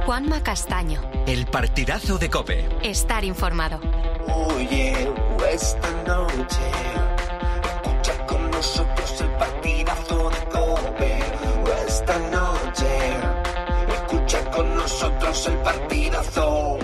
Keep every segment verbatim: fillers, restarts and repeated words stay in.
Juanma Castaño. El partidazo de COPE. Estar informado. Oye, esta noche escucha con nosotros el partidazo de COPE. Esta noche escucha con nosotros el partidazo.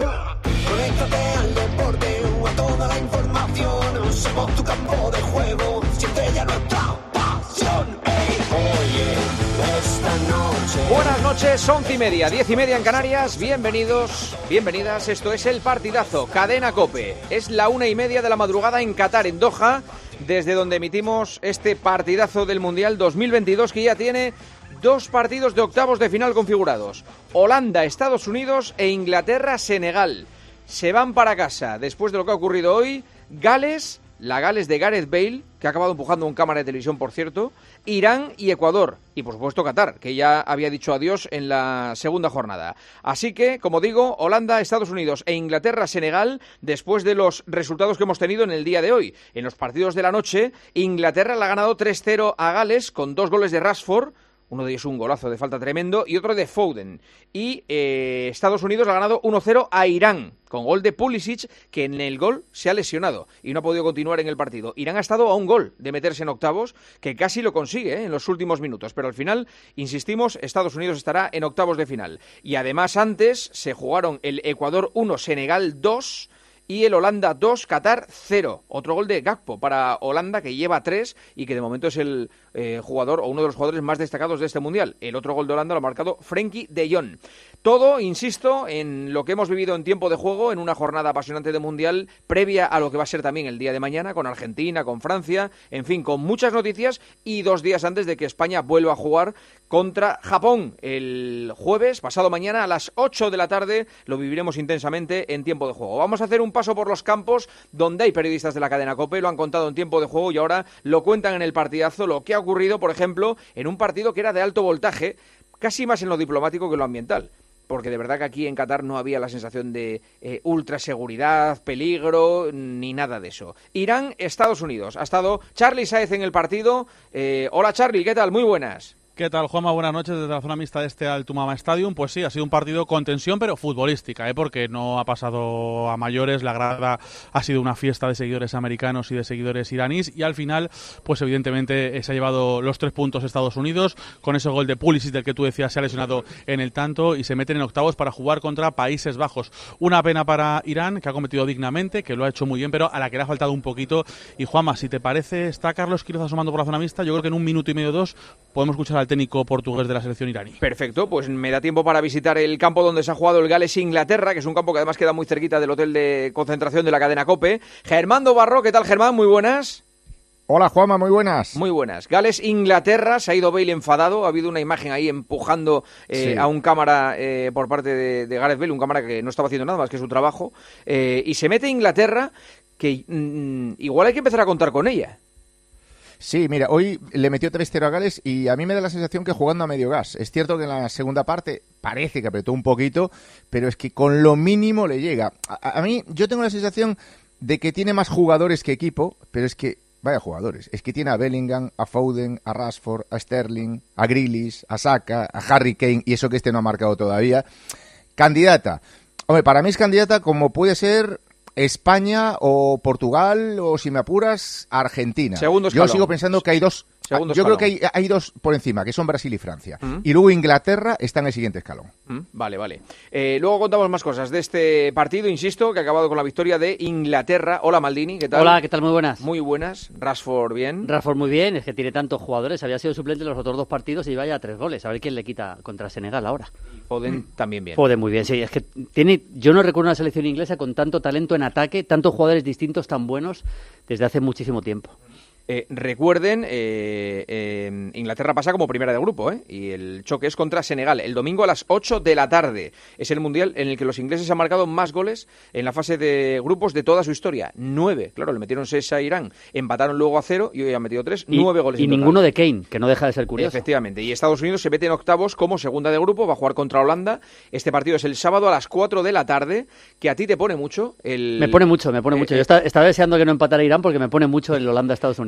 Conéctate al deporte o a toda la información. Somos tu campo de juego. Siente ya nuestra pasión. Hey, oye, esta noche. Buenas noches, once y media, diez y media en Canarias. Bienvenidos, bienvenidas. Esto es el partidazo, Cadena COPE. Es la una y media de la madrugada en Qatar, en Doha, desde donde emitimos este partidazo del Mundial dos mil veintidós, que ya tiene dos partidos de octavos de final configurados: Holanda, Estados Unidos e Inglaterra, Senegal. Se van para casa después de lo que ha ocurrido hoy. Gales, la Gales de Gareth Bale, que ha acabado empujando un cámara de televisión, por cierto, Irán y Ecuador, y por supuesto Qatar, que ya había dicho adiós en la segunda jornada. Así que, como digo, Holanda, Estados Unidos e Inglaterra, Senegal, después de los resultados que hemos tenido en el día de hoy. En los partidos de la noche, Inglaterra le ha ganado tres cero a Gales con dos goles de Rashford. Uno de ellos un golazo de falta tremendo y otro de Foden. Y eh, Estados Unidos ha ganado uno cero a Irán, con gol de Pulisic, que en el gol se ha lesionado y no ha podido continuar en el partido. Irán ha estado a un gol de meterse en octavos, que casi lo consigue ¿eh? en los últimos minutos. Pero al final, insistimos, Estados Unidos estará en octavos de final. Y además antes se jugaron el Ecuador uno, Senegal dos... y el Holanda dos, Qatar cero. Otro gol de Gakpo para Holanda, que lleva tres y que de momento es el eh, jugador o uno de los jugadores más destacados de este Mundial. El otro gol de Holanda lo ha marcado Frenkie de Jong. Todo, insisto, en lo que hemos vivido en tiempo de juego, en una jornada apasionante de Mundial, previa a lo que va a ser también el día de mañana, con Argentina, con Francia, en fin, con muchas noticias, y dos días antes de que España vuelva a jugar contra Japón el jueves, pasado mañana, a las ocho de la tarde. Lo viviremos intensamente en tiempo de juego. Vamos a hacer un paso por los campos donde hay periodistas de la cadena COPE, lo han contado en tiempo de juego y ahora lo cuentan en el partidazo, lo que ha ocurrido, por ejemplo, en un partido que era de alto voltaje, casi más en lo diplomático que en lo ambiental. Porque de verdad que aquí en Qatar no había la sensación de eh, ultraseguridad, peligro, ni nada de eso. Irán, Estados Unidos. Ha estado Charly Sáez en el partido. Eh, hola Charly, ¿qué tal? Muy buenas. ¿Qué tal, Juanma? Buenas noches desde la zona mixta de este Al Tumama Stadium. Pues sí, ha sido un partido con tensión, pero futbolística, ¿eh? Porque no ha pasado a mayores. La grada ha sido una fiesta de seguidores americanos y de seguidores iraníes. Y al final, pues evidentemente se ha llevado los tres puntos Estados Unidos. Con ese gol de Pulisic del que tú decías, se ha lesionado en el tanto y se meten en octavos para jugar contra Países Bajos. Una pena para Irán, que ha competido dignamente, que lo ha hecho muy bien, pero a la que le ha faltado un poquito. Y Juanma, si te parece, está Carlos Quiroz asomando por la zona mixta. Yo creo que en un minuto y medio, dos, podemos escuchar al técnico portugués de la selección iraní. Perfecto, pues me da tiempo para visitar el campo donde se ha jugado el Gales-Inglaterra, que es un campo que además queda muy cerquita del hotel de concentración de la cadena COPE. Germán Barro, ¿qué tal, Germán? Muy buenas. Hola, Juanma, muy buenas. Muy buenas. Gales-Inglaterra, se ha ido Bale enfadado, ha habido una imagen ahí empujando eh, sí. a un cámara eh, por parte de, de Gareth Bale, un cámara que no estaba haciendo nada más que su trabajo, eh, y se mete Inglaterra, que mm, igual hay que empezar a contar con ella. Sí, mira, hoy le metió tres cero a Gales y a mí me da la sensación que jugando a medio gas. Es cierto que en la segunda parte parece que apretó un poquito, pero es que con lo mínimo le llega. A, a mí, yo tengo la sensación de que tiene más jugadores que equipo, pero es que, vaya jugadores, es que tiene a Bellingham, a Foden, a Rashford, a Sterling, a Grealish, a Saka, a Harry Kane, y eso que este no ha marcado todavía. Candidata. Hombre, para mí es candidata como puede ser España o Portugal o, si me apuras, Argentina. Segundo escalón. Yo sigo pensando que hay dos. Segundo yo escalón. creo que hay, hay dos por encima, que son Brasil y Francia. ¿Mm? Y luego Inglaterra está en el siguiente escalón. ¿Mm? Vale, vale. Eh, luego contamos más cosas de este partido, insisto, que ha acabado con la victoria de Inglaterra. Hola, Maldini, ¿qué tal? Hola, ¿qué tal? Muy buenas. Muy buenas. Rashford, bien. Rashford muy bien, es que tiene tantos jugadores. Había sido suplente en los otros dos partidos y lleva ya tres goles. A ver quién le quita contra Senegal ahora. Foden mm. también bien. Foden muy bien, sí. Es que tiene, yo no recuerdo una selección inglesa con tanto talento en ataque, tantos jugadores distintos tan buenos desde hace muchísimo tiempo. Eh, recuerden, eh, eh, Inglaterra pasa como primera de grupo, ¿eh? Y el choque es contra Senegal, el domingo a las ocho de la tarde. Es el Mundial en el que los ingleses han marcado más goles en la fase de grupos de toda su historia. Nueve, claro, le metieron seis a Irán, empataron luego a cero y hoy han metido tres, y, nueve goles y en total. Ninguno de Kane, que no deja de ser curioso. Efectivamente, y Estados Unidos se mete en octavos como segunda de grupo, va a jugar contra Holanda. Este partido es el sábado a las cuatro de la tarde, que a ti te pone mucho. El... Me pone mucho, me pone eh, mucho. eh, Yo estaba, estaba deseando que no empatara Irán porque me pone mucho el Holanda-Estados Unidos.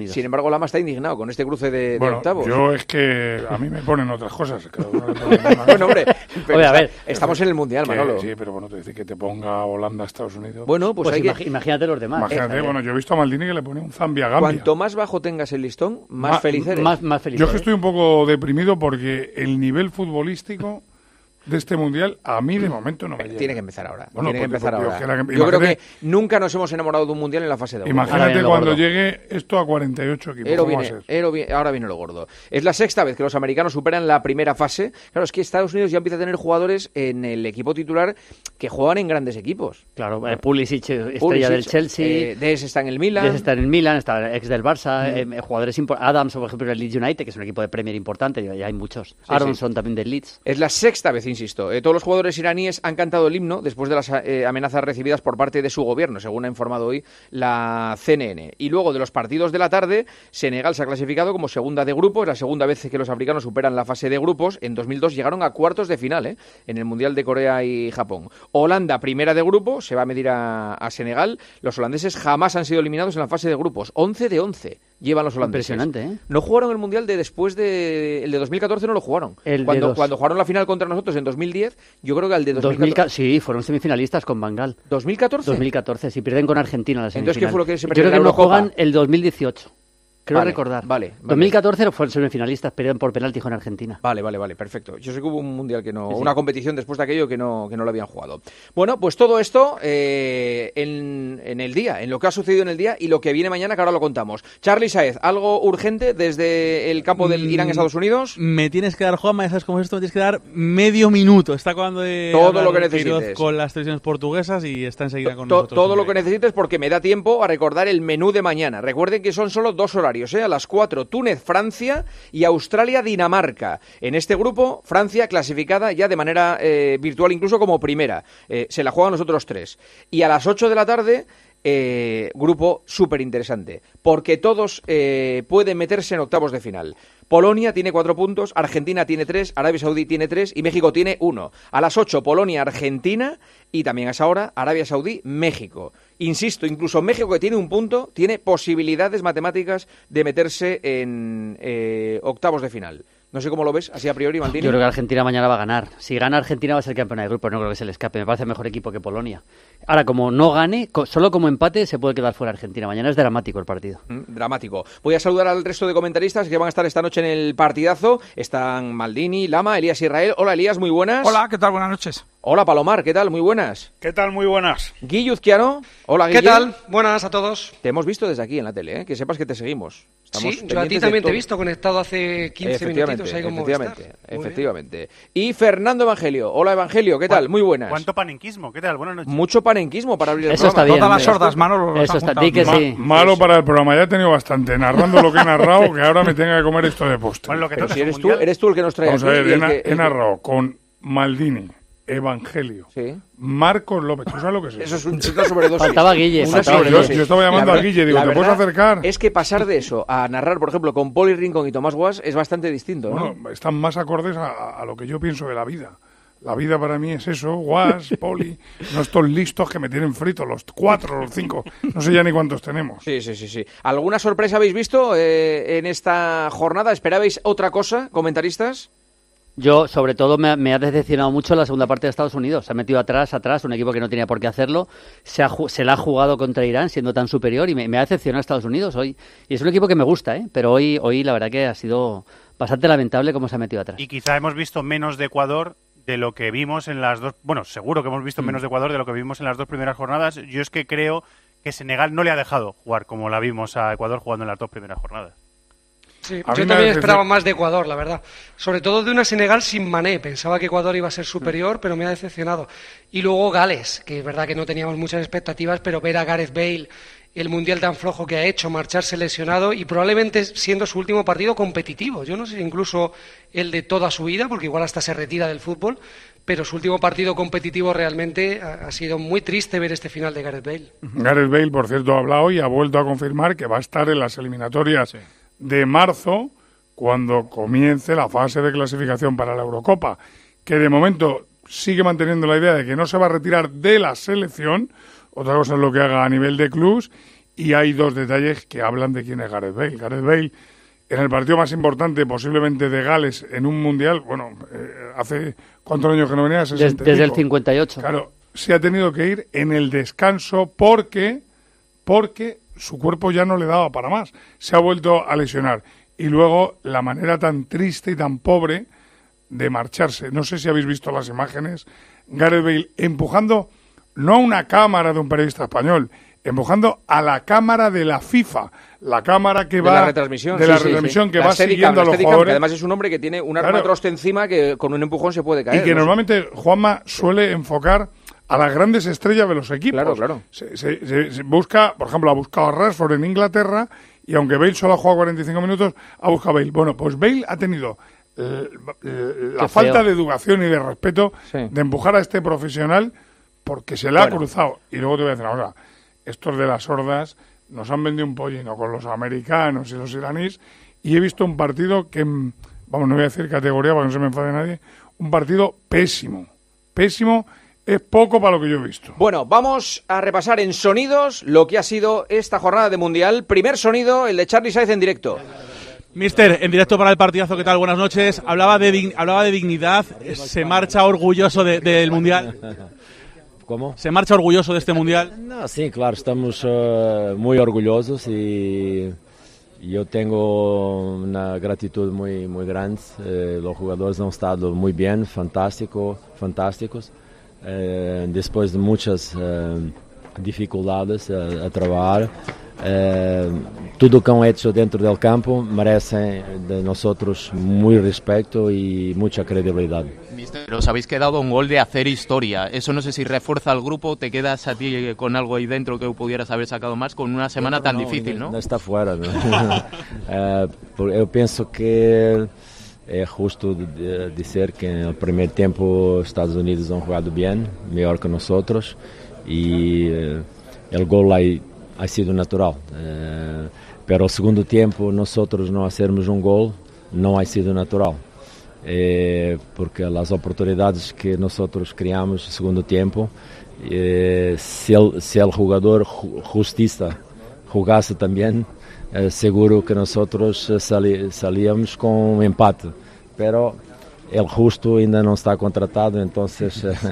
Unidos. Sin embargo, Lama está indignado con este cruce de, bueno, de octavos. Yo es que a mí me ponen otras cosas. Cada uno le pone una Bueno, hombre, pero Oye, a ver, está- estamos en el Mundial, que- Manolo. Sí, pero bueno, te dice que te ponga Holanda, Estados Unidos. Bueno, pues, Pues hay imagi- que... imagínate los demás. Imagínate, eh, bueno, yo he visto a Maldini que le pone un Zambia Gambia. Cuanto más bajo tengas el listón, más Ma- feliz eres. Más, más feliz. Yo es que estoy un poco deprimido porque el nivel futbolístico de este Mundial a mí de momento no me llega. Tiene que empezar ahora. Bueno, tiene que pues, empezar yo ahora. quiera que- Yo creo que imagínate- nunca nos hemos enamorado de un Mundial en la fase de grupos. Ahora Imagínate viene lo cuando gordo. llegue esto a cuarenta y ocho equipos. Ero ¿Cómo va a viene, ser? Ero vi- ahora viene lo gordo. Es la sexta vez que los americanos superan la primera fase. Claro, es que Estados Unidos ya empieza a tener jugadores en el equipo titular que juegan en grandes equipos. Claro, eh, Pulisic, estrella Pulisic, del Chelsea. eh, Dest está en el Milan. Dest está en el Milan, está ex del Barça, Mm. eh, jugadores impo- Adams, por ejemplo, del Leeds United, que es un equipo de Premier importante, y hay muchos. Aronson también del Leeds. Es la sexta vez, insisto. Eh, todos los jugadores iraníes han cantado el himno después de las eh, amenazas recibidas por parte de su gobierno, según ha informado hoy la C N N. Y luego de los partidos de la tarde, Senegal se ha clasificado como segunda de grupo. Es la segunda vez que los africanos superan la fase de grupos. En dos mil dos llegaron a cuartos de final, ¿eh? En el Mundial de Corea y Japón. Holanda, primera de grupo, se va a medir a, a Senegal. Los holandeses jamás han sido eliminados en la fase de grupos. once de once llevan los holandeses. Impresionante, ¿eh? No jugaron el Mundial de después de... El de dos mil catorce no lo jugaron. El de cuando, dos- cuando jugaron la final contra nosotros en dos mil diez, yo creo que al de dos mil dos mil, catorce... sí, fueron semifinalistas con Bangal. ¿dos mil catorce? dos mil catorce, si pierden con Argentina la semifinal. Entonces, ¿qué fue lo que se Yo perdió creo en que la no Eurocopa? juegan el dos mil dieciocho. Creo Vale, recordar. vale, vale. dos mil catorce fueron semifinalistas, perdieron por penalti con Argentina. Vale, vale, vale, perfecto. Yo sé que hubo un mundial que no, una competición después de aquello que no, que no lo habían jugado. Bueno, pues todo esto eh, en, en el día, en lo que ha sucedido en el día y lo que viene mañana, que ahora lo contamos. Charly Saez, ¿algo urgente desde el campo del Irán-Estados Unidos? Me tienes que dar, Juanma, ya sabes cómo es esto, me tienes que dar medio minuto. Está acabando de Todo hablar lo que Queiroz necesites. con las televisiones portuguesas y está enseguida con To- nosotros. todo lo hombre. que necesites porque me da tiempo a recordar el menú de mañana. Recuerden que son solo dos horarios, ¿eh? A las cuatro Túnez, Francia y Australia, Dinamarca. En este grupo, Francia clasificada ya de manera eh, virtual, incluso como primera. Eh, se la juegan los otros tres. Y a las ocho de la tarde... Eh, grupo súper interesante, porque todos eh, pueden meterse en octavos de final. Polonia tiene cuatro puntos, Argentina tiene tres, Arabia Saudí tiene tres y México tiene uno. A las ocho, Polonia, Argentina y también a esa hora, Arabia Saudí, México. Insisto, incluso México, que tiene un punto, tiene posibilidades matemáticas de meterse en eh, octavos de final. No sé cómo lo ves, así a priori, Maldini. Yo creo que Argentina mañana va a ganar. Si gana Argentina va a ser campeona de grupo, no creo que se le escape. Me parece mejor equipo que Polonia. Ahora, como no gane, co- solo como empate se puede quedar fuera Argentina. Mañana es dramático el partido. Mm, Dramático. Voy a saludar al resto de comentaristas que van a estar esta noche en el partidazo. Están Maldini, Lama, Elías Israel. Hola, Elías, muy buenas. Hola, ¿qué tal? Buenas noches. Hola, Palomar, ¿qué tal? Muy buenas. ¿Qué tal? Muy buenas. Guille Uzquiano. Hola, Guille. ¿Qué tal? Buenas a todos. Te hemos visto desde aquí en la tele, ¿eh? Que sepas que te seguimos. Estamos Sí, yo a ti pendientes de también te he todo. visto conectado hace quince Efectivamente, minutitos ahí con efectivamente, Movistar. Muy bien. efectivamente. Y Fernando Evangelio. Hola, Evangelio, ¿qué tal? Muy buenas. ¿Cuánto panenquismo? ¿Qué tal? Buenas noches. Mucho panenquismo para abrir el Eso está programa. bien. Todas las hombre. sordas, Manolo. Eso está, di que Ma- sí. malo para el programa, ya he tenido bastante narrando lo que he narrado, que ahora me tenga que comer esto de postre. Bueno, lo que Pero toca si es un eres tú, mundial. eres tú el que nos trae Vamos a aquí ver, y he, el na- que- he el que- narrado con Maldini, Evangelio, Sí. Marcos López. ¿Tú sabes lo que es Eso es un chico sobredosis. Faltaba Guille, Una faltaba Yo, sobredosis. yo estaba llamando La a verdad- Guille, digo, la ¿te puedes verdad acercar? Es que pasar de eso a narrar, por ejemplo, con Poli Rincón y Tomás Guas es bastante distinto, ¿no? Bueno, están más acordes a, a lo que yo pienso de la vida. La vida para mí es eso, Guas, Poli, no estos listos que me tienen frito, los cuatro, los cinco, no sé ya ni cuántos tenemos. Sí, sí, sí, sí. ¿Alguna sorpresa habéis visto eh, en esta jornada? ¿Esperabais otra cosa, comentaristas? Yo, sobre todo, me, ha- me ha decepcionado mucho la segunda parte de Estados Unidos. Se ha metido atrás, atrás, un equipo que no tenía por qué hacerlo. Se, ha, ju- se la ha jugado contra Irán siendo tan superior y me, me ha decepcionado Estados Unidos hoy. Y es un equipo que me gusta, ¿eh? Pero hoy, hoy la verdad que ha sido bastante lamentable cómo se ha metido atrás. Y quizá hemos visto menos de Ecuador de lo que vimos en las dos... Bueno, seguro que hemos visto Mm. menos de Ecuador de lo que vimos en las dos primeras jornadas. Yo es que creo que Senegal no le ha dejado jugar como la vimos a Ecuador jugando en las dos primeras jornadas. Sí, A mí yo me también parece- esperaba más de Ecuador, la verdad. Sobre todo de una Senegal sin Mané. Pensaba que Ecuador iba a ser superior, pero me ha decepcionado. Y luego Gales, que es verdad que no teníamos muchas expectativas, pero ver a Gareth Bale, el mundial tan flojo que ha hecho, marcharse lesionado y probablemente siendo su último partido competitivo. Yo no sé si incluso el de toda su vida, porque igual hasta se retira del fútbol, pero su último partido competitivo realmente ha, ha sido muy triste ver este final de Gareth Bale. Gareth Bale, por cierto, ha hablado y ha vuelto a confirmar que va a estar en las eliminatorias de marzo, cuando comience la fase de clasificación para la Eurocopa, que de momento sigue manteniendo la idea de que no se va a retirar de la selección, otra cosa es lo que haga a nivel de clubs, y hay dos detalles que hablan de quién es Gareth Bale. Gareth Bale, en el partido más importante posiblemente de Gales en un mundial, bueno, eh, hace cuántos años que no venía, sesenta y cinco. Desde el cincuenta y ocho. Claro, se ha tenido que ir en el descanso porque, porque su cuerpo ya no le daba para más. Se ha vuelto a lesionar. Y luego la manera tan triste y tan pobre de marcharse. No sé si habéis visto las imágenes. Gareth Bale empujando no a una cámara de un periodista español, empujando a la cámara de la FIFA, la cámara que de va la retransmisión, de sí, la sí, retransmisión sí. que la va Steadicam, siguiendo a los Steadicam, jugadores. Que además es un hombre que tiene un arma Claro. troste encima que con un empujón se puede caer. Y que ¿no? normalmente Juanma suele enfocar a las grandes estrellas de los equipos. Claro, claro. Se, se- se- se busca, por ejemplo, ha buscado a Rashford en Inglaterra y aunque Bale solo ha jugado cuarenta y cinco minutos, ha buscado a Bale. Bueno, pues Bale ha tenido eh, eh, la Qué falta feo. de educación y de respeto Sí. de empujar a este profesional porque se le ha Bueno. cruzado. Y luego te voy a decir una cosa, estos de las sordas nos han vendido un pollino con los americanos y los iraníes y he visto un partido que, mm, vamos, no voy a decir categoría para que no se me enfade nadie, un partido pésimo, pésimo, es poco para lo que yo he visto. Bueno, vamos a repasar en sonidos lo que ha sido esta jornada de Mundial. Primer sonido, el de Charly Saez en directo. Mister, en directo para el partidazo, ¿qué tal? Buenas noches. Hablaba de, dig- hablaba de dignidad, se marcha orgulloso de- del Mundial. ¿Cómo? ¿Se marcha orgulloso de este Mundial? No, sí, claro, estamos uh, muy orgullosos y yo tengo una gratitud muy, muy grande. Eh, los jugadores han estado muy bien, fantástico, fantásticos. Eh, después de muchas eh, dificultades a, a trabajar, eh, tudo que han hecho dentro del campo merece de nosotros muy respeto y mucha credibilidad. Mister, os habéis quedado un gol de hacer historia. Eso no sé si refuerza al grupo, te quedas a ti con algo ahí dentro que pudieras haber sacado más con una semana tan difícil, ¿no? No está fuera, ¿no? Eh, por- eu penso que é justo de- dizer que no primeiro tempo os Estados Unidos han jugado bien, melhor que nosotros y eh, el gol aí ha sido natural. Eh, pero el segundo tiempo nosotros no hacermos un gol no ha sido natural. Eh, porque las oportunidades que nosotros criamos en segundo tiempo, eh, si, el, si el jugador ju- justista jugase también, eh, seguro que nosotros eh, sali- salíamos con un empate. Pero el justo ainda no está contratado, entonces eh,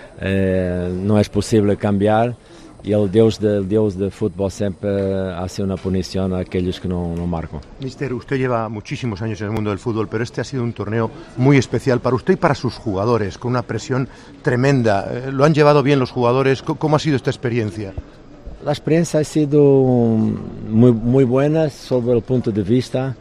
eh, no es posible cambiar. Y el Dios del Dios del fútbol siempre hace una punición a aquellos que no, no marcan. Mister, usted lleva muchísimos años en el mundo del fútbol, pero este ha sido un torneo muy especial para usted y para sus jugadores, con una presión tremenda. Eh, ¿Lo han llevado bien los jugadores? ¿Cómo, cómo ha sido esta experiencia? La experiencia ha sido muy, muy buena sobre el punto de vista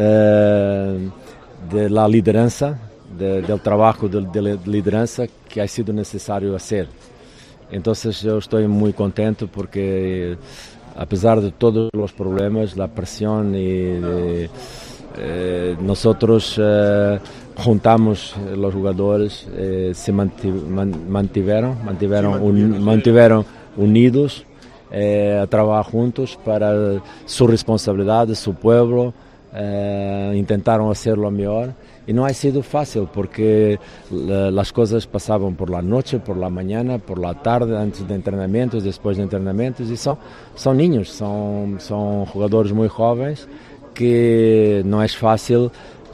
eh, de la lideranza, de, del trabajo de, de lideranza que ha sido necesario hacer. Entonces yo estoy muy contento porque a pesar de todos los problemas, la presión y de, eh, nosotros eh, juntamos los jugadores, eh, se manti- man- mantuvieron, mantuvieron, un- mantuvieron unidos eh, a trabajar juntos para su responsabilidad, su pueblo, eh, intentaron hacerlo mejor. Y no ha sido fácil porque la, las cosas pasaban por la noche, por la mañana, por la tarde, antes de entrenamientos, después de entrenamientos. Y son, son niños, son, son jugadores muy jóvenes que no es fácil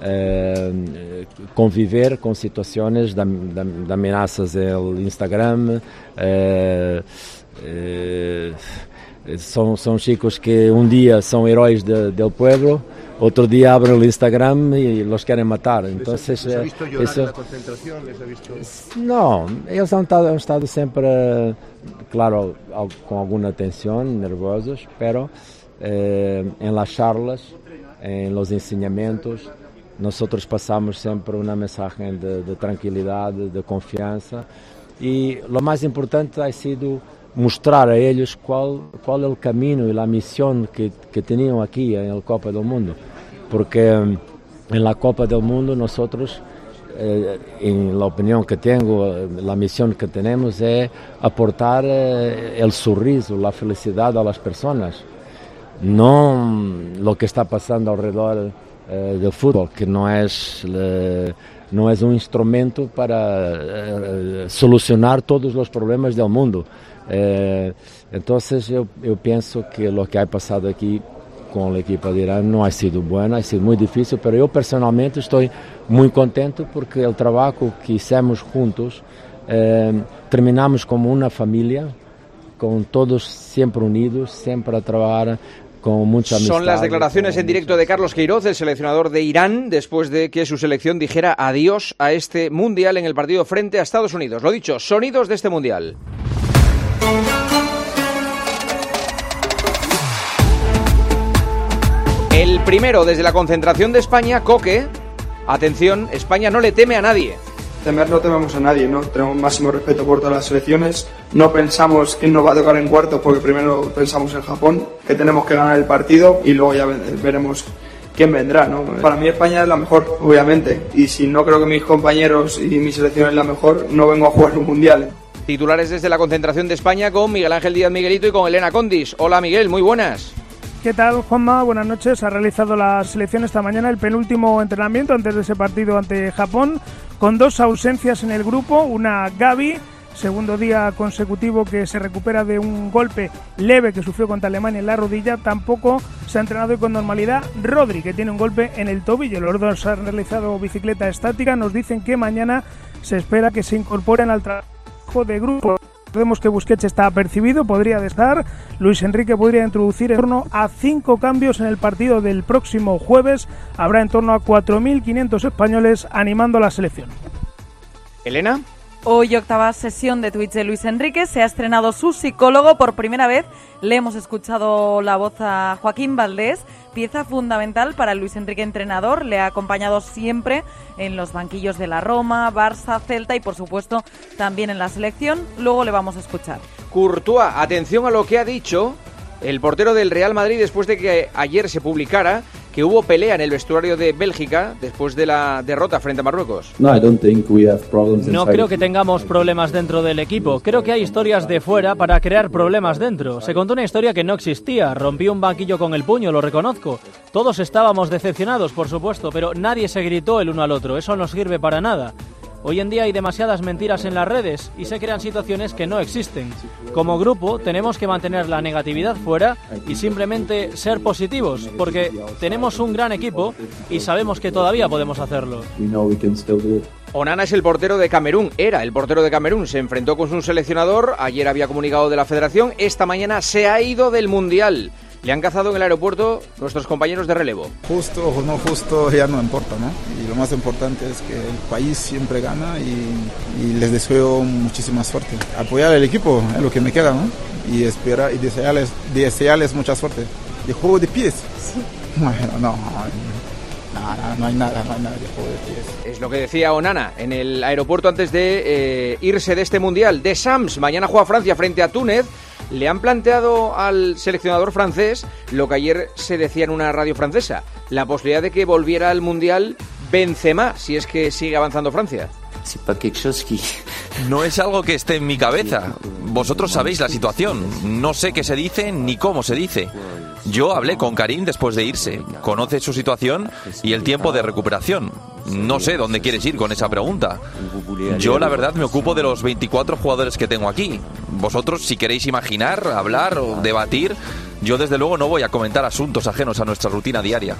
eh, conviver con situaciones de, de, de amenazas del Instagram. Eh, eh, son, son chicos que un día son héroes de, del pueblo, otro día abren el Instagram y los quieren matar. Entonces, ¿Les ha visto llorar eso, en la concentración? ¿Les ha visto... no, ellos han estado, han estado siempre, claro, al- con alguna tensión, nerviosos, pero eh, en las charlas, en los enseñamientos, nosotros pasamos siempre una mensaje de, de tranquilidad, de, de confianza, y lo más importante ha sido mostrar a ellos cuál, cuál es el camino y la misión que, que tenían aquí en la Copa del Mundo, porque en la Copa del Mundo nosotros, eh, en la opinión que tengo, la misión que tenemos es aportar eh, el sorriso, la felicidad a las personas, no lo que está pasando alrededor eh, del fútbol, que no es, eh, no es un instrumento para eh, solucionar todos los problemas del mundo. Eh, entonces yo, yo pienso que lo que ha pasado aquí con el equipo de Irán no ha sido bueno, ha sido muy difícil, pero yo personalmente estoy muy contento porque el trabajo que hicimos juntos, eh, terminamos como una familia, con todos siempre unidos, siempre a trabajar con mucha amistad. Son las declaraciones en directo de Carlos Queiroz, el seleccionador de Irán, después de que su selección dijera adiós a este Mundial en el partido frente a Estados Unidos. Lo dicho, sonidos de este Mundial. El primero desde la concentración de España, Coque. Atención, España no le teme a nadie. Temer no tememos a nadie, ¿no? Tenemos máximo respeto por todas las selecciones. No pensamos quién nos va a tocar en cuartos porque primero pensamos en Japón, que tenemos que ganar el partido y luego ya veremos quién vendrá, ¿no? Para mí España es la mejor, obviamente. Y si no creo que mis compañeros y mi selección es la mejor, no vengo a jugar un mundial. Titulares desde la concentración de España con Miguel Ángel Díaz Miguelito y con Elena Condis. Hola Miguel, muy buenas. ¿Qué tal, Juanma? Buenas noches. Ha realizado la selección esta mañana el penúltimo entrenamiento antes de ese partido ante Japón, con dos ausencias en el grupo. Una, Gavi, segundo día consecutivo que se recupera de un golpe leve que sufrió contra Alemania en la rodilla. Tampoco se ha entrenado con normalidad Rodri, que tiene un golpe en el tobillo. Los dos han realizado bicicleta estática. Nos dicen que mañana se espera que se incorporen al trabajo de grupo. Vemos que Busquets está apercibido, podría estar. Luis Enrique podría introducir en torno a cinco cambios en el partido del próximo jueves. Habrá en torno a cuatro mil quinientos españoles animando a la selección. ¿Elena? Hoy, octava sesión de Twitch de Luis Enrique. Se ha estrenado su psicólogo por primera vez. Le hemos escuchado la voz a Joaquín Valdés, pieza fundamental para Luis Enrique entrenador. Le ha acompañado siempre en los banquillos de la Roma, Barça, Celta y, por supuesto, también en la selección. Luego le vamos a escuchar. Courtois, atención a lo que ha dicho el portero del Real Madrid después de que ayer se publicara que hubo pelea en el vestuario de Bélgica después de la derrota frente a Marruecos. No creo que tengamos problemas dentro del equipo. Creo que hay historias de fuera para crear problemas dentro. Se contó una historia que no existía. Rompí un banquillo con el puño, lo reconozco. Todos estábamos decepcionados, por supuesto, pero nadie se gritó el uno al otro. Eso no sirve para nada. Hoy en día hay demasiadas mentiras en las redes y se crean situaciones que no existen. Como grupo tenemos que mantener la negatividad fuera y simplemente ser positivos, porque tenemos un gran equipo y sabemos que todavía podemos hacerlo. Onana es el portero de Camerún, era el portero de Camerún, se enfrentó con su seleccionador, ayer había comunicado de la federación, esta mañana se ha ido del Mundial. Le han cazado en el aeropuerto nuestros compañeros de relevo. Justo o no justo ya no importa, ¿no? Y lo más importante es que el país siempre gana y, y les deseo muchísima suerte. Apoyar al equipo es lo que me queda, ¿no? Y esperar y desearles, desearles mucha suerte. ¿De juego de pies? Sí. Bueno, no, no, no hay nada, no hay nada de juego de pies. Es lo que decía Onana en el aeropuerto antes de eh, irse de este Mundial. De Sams, mañana juega Francia frente a Túnez. Le han planteado al seleccionador francés lo que ayer se decía en una radio francesa, la posibilidad de que volviera al Mundial Benzema, si es que sigue avanzando Francia. No es algo que esté en mi cabeza. Vosotros sabéis la situación. No sé qué se dice ni cómo se dice. Yo hablé con Karim después de irse. Conoce su situación y el tiempo de recuperación. No sé dónde quieres ir con esa pregunta. Yo, la verdad, me ocupo de los veinticuatro jugadores que tengo aquí. Vosotros, si queréis imaginar, hablar o debatir, yo desde luego no voy a comentar asuntos ajenos a nuestra rutina diaria.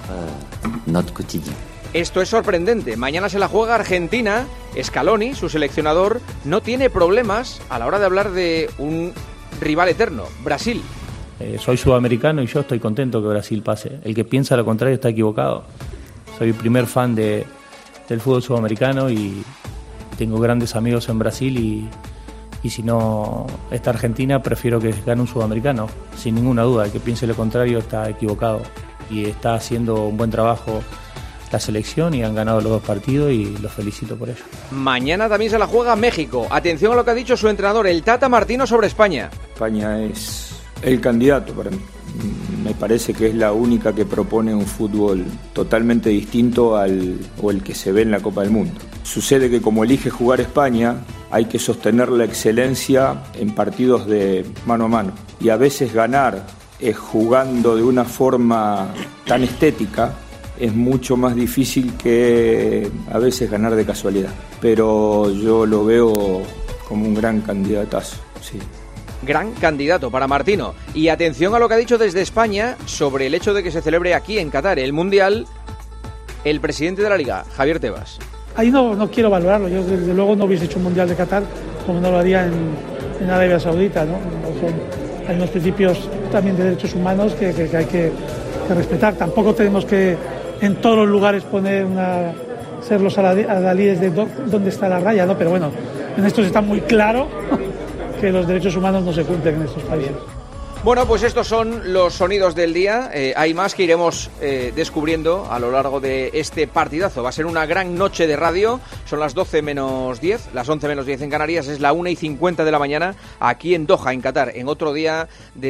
Esto es sorprendente. Mañana se la juega Argentina. Scaloni, su seleccionador, no tiene problemas a la hora de hablar de un rival eterno, Brasil. Eh, soy sudamericano y yo estoy contento que Brasil pase. El que piensa lo contrario está equivocado. Soy el primer fan de, del fútbol sudamericano y tengo grandes amigos en Brasil y, y si no está Argentina, prefiero que gane un sudamericano. Sin ninguna duda, el que piense lo contrario está equivocado y está haciendo un buen trabajo la selección y han ganado los dos partidos y los felicito por ello. Mañana también se la juega México. Atención a lo que ha dicho su entrenador, el Tata Martino, sobre España. España es el candidato para mí. Me parece que es la única que propone un fútbol totalmente distinto al o el que se ve en la Copa del Mundo. Sucede que como elige jugar España, hay que sostener la excelencia en partidos de mano a mano. Y a veces ganar es jugando de una forma tan estética es mucho más difícil que a veces ganar de casualidad. Pero yo lo veo como un gran candidatazo, sí. Gran candidato para Martino. Y atención a lo que ha dicho desde España sobre el hecho de que se celebre aquí en Qatar el Mundial el presidente de la Liga, Javier Tebas. Ahí no, no quiero valorarlo. Yo desde luego no hubiese hecho un Mundial de Qatar como no lo haría en, en Arabia Saudita, ¿no? No son, hay unos principios también de derechos humanos que, que, que hay que, que respetar. Tampoco tenemos que en todos los lugares poner una, ser los adalíes de do, dónde está la raya, ¿no? Pero bueno, en esto está muy claro que los derechos humanos no se cumplen en estos países. Bueno, pues estos son los sonidos del día. Eh, hay más que iremos eh, descubriendo a lo largo de este partidazo. Va a ser una gran noche de radio. Son las doce menos diez, las once menos diez en Canarias. Es la una y cincuenta de la mañana aquí en Doha, en Qatar. En otro día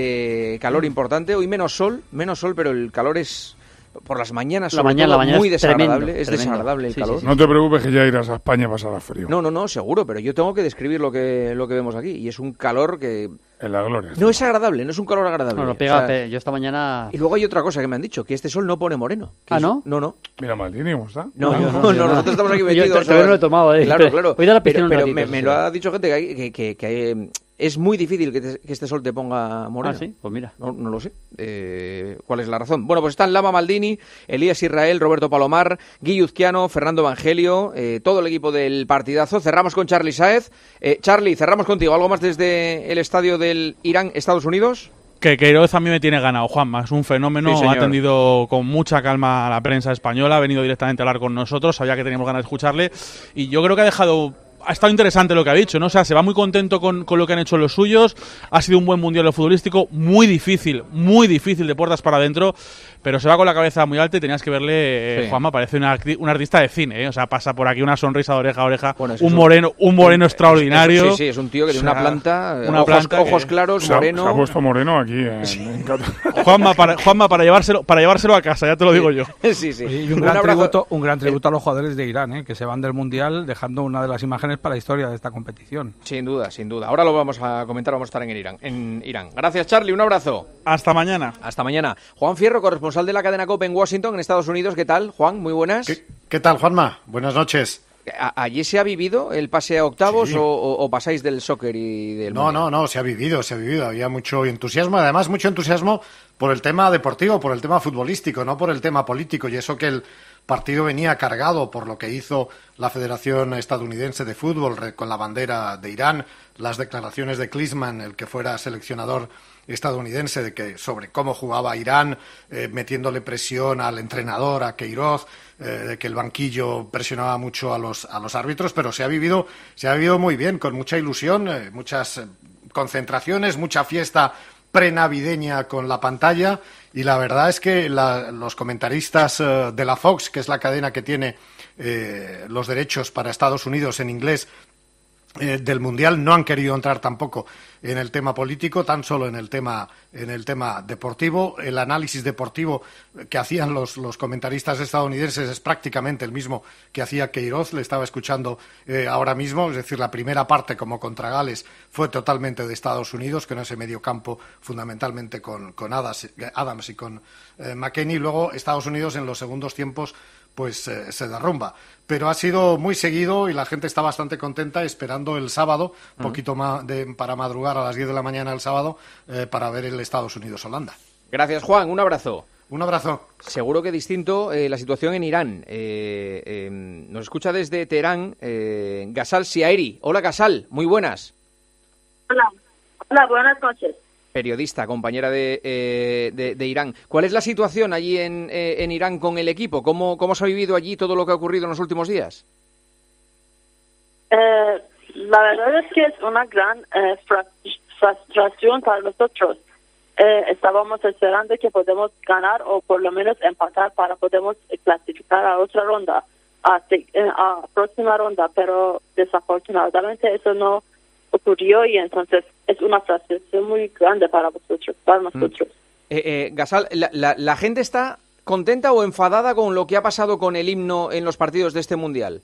de calor importante. Hoy menos sol, menos sol, pero el calor es... Por las mañanas, sobre la mañana, todo, la mañana muy es desagradable. Tremendo, es tremendo. desagradable el sí, calor. Sí, sí. No te preocupes que ya irás a España pasará frío. No, no, no, seguro, pero yo tengo que describir lo que lo que vemos aquí. Y es un calor que... En la gloria. No es agradable, no es un calor agradable. No, no pega, o sea, yo esta mañana... Y luego hay otra cosa que me han dicho, que este sol no pone moreno. ¿Ah, no? No, no. Mira, Maldini, ¿cómo está? No, no, no, no, no nosotros estamos aquí metidos. Yo no lo he tomado, eh. Claro, claro. Voy a la piscina pero un ratito, pero me, me lo ha dicho gente que, hay, que, que, que hay, es muy difícil que, te, que este sol te ponga moreno. Ah, sí, pues mira. No, no lo sé. Eh, ¿Cuál es la razón? Bueno, pues están Lama Maldini, Elías Israel, Roberto Palomar, Guillo Uzquiano, Fernando Evangelio, eh, todo el equipo del partidazo. Cerramos con Charly Sáez. Eh, Charly, cerramos contigo. ¿Algo más desde el estadio del Irán, Estados Unidos? Que Queiroz a mí me tiene ganado, Juanma. Es un fenómeno, sí, ha atendido con mucha calma a la prensa española, ha venido directamente a hablar con nosotros, sabía que teníamos ganas de escucharle y yo creo que ha dejado... Ha estado interesante lo que ha dicho, ¿no? O sea, se va muy contento con, con lo que han hecho los suyos. Ha sido un buen mundial futbolístico, muy difícil, muy difícil de puertas para adentro, pero se va con la cabeza muy alta y tenías que verle, sí. eh, Juanma, parece una, un artista de cine, ¿eh? O sea, pasa por aquí una sonrisa de oreja a oreja, bueno, un, un moreno un moreno un, extraordinario. Es, es, sí, sí, es un tío que tiene o sea, una planta, una ojos, planta ojos que, claros, se ha, moreno. Se ha puesto moreno aquí en, sí. en Juanma, para, Juanma para, llevárselo, para llevárselo a casa, ya te lo sí. digo yo. Sí, sí. Y un, un, gran tributo, un gran tributo a los jugadores de Irán, ¿eh? Que se van del mundial dejando una de las imágenes para la historia de esta competición. Sin duda, sin duda. Ahora lo vamos a comentar, vamos a estar en Irán. En Irán. Gracias, Charly, un abrazo. Hasta mañana. Hasta mañana. Juan Fierro, corresponsal de la cadena COPE en Washington, en Estados Unidos. ¿Qué tal, Juan? Muy buenas. ¿Qué, qué tal, Juanma? Buenas noches. ¿Allí se ha vivido el pase a octavos sí. o, o, o pasáis del soccer y del No, mundial? no, no, se ha vivido, se ha vivido. Había mucho entusiasmo, además mucho entusiasmo por el tema deportivo, por el tema futbolístico, no por el tema político. Y eso que el partido venía cargado por lo que hizo la Federación Estadounidense de Fútbol con la bandera de Irán, las declaraciones de Klinsmann, el que fuera seleccionador estadounidense, de que sobre cómo jugaba Irán, eh, metiéndole presión al entrenador, a Queiroz, eh, de que el banquillo presionaba mucho a los a los árbitros, pero se ha vivido se ha vivido muy bien, con mucha ilusión, eh, muchas eh, concentraciones, mucha fiesta prenavideña con la pantalla, y la verdad es que la, los comentaristas eh, de la Fox, que es la cadena que tiene eh, los derechos para Estados Unidos en inglés Eh, del Mundial, no han querido entrar tampoco en el tema político, tan solo en el tema en el tema deportivo. El análisis deportivo que hacían los, los comentaristas estadounidenses es prácticamente el mismo que hacía Queiroz. Le estaba escuchando eh, ahora mismo, es decir, la primera parte como contra Gales fue totalmente de Estados Unidos, con ese mediocampo fundamentalmente con, con Adams, Adams y con eh, McKennie. Luego Estados Unidos en los segundos tiempos pues eh, se derrumba. Pero ha sido muy seguido y la gente está bastante contenta esperando el sábado, un uh-huh. poquito más de, para madrugar a las diez de la mañana el sábado, eh, para ver el Estados Unidos-Holanda. Gracias, Juan. Un abrazo. Un abrazo. Seguro que distinto eh, la situación en Irán. Eh, eh, nos escucha desde Teherán eh, Ghazal Siaeri. Hola, Ghazal. Muy buenas. Hola. Hola, buenas noches. Periodista, compañera de, eh, de, de Irán. ¿Cuál es la situación allí en, eh, en Irán con el equipo? ¿Cómo, ¿Cómo se ha vivido allí todo lo que ha ocurrido en los últimos días? Eh, la verdad es que es una gran eh, frustración para nosotros. Eh, estábamos esperando que podemos ganar o por lo menos empatar para podemos clasificar a otra ronda, a, a próxima ronda, pero desafortunadamente eso no ocurrió y entonces es una frustración muy grande para vosotros, para nosotros. Mm. Eh, eh, Ghazal, la, la, ¿la gente está contenta o enfadada con lo que ha pasado con el himno en los partidos de este Mundial?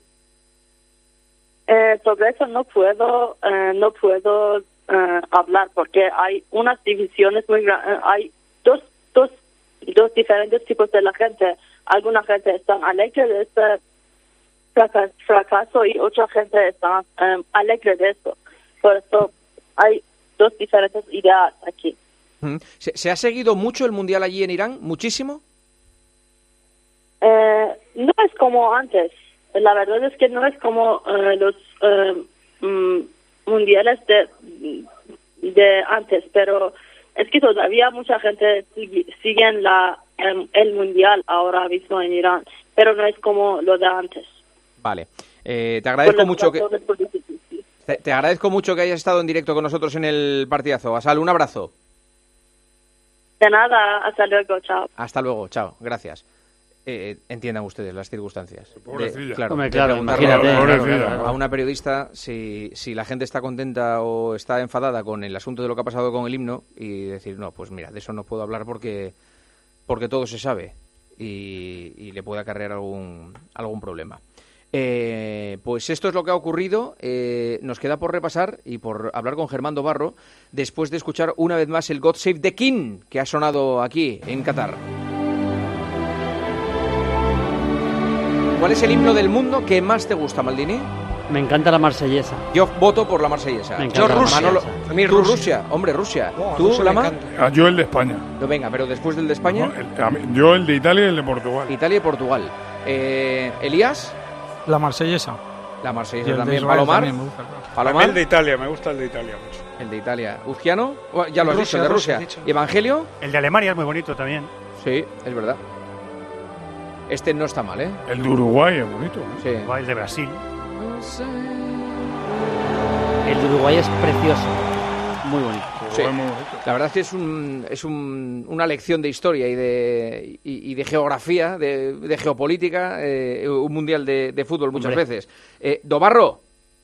Eh, sobre eso no puedo, eh, no puedo eh, hablar porque hay unas divisiones muy grandes, hay dos, dos, dos diferentes tipos de la gente. alguna gente está alegre de este fracas- fracaso y otra gente está um, alegre de esto. Por eso hay dos diferentes ideas aquí. ¿Se, ¿Se ha seguido mucho el Mundial allí en Irán? ¿Muchísimo? Eh, no es como antes. La verdad es que no es como eh, los eh, mm, mundiales de, de antes, pero es que todavía mucha gente sigue, sigue la, eh, el mundial ahora mismo en Irán, pero no es como lo de antes. Vale. Eh, te agradezco Por las mucho que razones políticas, sí. te, te agradezco mucho que hayas estado en directo con nosotros en el partidazo. Asal, un abrazo. De nada, hasta luego, chao. Hasta luego, chao. Gracias. Eh, entiendan ustedes las circunstancias. Pobrecilla. claro, Hombre, de claro, preguntarle imagínate. a- Pobrecilla, claro, claro. a una periodista si, si la gente está contenta o está enfadada con el asunto de lo que ha pasado con el himno y decir, no, pues mira, de eso no puedo hablar porque, porque todo se sabe y, y le puede acarrear algún, algún problema. Eh, pues esto es lo que ha ocurrido. Eh, nos queda por repasar y por hablar con Germán Dobarro después de escuchar una vez más el God Save the King que ha sonado aquí en Qatar. ¿Cuál es el himno del mundo que más te gusta, Maldini? Me encanta la marsellesa. Yo voto por la marsellesa. Me Yo encanta la Rusia. marsellesa. A mí Tú Rusia. Rusia. Hombre, Rusia. Oh, ¿Tú, Rusia me Lama? encanta. Ah, yo el de España. No, venga, pero después del de España, No, el- a mí- yo el de Italia y el de Portugal. Italia y Portugal. Eh, Elías, La marsellesa. la Y marsellesa el de también. Israel Palomar, también me gusta, claro. Palomar, El de Italia, me gusta el de Italia mucho. el de Italia. Uzquiano, oh, ya lo has Rusia, dicho, el de Rusia, Rusia. he dicho. ¿Y Evangelio? El de Alemania es muy bonito también. Sí, es verdad. Este no está mal, ¿eh? El de Uruguay es bonito. ¿eh? Sí. Igual el de Brasil. El de Uruguay es precioso. Muy bonito. Sí. Uruguay muy bonito. La verdad es que es un, es un, una lección de historia y de, y, y de geografía, de, de geopolítica, eh, un mundial de, de fútbol muchas Hombre. veces. Eh, Dobarro,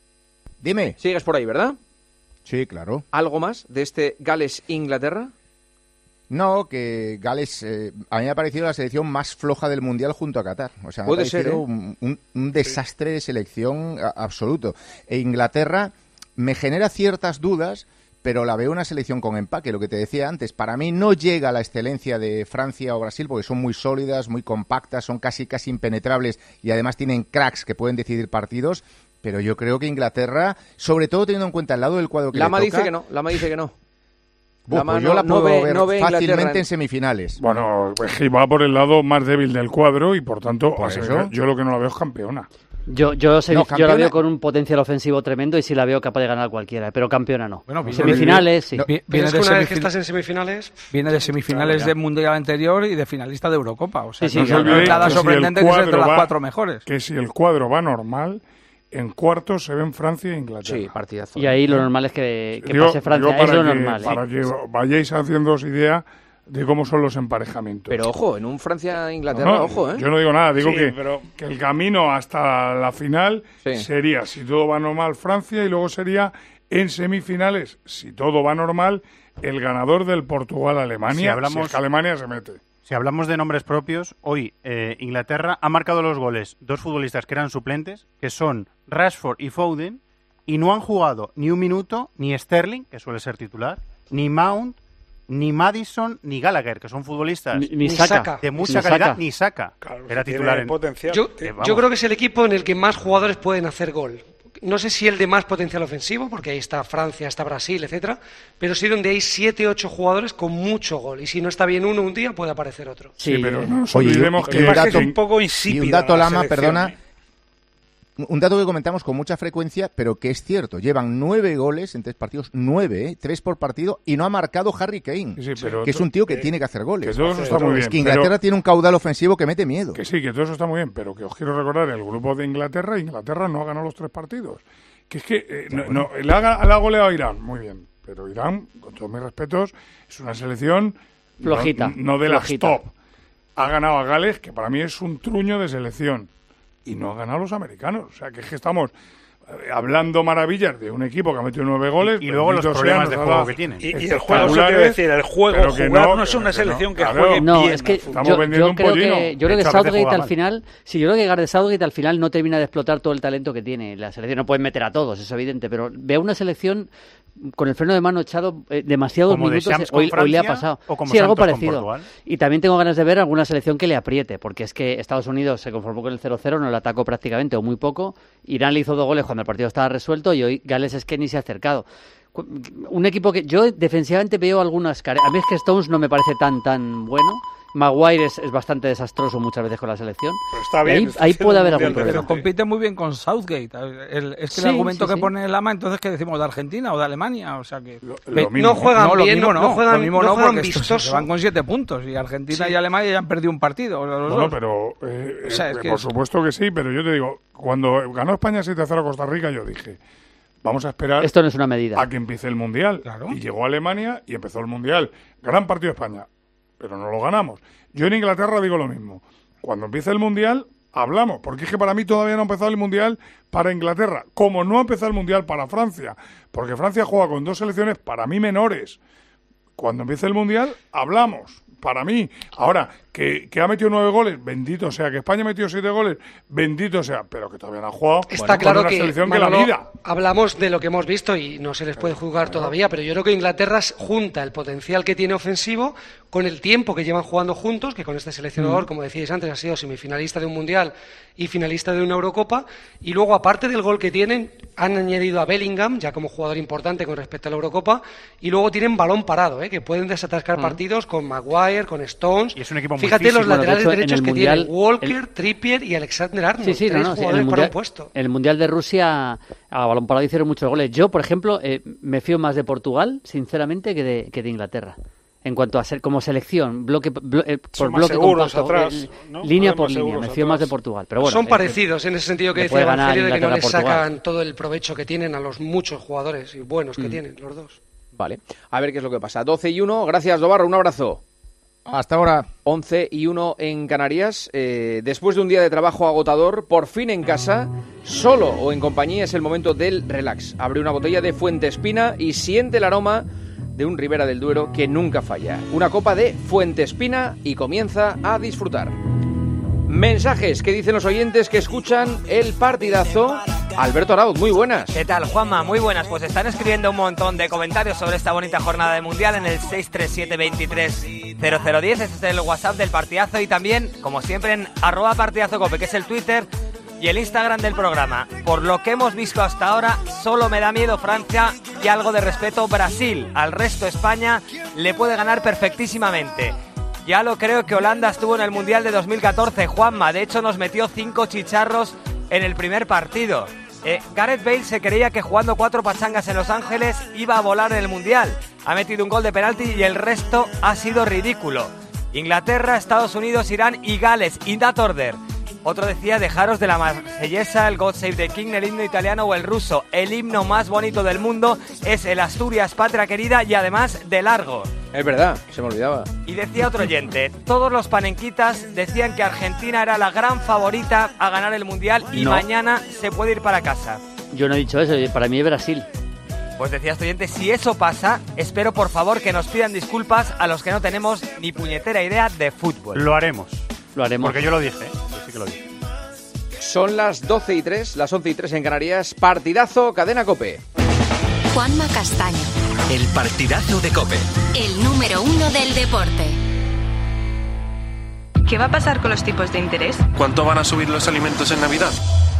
Dime. sigues por ahí, ¿verdad? Sí, claro. ¿Algo más de este Gales-Inglaterra? No, que Gales, eh, a mí me ha parecido la selección más floja del Mundial junto a Qatar. O sea, me ha Puede ser, parecido ¿eh? un, un- un desastre de selección a- absoluto. E Inglaterra me genera ciertas dudas, pero la veo una selección con empaque. Lo que te decía antes, para mí no llega a la excelencia de Francia o Brasil porque son muy sólidas, muy compactas, son casi casi impenetrables y además tienen cracks que pueden decidir partidos. Pero yo creo que Inglaterra, sobre todo teniendo en cuenta el lado del cuadro que Lama le dice toca, que no, Lama dice que no. Buah, Lama pues yo no- la no puedo ve- ver no ve Inglaterra fácilmente en- en semifinales. Bueno, pues que va por el lado más débil del cuadro y por tanto, Por o sea, eso. yo lo que no la veo es campeona. Yo, yo, sé- No, yo la campeona- veo con un potencial ofensivo tremendo y sí la veo capaz de ganar cualquiera, pero campeona no. Bueno, viene Semifinales, sí. Vi- Pero Viene es de, que una vez que semifin- estás en semifinales, viene de semifinales Claro, ya. del Mundial anterior y de finalista de Eurocopa. O sea, Sí, sí, que No se claro. no olvide es nada que si el sorprendente que sea entre cuadro las va- cuatro mejores. Que si el cuadro va normal, en cuartos se ven Francia e Inglaterra. Sí, partidazo. Y ahí lo normal es que, que Digo- pase Francia, digo es para lo que- normal. ¿eh? Para que vayáis haciéndoos idea de cómo son los emparejamientos. Pero ojo, en un Francia-Inglaterra, No, no, ojo, ¿eh? Yo no digo nada, digo Sí, que, pero- que el camino hasta la final Sí. sería, si todo va normal, Francia, y luego sería en semifinales, si todo va normal, el ganador del Portugal-Alemania, Si hablamos- si es que Alemania se mete. Si hablamos de nombres propios, hoy eh, Inglaterra ha marcado los goles dos futbolistas que eran suplentes, que son Rashford y Foden, y no han jugado ni un minuto ni Sterling, que suele ser titular, ni Mount, ni Madison, ni Gallagher, que son futbolistas Ni, ni Ni Saka. Saka. de mucha Ni calidad, Saka. ni Saka, Claro, que era tiene titular en... potencial. yo, Eh, yo vamos. creo que es el equipo en el que más jugadores pueden hacer gol. No sé si el de más potencial ofensivo, porque ahí está Francia, está Brasil, etcétera, pero sí donde hay siete, ocho jugadores con mucho gol. Y si no está bien uno un día, puede aparecer otro. Sí, Sí, pero no nos Oye, olvidemos y- que... y un Además que dato- es un poco y insípida un dato, la Lama, selección, perdona, ¿eh? un dato que comentamos con mucha frecuencia, pero que es cierto. Llevan nueve goles en tres partidos, nueve, ¿eh? tres por partido, y no ha marcado Harry Kane, Sí, sí, pero que es to- un tío que eh, tiene que hacer goles. que todo eso está muy bien, Es que Inglaterra pero- tiene un caudal ofensivo que mete miedo. Que sí, que todo eso está muy bien, pero que os quiero recordar el grupo de Inglaterra. Inglaterra no ha ganado los tres partidos. Que es que eh, no, no, le, ha, le ha goleado a Irán, muy bien. Pero Irán, con todos mis respetos, es una selección no- Flojita, no, de las flojita. top. Ha ganado a Gales, que para mí es un truño de selección. Y no ha ganado a los americanos. O sea, que es que estamos eh, hablando maravillas de un equipo que ha metido nueve goles. Y luego los bendito sea, problemas nos de ha juego dado que tienen. Y, y el juego, espectaculares, eso te iba a decir, el juego, pero que jugar no, no, es una que no, selección que claro. juegue No, bien. es que al fútbol. Estamos yo, vendiendo yo un creo pollino. que, yo creo De que hecho, a veces Southgate juega al mal. final, sí, yo creo que Gareth Southgate al final no termina de explotar todo el talento que tiene la selección. No pueden meter a todos, es evidente, pero veo una selección con el freno de mano echado eh, demasiados como minutos, de hoy, con hoy le ha Francia, pasado. o como sí, algo Santos parecido. con Portugal. Y también tengo ganas de ver alguna selección que le apriete, porque es que Estados Unidos se conformó con el cero cero, no le atacó prácticamente o muy poco. Irán le hizo dos goles cuando el partido estaba resuelto y hoy Gales es que ni se ha acercado. Un equipo que yo defensivamente veo algunas carencias. A mí es que Stones no me parece tan tan bueno. Maguire es, es bastante desastroso muchas veces con la selección. Pero está bien, ahí está ahí puede haber algún mundial, problema. pero compite muy bien con Southgate. El, es que Sí, el argumento sí, que sí. pone Lama, entonces, ¿qué decimos? ¿De Argentina o de Alemania? O sea que... Lo, lo mismo. No juegan no, lo bien, mismo no- no, no juegan- lo mismo no no, juegan porque estos vistoso. se van con siete puntos y Argentina Sí. y Alemania ya han perdido un partido. Los Bueno, dos. pero eh, O sea, es eh, que por es- supuesto que sí, pero yo te digo, cuando ganó España siete a cero a Costa Rica, yo dije, vamos a esperar Esto no es una medida. a que empiece el Mundial. Y llegó Alemania y empezó el Mundial. Gran partido España, pero no lo ganamos. Yo en Inglaterra digo lo mismo. Cuando empiece el Mundial, hablamos, porque es que para mí todavía no ha empezado el Mundial para Inglaterra, como no ha empezado el Mundial para Francia, porque Francia juega con dos selecciones para mí menores. Cuando empiece el Mundial, hablamos. Para mí, ahora, que, que ha metido nueve goles, bendito sea, que España ha metido siete goles, bendito sea, pero que todavía no ha jugado Está con claro una que, selección Manolo, que la mida. hablamos de lo que hemos visto y no se les puede juzgar todavía, pero yo creo que Inglaterra junta el potencial que tiene ofensivo con el tiempo que llevan jugando juntos, que con este seleccionador, Mm. como decíais antes, ha sido semifinalista de un Mundial y finalista de una Eurocopa, y luego, aparte del gol que tienen, han añadido a Bellingham, ya como jugador importante con respecto a la Eurocopa, y luego tienen balón parado, ¿eh? que pueden desatascar Mm. partidos con Maguire, con Stones. Y es un equipo muy Fíjate físico. los Bueno, de laterales hecho, en derechos el que Mundial, tienen, Walker, el- Trippier y Alexander Arnold. Sí, sí, no, tres no, sí, en jugadores el para mundial, un puesto. en el Mundial de Rusia a balón parado hicieron muchos goles. Yo, por ejemplo, eh, me fío más de Portugal, sinceramente, que de, que de Inglaterra. En cuanto a ser como selección, bloque blo- eh, por Son más bloque seguros compacto, atrás, eh, ¿no? línea Van por más línea, seguros me fío más de atrás. Portugal. Pero bueno, Son eh, parecidos en ese sentido que le decía puede ganar Evangelio, de que no les Inglaterra a sacan todo el provecho que tienen a los muchos jugadores y buenos que Mm. tienen los dos. Vale, a ver qué es lo que pasa. doce y uno, gracias Dobarro, un abrazo. Hasta ahora. once y uno en Canarias. Eh, después de un día de trabajo agotador, por fin en casa, solo o en compañía es el momento del relax. Abre una botella de Fuentespina y siente el aroma de un Ribera del Duero que nunca falla. Una copa de Fuentespina y comienza a disfrutar. Mensajes que dicen los oyentes que escuchan el partidazo. Alberto Arauz, muy buenas. ¿Qué tal, Juanma? Muy buenas. Pues están escribiendo un montón de comentarios sobre esta bonita jornada de Mundial en el seis tres siete veintitrés cero cero diez. Este es el WhatsApp del partidazo y también, como siempre, en arroba partidazo cope, que es el Twitter y el Instagram del programa. Por lo que hemos visto hasta ahora, solo me da miedo Francia y algo de respeto Brasil. Al resto España le puede ganar perfectísimamente. Ya lo creo que Holanda estuvo en el Mundial de dos mil catorce, Juanma. De hecho, nos metió cinco chicharros en el primer partido. Eh, Gareth Bale se creía que jugando cuatro pachangas en Los Ángeles iba a volar en el Mundial. Ha metido un gol de penalti y el resto ha sido ridículo. Inglaterra, Estados Unidos, Irán y Gales. In that order. Otro decía, dejaros de la marsellesa, el God Save the King, el himno italiano o el ruso. El himno más bonito del mundo es el Asturias, patria querida, y además de largo. Es verdad, se me olvidaba. Y decía otro oyente, todos los panenquitas decían que Argentina era la gran favorita a ganar el Mundial y No. mañana se puede ir para casa. yo no he dicho eso, para mí es Brasil. Pues decía este oyente, si eso pasa, espero por favor que nos pidan disculpas a los que no tenemos ni puñetera idea de fútbol. Lo haremos. Lo haremos. Porque yo lo dije, ¿eh? Yo sí que lo dije. Son las doce y tres, las once y tres en Canarias. Partidazo, Cadena COPE. Juanma Castaño, El partidazo de COPE. el número uno del deporte. ¿Qué va a pasar con los tipos de interés? ¿Cuánto van a subir los alimentos en Navidad?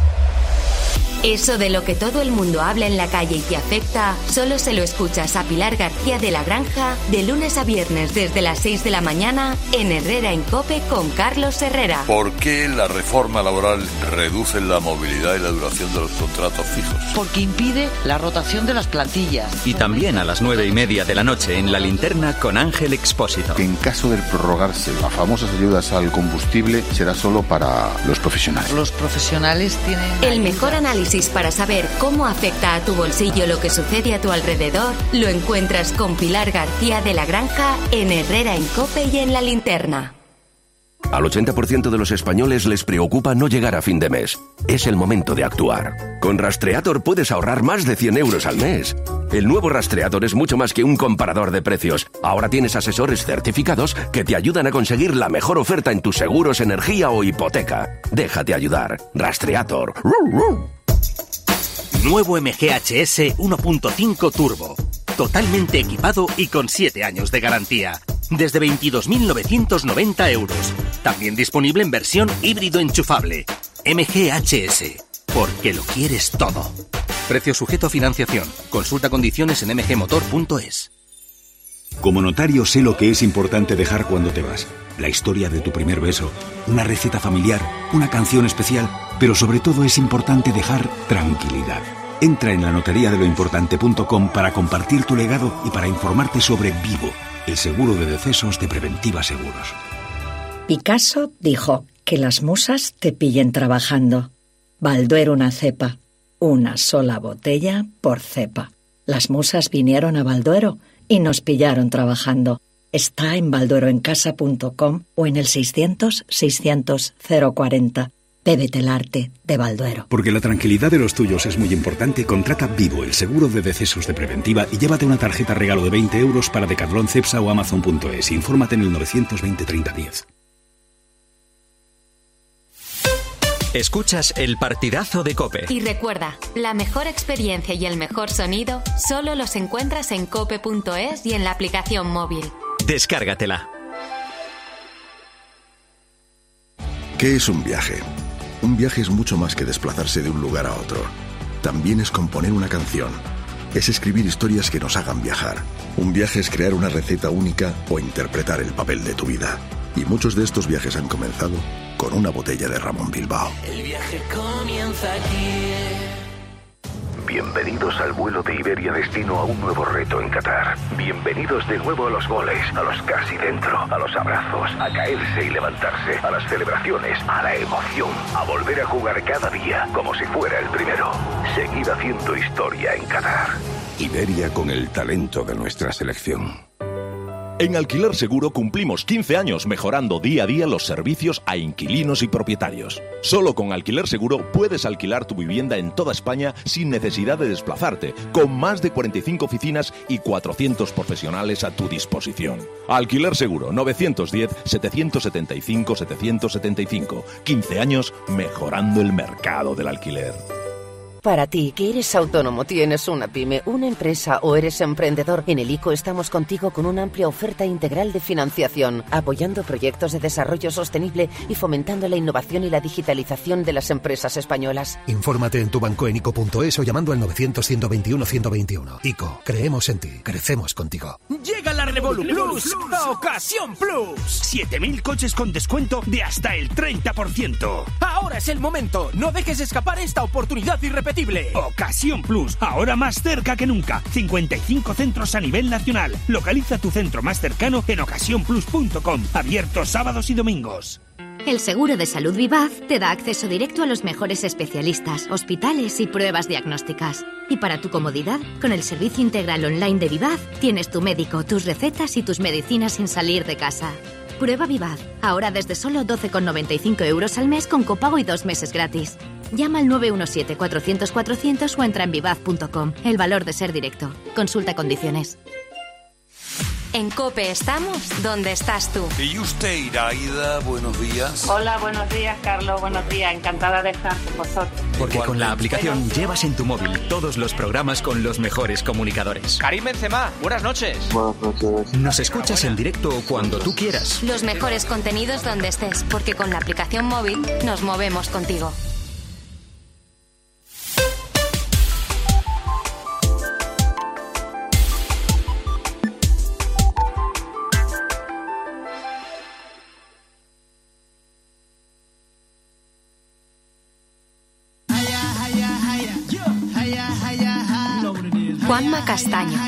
Eso de lo que todo el mundo habla en la calle y te afecta, solo se lo escuchas a Pilar García de la Granja de lunes a viernes desde las seis de la mañana en Herrera en COPE con Carlos Herrera. ¿Por qué la reforma laboral reduce la movilidad y la duración de los contratos fijos? Porque impide la rotación de las plantillas. Y también a las nueve y media de la noche en La Linterna con Ángel Expósito. Que en caso de prorrogarse las famosas ayudas al combustible será solo para los profesionales. Los profesionales tienen... El mejor análisis para saber cómo afecta a tu bolsillo lo que sucede a tu alrededor lo encuentras con Pilar García de la Granja en Herrera en COPE y en La Linterna. Al ochenta por ciento de los españoles les preocupa no llegar a fin de mes. Es el momento de actuar. Con Rastreator puedes ahorrar más de cien euros al mes. El nuevo Rastreator es mucho más que un comparador de precios. Ahora tienes asesores certificados que te ayudan a conseguir la mejor oferta en tus seguros, energía o hipoteca. Déjate ayudar. Rastreator. Nuevo M G H S uno punto cinco Turbo. totalmente equipado y con siete años de garantía. Desde veintidós mil novecientos noventa euros. También disponible en versión híbrido enchufable. M G H S. Porque lo quieres todo. Precio sujeto a financiación. Consulta condiciones en m g motor punto es. Como notario sé lo que es importante dejar cuando te vas. La historia de tu primer beso, una receta familiar, una canción especial, pero sobre todo es importante dejar tranquilidad. Entra en la notaría de lo importante punto com para compartir tu legado y para informarte sobre Vivo, el seguro de decesos de Preventiva Seguros. Picasso dijo que las musas te pillen trabajando. Balduero una cepa, una sola botella por cepa. Las musas vinieron a Balduero y nos pillaron trabajando. Está en baldueroencasa punto com o en el seiscientos, seiscientos, cero cuarenta. Bébete el arte de Balduero. Porque la tranquilidad de los tuyos es muy importante, contrata Vivo, el seguro de decesos de Preventiva, y llévate una tarjeta regalo de veinte euros para Decathlon, Cepsa o Amazon punto es. Infórmate en el novecientos veinte treinta diez. Escuchas el partidazo de COPE. Y recuerda, la mejor experiencia y el mejor sonido solo los encuentras en cope punto es y en la aplicación móvil. Descárgatela. ¿Qué es un viaje? Un viaje es mucho más que desplazarse de un lugar a otro. También es componer una canción. Es escribir historias que nos hagan viajar. Un viaje es crear una receta única o interpretar el papel de tu vida. Y muchos de estos viajes han comenzado con una botella de Ramón Bilbao. El viaje comienza aquí. Bienvenidos al vuelo de Iberia destino a un nuevo reto en Qatar. Bienvenidos de nuevo a los goles, a los casi dentro, a los abrazos, a caerse y levantarse, a las celebraciones, a la emoción, a volver a jugar cada día como si fuera el primero. Seguid haciendo historia en Qatar. Iberia con el talento de nuestra selección. En Alquiler Seguro cumplimos quince años mejorando día a día los servicios a inquilinos y propietarios. Solo con Alquiler Seguro puedes alquilar tu vivienda en toda España sin necesidad de desplazarte, con más de cuarenta y cinco oficinas y cuatrocientos profesionales a tu disposición. Alquiler Seguro, novecientos diez, setecientos setenta y cinco, setecientos setenta y cinco. quince años mejorando el mercado del alquiler. Para ti, que eres autónomo, tienes una pyme, una empresa o eres emprendedor, en el ICO estamos contigo con una amplia oferta integral de financiación, apoyando proyectos de desarrollo sostenible y fomentando la innovación y la digitalización de las empresas españolas. Infórmate en tu banco en ico punto es o llamando al novecientos, ciento veintiuno, ciento veintiuno. ICO, creemos en ti, crecemos contigo. Llega la Revolu Plus, a Ocasión Plus. siete mil coches con descuento de hasta el treinta por ciento. Ahora es el momento, no dejes escapar esta oportunidad irrepetible. Ocasión Plus, ahora más cerca que nunca. cincuenta y cinco centros a nivel nacional. Localiza tu centro más cercano en ocasión plus punto com. Abierto sábados y domingos. El seguro de salud Vivaz te da acceso directo a los mejores especialistas, hospitales y pruebas diagnósticas. Y para tu comodidad, con el servicio integral online de Vivaz, tienes tu médico, tus recetas y tus medicinas sin salir de casa. Prueba Vivaz, ahora desde solo doce con noventa y cinco euros al mes con copago y dos meses gratis. Llama al nueve uno siete, cuatrocientos, cuatrocientos o entra en vivaz punto com. El valor de ser directo. Consulta condiciones. En COPE estamos donde estás tú. Y usted, Iraida, buenos días. Hola, buenos días, Carlos, buenos días. Encantada de estar con vosotros. Porque con la aplicación llevas en tu móvil todos los programas con los mejores comunicadores. Karim Benzema, buenas noches. Buenas noches. Nos escuchas en directo cuando tú quieras. Los mejores contenidos donde estés, porque con la aplicación móvil nos movemos contigo. Juanma Castaño.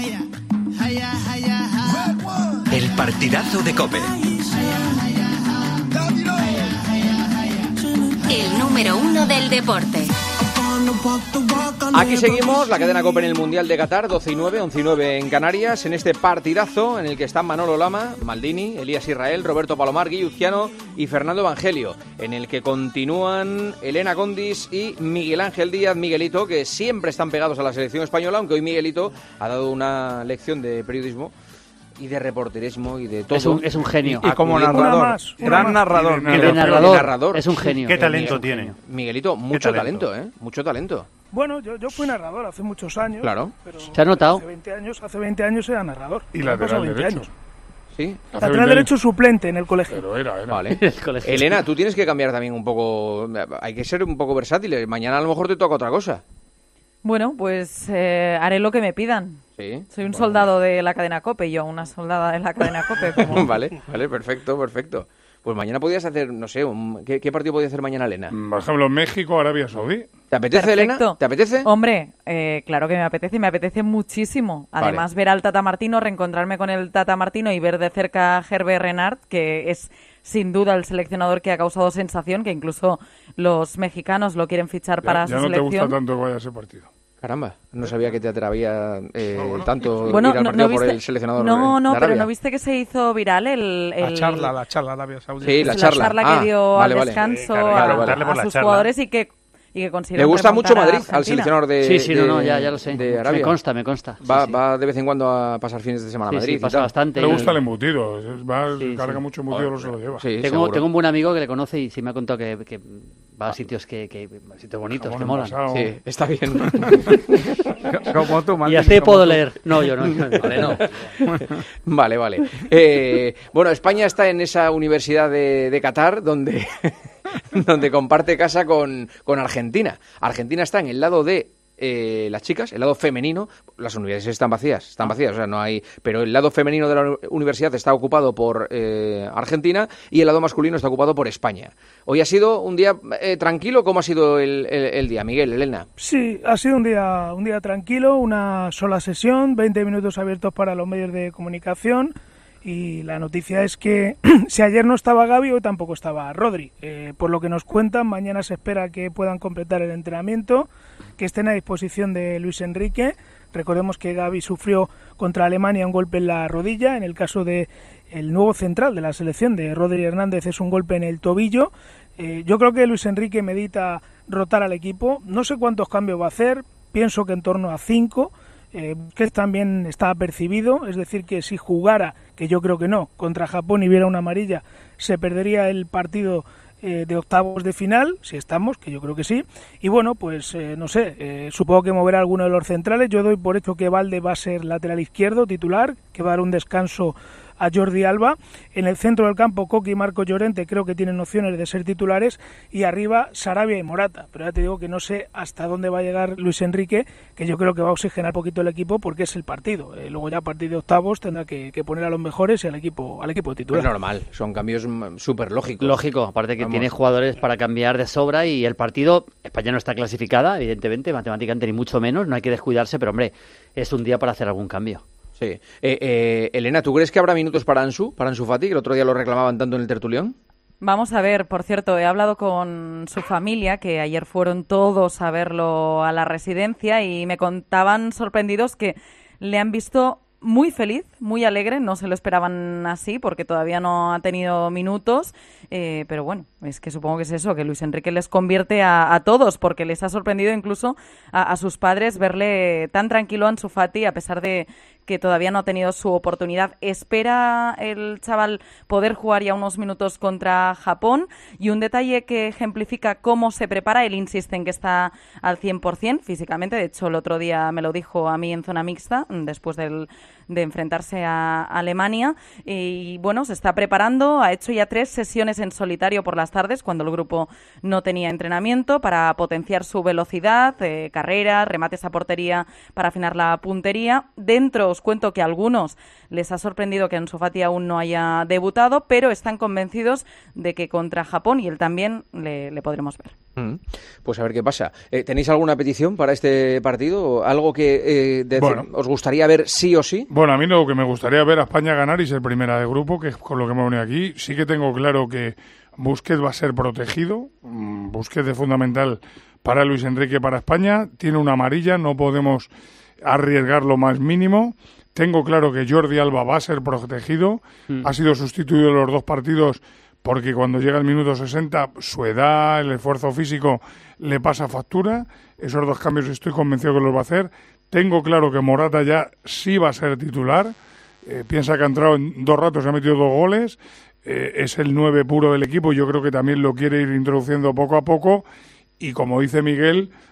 El partidazo de COPE. El número uno del deporte. Aquí seguimos, la cadena COPE en el Mundial de Qatar, doce y nueve, once y nueve en Canarias, en este partidazo en el que están Manolo Lama, Maldini, Elías Israel, Roberto Palomar, Guilluciano y Fernando Evangelio, en el que continúan Elena Condis y Miguel Ángel Díaz, Miguelito, que siempre están pegados a la selección española, aunque hoy Miguelito ha dado una lección de periodismo y de reporterismo y de todo. Es un, es un genio. Y, y como narrador, más, gran más. narrador. Y de narrador, narrador, es un genio. ¿Qué talento tiene? Miguelito, mucho talento? talento, ¿eh? Mucho talento. Bueno, yo, yo fui narrador hace muchos años. Claro. Pero ¿Se ha notado? Hace veinte años, hace veinte años era narrador. Y lateral derecho. Años. Sí. Lateral derecho suplente en el colegio. Pero era, era. Vale. Elena, tú tienes que cambiar también un poco. Hay que ser un poco versátil. Mañana a lo mejor te toca otra cosa. Bueno, pues eh, haré lo que me pidan. Sí. Soy un soldado de la cadena COPE, yo una soldada de la cadena COPE. Como... vale, vale, perfecto, perfecto. Pues mañana podías hacer, no sé, un, ¿qué, ¿qué partido podía hacer mañana, Elena? Por ejemplo, México, Arabia Saudí. ¿Te apetece, Perfecto. Elena? ¿Te apetece? Hombre, eh, claro que me apetece, me apetece muchísimo. Además, vale. ver al Tata Martino, reencontrarme con el Tata Martino y ver de cerca a Herbert Renard, que es sin duda el seleccionador que ha causado sensación, que incluso los mexicanos lo quieren fichar ya, para ya su no selección. Ya no te gusta tanto que vaya a ese partido. Caramba, no sabía que te atrevía eh, no, bueno. tanto bueno, ir al no, partido no viste, por el seleccionador No, de, no, de pero ¿no viste que se hizo viral el... el... La charla, la charla de Arabia Saudí. Sí, la la charla. charla ah, que dio vale, al vale. descanso sí, claro, a, claro, vale. a sus charla. jugadores y que... Y que le gusta mucho Madrid al seleccionador de Sí, sí, de, no, no, ya, ya lo sé. de Arabia. Me consta, me consta. Va, sí, sí. va de vez en cuando a pasar fines de semana a sí, Madrid. Sí, pasa bastante. Le y... gusta el embutido. Va, sí, carga sí. mucho embutido, oh, no se lo lleva. Sí, tengo, tengo un buen amigo que le conoce y sí me ha contado que, que va a sitios que, que a sitios bonitos, Jamón que molan. Pasado. Sí, está bien. Como tú, y así puedo leer. No, yo no. Vale, no. Vale, vale. Eh, bueno, España está en esa universidad de, de Qatar donde... donde comparte casa con, con Argentina. Argentina está en el lado de eh, las chicas, el lado femenino. Las universidades están vacías, están vacías, o sea, no hay. Pero el lado femenino de la universidad está ocupado por eh, Argentina y el lado masculino está ocupado por España. Hoy ha sido un día eh, tranquilo. ¿Cómo ha sido el, el, el día, Miguel, Elena? Sí, ha sido un día, un día tranquilo, una sola sesión, veinte minutos abiertos para los medios de comunicación. Y la noticia es que si ayer no estaba Gavi, hoy tampoco estaba Rodri. Eh, por lo que nos cuentan, mañana se espera que puedan completar el entrenamiento, que estén a disposición de Luis Enrique. Recordemos que Gavi sufrió contra Alemania un golpe en la rodilla. En el caso de el nuevo central de la selección, de Rodri Hernández, es un golpe en el tobillo. Eh, yo creo que Luis Enrique medita rotar al equipo. No sé cuántos cambios va a hacer, pienso que en torno a cinco. Eh, que también está apercibido, es decir, que si jugara, que yo creo que no, contra Japón y viera una amarilla, se perdería el partido eh, de octavos de final, si estamos, que yo creo que sí. Y bueno, pues eh, no sé, eh, supongo que moverá alguno de los centrales. Yo doy por hecho que Valde va a ser lateral izquierdo titular, que va a dar un descanso a Jordi Alba. En el centro del campo, Coque y Marco Llorente creo que tienen opciones de ser titulares, y arriba Sarabia y Morata. Pero ya te digo que no sé hasta dónde va a llegar Luis Enrique, que yo creo que va a oxigenar poquito el equipo porque es el partido. Eh, luego ya a partir de octavos tendrá que, que poner a los mejores y al equipo al equipo titular. Es normal, son cambios súper lógicos. Lógico, aparte que Vamos. tiene jugadores para cambiar de sobra y el partido, España no está clasificada, evidentemente, matemáticamente ni mucho menos, no hay que descuidarse, pero hombre, es un día para hacer algún cambio. Sí. Eh, eh, Elena, ¿tú crees que habrá minutos para Ansu, para Ansu Fati, que el otro día lo reclamaban tanto en el tertulión? Vamos a ver, por cierto, he hablado con su familia, que ayer fueron todos a verlo a la residencia y me contaban sorprendidos que le han visto muy feliz, muy alegre, no se lo esperaban así porque todavía no ha tenido minutos, eh, pero bueno, es que supongo que es eso, que Luis Enrique les convierte a, a todos, porque les ha sorprendido incluso a, a sus padres verle tan tranquilo a Ansu Fati, a pesar de que todavía no ha tenido su oportunidad. Espera el chaval poder jugar ya unos minutos contra Japón, y un detalle que ejemplifica cómo se prepara, él insiste en que está al cien por ciento físicamente, de hecho el otro día me lo dijo a mí en zona mixta, después del, de enfrentarse a Alemania, y bueno, se está preparando, ha hecho ya tres sesiones en solitario por las tardes, cuando el grupo no tenía entrenamiento, para potenciar su velocidad, eh, carreras, remates a portería, para afinar la puntería. Dentro os cuento que a algunos les ha sorprendido que Ansu Fati aún no haya debutado, pero están convencidos de que contra Japón, y él también, le, le podremos ver. Mm. Pues a ver qué pasa. Eh, ¿Tenéis alguna petición para este partido? ¿Algo que eh, de, bueno, os gustaría ver sí o sí? Bueno, a mí lo que me gustaría ver a España ganar y ser primera de grupo, que es con lo que me venido aquí. Sí que tengo claro que Busquets va a ser protegido. Busquets es fundamental para Luis Enrique, para España. Tiene una amarilla, no podemos arriesgar lo más mínimo. Tengo claro que Jordi Alba va a ser protegido. Mm. Ha sido sustituido en los dos partidos porque cuando llega el minuto sesenta, su edad, el esfuerzo físico le pasa factura. Esos dos cambios estoy convencido que los va a hacer. Tengo claro que Morata ya sí va a ser titular. Eh, piensa que ha entrado en dos ratos y ha metido dos goles. Eh, es el nueve puro del equipo. Yo creo que también lo quiere ir introduciendo poco a poco. Y como dice Miguel,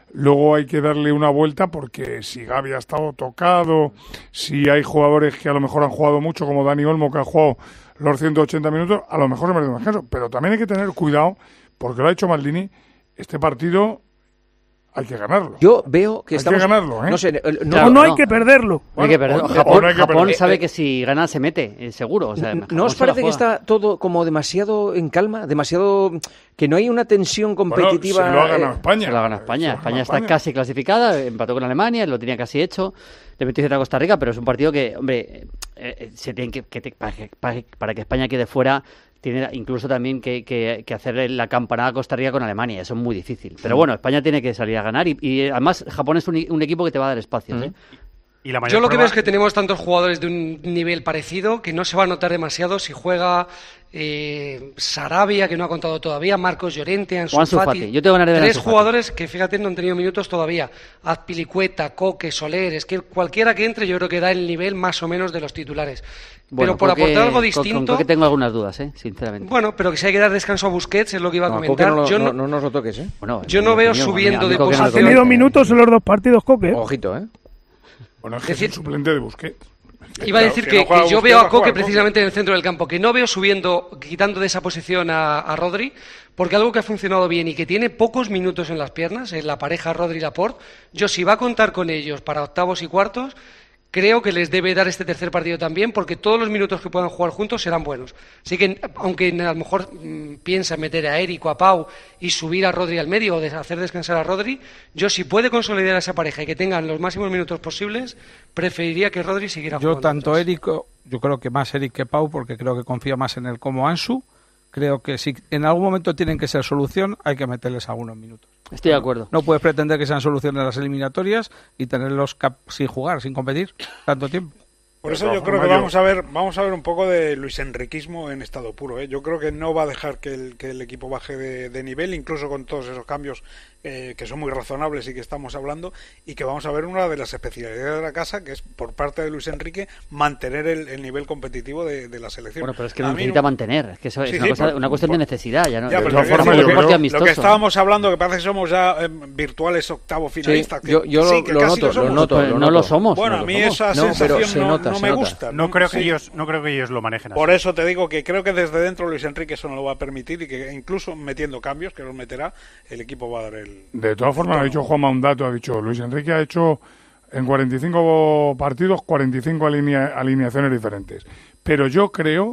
Luego hay que darle una vuelta porque si Gavi ha estado tocado, si hay jugadores que a lo mejor han jugado mucho, como Dani Olmo, que ha jugado los ciento ochenta minutos, a lo mejor se merece un descanso. Pero también hay que tener cuidado, porque lo ha hecho Maldini, este partido hay que ganarlo. Yo veo que hay estamos... que ganarlo, ¿eh? No sé, no, no, no hay que perderlo. No hay que perderlo. Bueno, Japón, no hay que Japón perder. sabe que si gana se mete, eh, seguro. O sea, ¿No os parece que está todo como demasiado en calma? Demasiado... que no hay una tensión competitiva... Bueno, se lo ha ganado España. Se lo ha ganado España. España está España. casi clasificada, empató con Alemania, lo tenía casi hecho. Le metió a Costa Rica, pero es un partido que, hombre, eh, se tiene que, que, para, que, para que España quede fuera... tiene incluso también que, que, que hacer la campanada a Costa Rica con Alemania, eso es muy difícil. Pero bueno, España tiene que salir a ganar y, y además Japón es un, un equipo que te va a dar espacios. ¿eh? Y la Yo lo que veo es que tenemos tantos jugadores de un nivel parecido que no se va a notar demasiado si juega eh, Sarabia, que no ha contado todavía, Marcos Llorente, Ansu Fati. Yo tengo ganas de ver Tres Ansu Fati. jugadores que, fíjate, no han tenido minutos todavía. Azpilicueta, Coque, Soler, es que cualquiera que entre yo creo que da el nivel más o menos de los titulares. Bueno, pero por Coque, aportar algo con, distinto... Con Coque tengo algunas dudas, ¿eh? Sinceramente. Bueno, pero que si hay que dar descanso a Busquets, es lo que iba a No, comentar. Coque no, yo no, no, no nos lo toques, ¿eh? Bueno, yo no veo opinión, subiendo a mí, a mí de Coque no posición. Ha tenido minutos en los dos partidos, Coque. Ojito, ¿eh? Bueno, es que es el suplente de Busquets. Iba a decir que, que, que yo veo a Coque precisamente en el centro del campo, que no veo subiendo, quitando de esa posición a, a Rodri, porque algo que ha funcionado bien y que tiene pocos minutos en las piernas, es la pareja Rodri-Laporte. Yo, si va a contar con ellos para octavos y cuartos, creo que les debe dar este tercer partido también, porque todos los minutos que puedan jugar juntos serán buenos. Así que, aunque a lo mejor mmm, piensa meter a Eric o a Pau y subir a Rodri al medio o de hacer descansar a Rodri, yo, si puede consolidar a esa pareja y que tengan los máximos minutos posibles, preferiría que Rodri siguiera jugando. Yo tanto Eric, yo creo que más Eric que Pau, porque creo que confío más en él como Ansu. Creo que si en algún momento tienen que ser solución, hay que meterles algunos minutos. Estoy de acuerdo. No puedes pretender que sean soluciones las eliminatorias y tenerlos cap- sin jugar, sin competir tanto tiempo. Por eso yo creo que vamos a ver vamos a ver un poco de Luis Enriquismo en estado puro, ¿eh? Yo creo que no va a dejar que el, que el equipo baje de, de nivel, incluso con todos esos cambios eh, que son muy razonables y que estamos hablando, y que vamos a ver una de las especialidades de la casa, que es por parte de Luis Enrique mantener el, el nivel competitivo de, de la selección. Bueno, pero es que no A necesita mí, mantener, es que eso es sí, una, sí, cosa, por, una cuestión por, de necesidad. Ya no, ya, de pero forma, lo, lo, que, amistoso. lo que estábamos hablando, que parece que somos ya eh, virtuales octavo finalistas. Sí, yo yo sí, lo, que lo casi noto, lo, somos. lo noto, pues lo no noto. lo somos. Bueno, no a mí somos. esa no, sensación se no, nota, no se me nota. gusta. No creo que sí. ellos, no creo que ellos lo manejen así. Por eso te digo que creo que desde dentro Luis Enrique eso no lo va a permitir, y que incluso metiendo cambios, que los meterá, el equipo va a dar el... De todas formas, ha dicho Juanma un dato, ha dicho Luis Enrique ha hecho en cuarenta y cinco partidos cuarenta y cinco alinea, alineaciones diferentes. Pero yo creo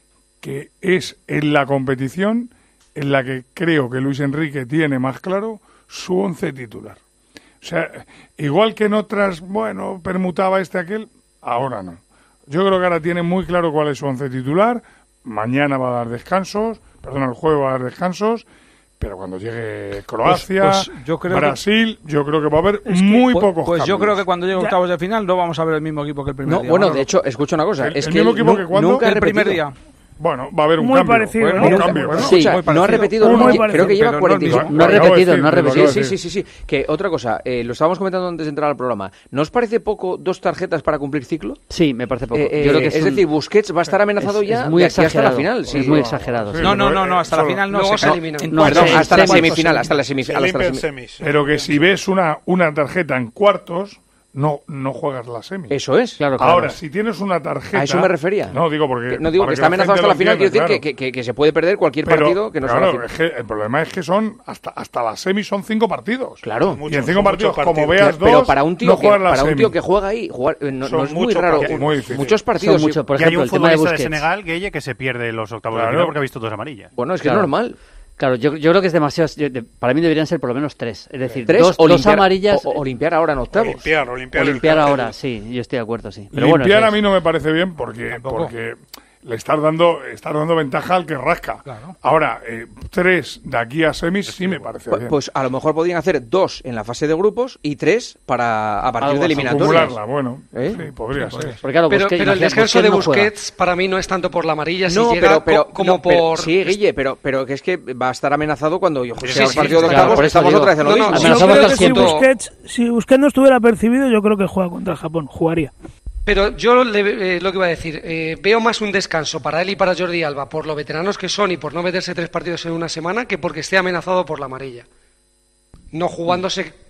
que es en la competición en la que creo que Luis Enrique tiene más claro su once titular. O sea, igual que en otras, bueno, permutaba este aquel, ahora no. Yo creo que ahora tiene muy claro cuál es su once titular. Mañana va a dar descansos, perdón, el jueves va a dar descansos, pero cuando llegue Croacia, pues, pues yo creo Brasil, que... yo creo que va a haber es muy que, pocos Pues cambios. yo creo que cuando llegue octavos de final no vamos a ver el mismo equipo que el primer no, día. Bueno, Manolo. de hecho, escucha una cosa. El, es el que mismo equipo nu- que cuando nunca el primer día. Bueno, va a haber un Muy cambio. parecido, Bueno, ¿no? un Muy cambio. Bueno, Sí, escucha, muy no ha parecido. repetido, Muy no, parecido, creo que lleva pero cuarenta y cinco. no- No ha Acabo de repetido, decir, no ha lo acabo repetido. de Sí, decir. sí, sí, sí. Que otra cosa, eh, lo estábamos comentando antes de entrar al programa. ¿No os parece poco dos tarjetas para cumplir ciclo? Sí, me parece poco. Eh, eh, Yo creo que es, es un- decir, Busquets va a estar amenazado es, ya es muy de aquí hasta la exagerado. final. Sí. Es muy exagerado. Sí, sí. No, no, pero, no, no, eh, hasta la solo- final no. Luego se se eliminan. en No, cuartos, perdón, hasta la en cuartos, semifinal, hasta la semifinal. Se Hasta la limpian semi- semis. Pero que si ves una, una tarjeta en cuartos, no, no juegas la semi. Eso es. Claro, claro. Ahora, si tienes una tarjeta... A eso me refería. No, digo porque... Que- no digo para que está amenazado hasta gente la lo final, quiero decir entienda, que, que, que se puede perder cualquier claro. partido que no sea Claro, la final. es que el problema es que son hasta hasta las semis son cinco partidos. Claro. Y en cinco partidos, como veas Pero dos, para un tío no que juegas la para un semi. tío que juega ahí, jugar, eh, no, Son no es muy muchos raro. partidos. Muy difícil. Muchos partidos. Son sí. muchos, por Y hay ejemplo, un el tema de futbolista de, Busquets. Senegal, Gueye, que se pierde los octavos Claro. de final porque ha visto dos amarillas. Bueno, es que Claro. es normal. Claro, yo, yo creo que es demasiado. yo- de- para mí deberían ser por lo menos tres. Es decir, Tres dos, o dos limpiar, amarillas. o, o limpiar ahora en octavos. Olimpiar, olimpiar. el- Olimpiar el- ahora, sí, yo estoy de acuerdo, sí. Pero Limpiar bueno, a mí no me parece bien porque porque le estás dando estás dando ventaja al que rasca. Claro. Ahora, eh, tres de aquí a semis sí me parece Pues, bien. pues a lo mejor podrían hacer dos en la fase de grupos y tres para a partir Algo de así. eliminatorias. Acumularla, bueno, ¿Eh? sí, podría ser. Porque, claro, Pero, Busquets- pero el imagina, descanso de Busquets no juega. Busquets para mí no es tanto por la amarilla, si No, llega pero, pero co- como no, pero- por... sí, Guille, pero, pero que es que va a estar amenazado cuando yo Sí, sea el sí, partido de claro, octavos, por eso estamos digo. otra vez en lo No, no, mismo. yo Amenazamos creo al que Si quinto. junto- Busquets, si Busquets no estuviera percibido, yo creo que juega contra Japón, jugaría. Pero yo le- eh, lo que iba a decir, eh, veo más un descanso para él y para Jordi Alba, por lo veteranos que son y por no meterse tres partidos en una semana, que porque esté amenazado por la amarilla. No jugándose